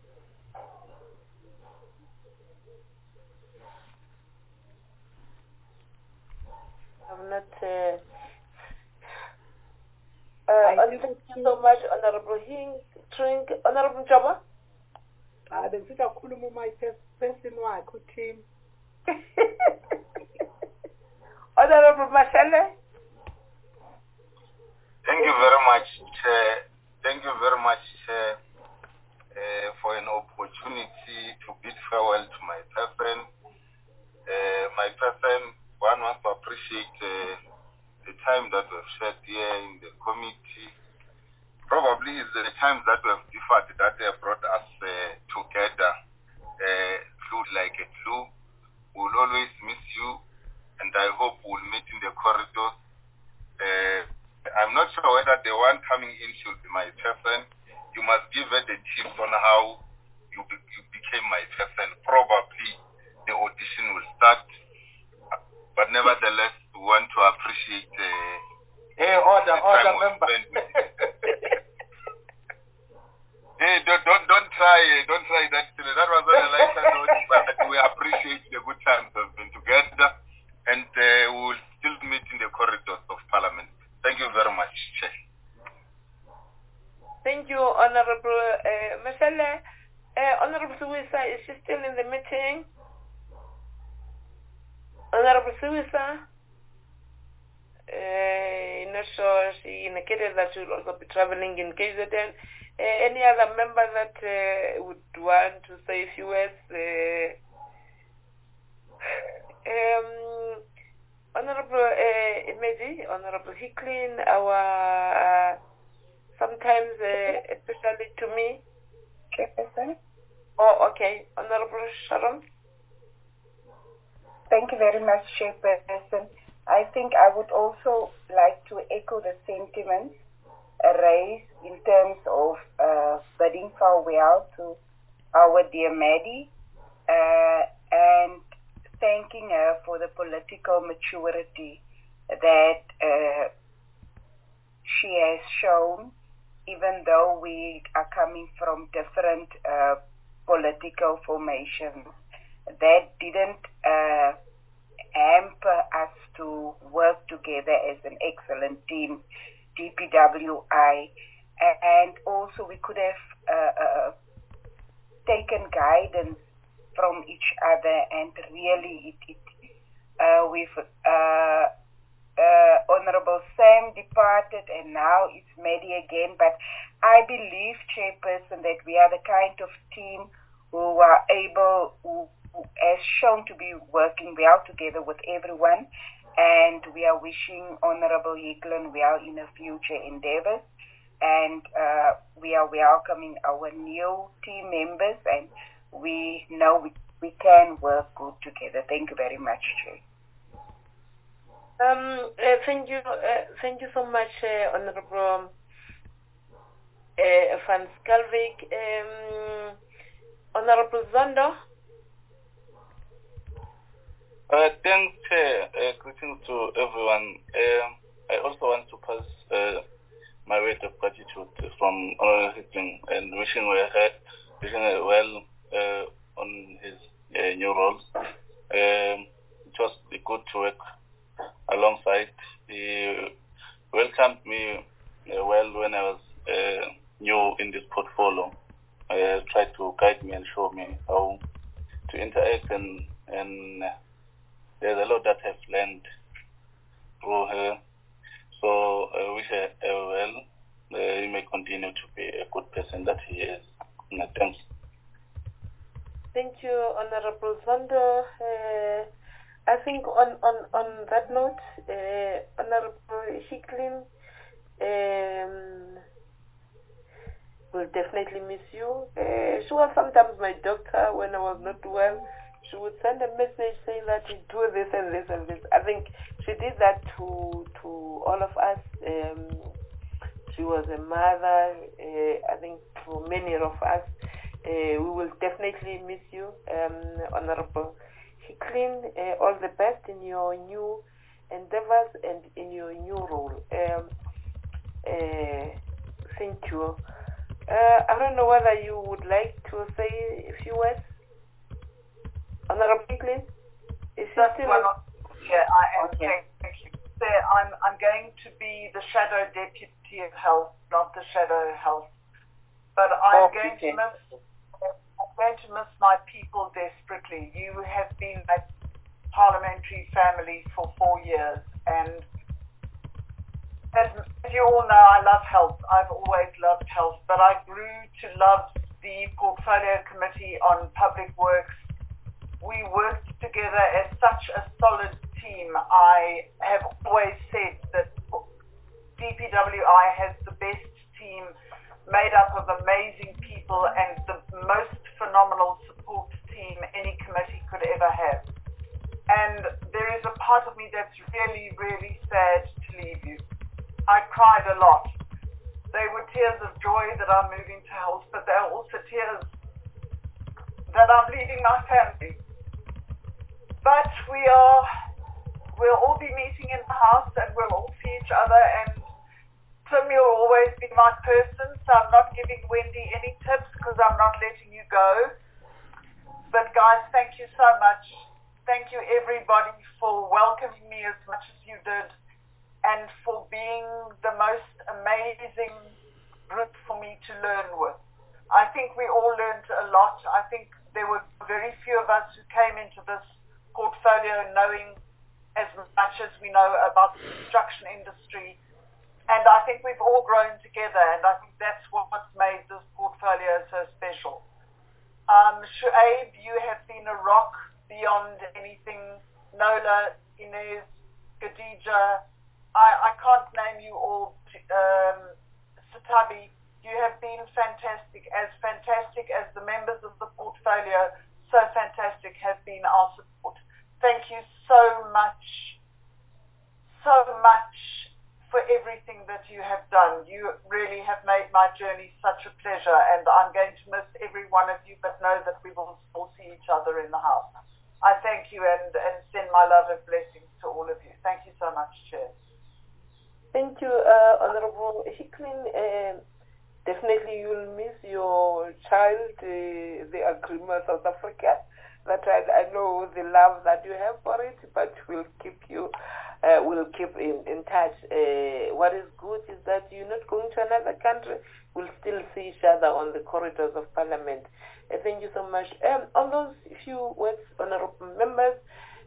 I'm not. Uh, uh, thank you so much, Honorable Hing, Trink, Honorable Jaba. Ah, then sit up, my person, team. Honorable Mashele. Thank you very much, Chair. Thank you very much, Chair, uh, for an opportunity to bid farewell to my person. Uh, my person, one wants to appreciate uh, the time that we've shared here in the committee. Probably is the times that we've differed that have brought us uh, together. Uh, flew like a glue. We'll always miss you, and I hope we'll meet in the corridors. Uh, I'm not sure whether the one coming in should be my person. You must give her the tips on how you, be, you became my person. Probably the audition will start, but nevertheless, we want to appreciate uh, hey, order, the order, time we member. spent with Hey, don't, don't, don't try, don't try that. That was on a lighter note, but we appreciate the good times we've been together, and uh, we will still meet in the corridors of Parliament. Thank you very much, Chair. Thank you, Honorable uh, Mashele. Uh, Honorable Suwisa, is she still in the meeting? Honorable Suwisa? Uh, not sure. She indicated that she will also be traveling in K Z N. Uh, any other member that uh, would want to say a few words? Uh, um, Honorable uh, Imedi, Honorable Hicklin, our uh, sometimes, uh, especially to me. Chairperson. Oh, okay. Honorable Sharon. Thank you very much, Chairperson. I think I would also like to echo the sentiments raised in terms of uh, bidding farewell to our dear Maddie uh, and thanking her for the political maturity that uh, she has shown, even though we are coming from different uh, political formations. That didn't uh, hamper us to work together as an excellent team, D P W I, and also we could have uh, uh, taken guidance from each other, and really it, it uh, with uh, uh, Honorable Sam departed and now it's Maddie again, but I believe, Chairperson, that we are the kind of team who are able, who, who has shown to be working well together with everyone, and we are wishing Honorable Hicklin well in her future endeavors. and uh, we are welcoming our new team members, and we know we, we can work good together. Thank you very much, Chair. Um, uh, thank you, uh, thank you so much, uh, Honorable uh, Van Schalkwyk. Um, Honorable Zondo. Uh, thanks, Chair. Uh, greetings to everyone. Uh, I also want to pass uh, my word of gratitude from Honorable Hickling and wishing her, wishing her well uh, on his uh, new roles. Um, it was good to work alongside. He welcomed me uh, well when I was uh, new in this portfolio. Uh, tried to guide me and show me how to interact, and, and uh, there's a lot that I've learned through her. So I uh, wish her uh, well. Uh, he may continue to be a good person that he is. Uh, thanks. Thank you, Honorable Zondo. Uh, I think on, on, on that note, uh, Honorable Hickling, um, will definitely miss you. Uh, she was sometimes my doctor when I was not well. She would send a message saying that you do this and this and this. I think she did that to to all of us. Um, she was a mother, uh, I think, for many of us. Uh, we will definitely miss you, um, Honorable Hickling. Uh, all the best in your new endeavors and in your new role. Um, uh, thank you. Uh, I don't know whether you would like to say a few words, Honorable Hickling. Is she still? Well, yeah, I am. Okay. Thank you. So I'm I'm going to be the shadow deputy of health, not the shadow health. But I'm okay. going to miss. I'm going to miss my people desperately. You have been a parliamentary family for four years, and as, as you all know, I love health. I've always loved health, but I grew to love the Portfolio Committee on Public Works. We worked together as such a solid team. I have always said that D P W I has the best team made up of amazing people and the most phenomenal support team any committee could ever have. And there is a part of me that's really, really sad to leave you. I cried a lot. They were tears of joy that I'm moving to health, but they're also tears that I'm leaving my family. But we are, we'll all be meeting in the house and we'll all see each other, and Tim, you'll always be my person, so I'm not giving Wendy any tips because I'm not letting you go. But guys, thank you so much. Thank you everybody for welcoming me as much as you did, and for being the most amazing group for me to learn with. I think we all learned a lot. I think there were very few of us who came into this portfolio knowing as much as we know about the construction industry. And I think we've all grown together, and I think that's what's made this portfolio so special. Um, Shuaib, you have been a rock beyond anything. Nola, Inez, Khadija, I, I can't name you all. Um, Satabi, you have been fantastic, as fantastic as the members of the portfolio, so fantastic have been our support. Thank you so much, so much for everything that you have done. You really have made my journey such a pleasure, and I'm going to miss every one of you, but know that we will all see each other in the house. I thank you and, and send my love and blessings to all of you. Thank you so much, Chair. Thank you, uh, Honorable Hickling. Uh, definitely you'll miss your child, uh, the Agrima South Africa. That I, I know the love that you have for it, but we'll keep you, uh, we'll keep in, in touch. Uh, what is good is that you're not going to another country. We'll still see each other on the corridors of Parliament. Uh, thank you so much. Um, on those few words, honorable members,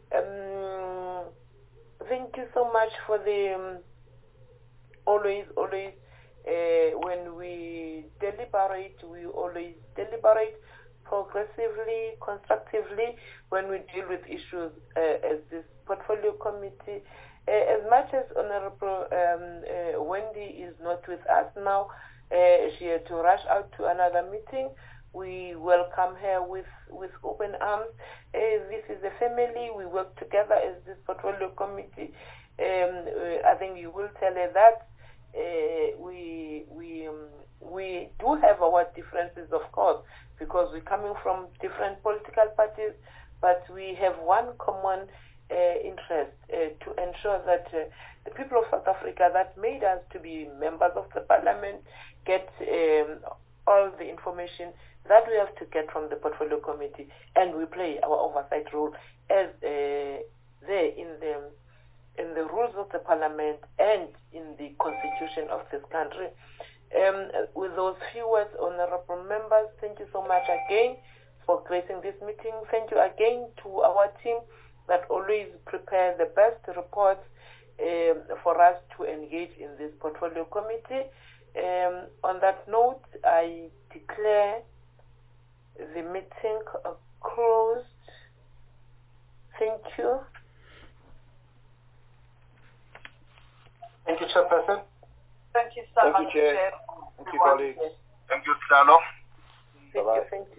um, thank you so much for the um, always, always, uh, when we deliberate, we always deliberate progressively, constructively, when we deal with issues uh, as this portfolio committee. Uh, as much as Honorable um, uh, Wendy is not with us now, uh, she had to rush out to another meeting. We welcome her with, with open arms. Uh, this is a family. We work together as this portfolio committee. Um, uh, I think you will tell her that. Uh, we we um, we do have our differences, of course, because we're coming from different political parties, but we have one common uh, interest uh, to ensure that uh, the people of South Africa that made us to be members of the parliament get um, all the information that we have to get from the portfolio committee, and we play our oversight role as uh, there in the in the rules of the parliament and in the constitution of this country. Um, with those few words, honorable members, thank you so much again for gracing this meeting. Thank you again to our team that always prepare the best reports um, for us to engage in this portfolio committee. Um, on that note, I declare the meeting closed. Thank you. Thank you, Chairperson. Thank you so Thank much, you, Chair. Chair. Thank you, colleagues. Thank you, Tlalo. Thank you, thank you.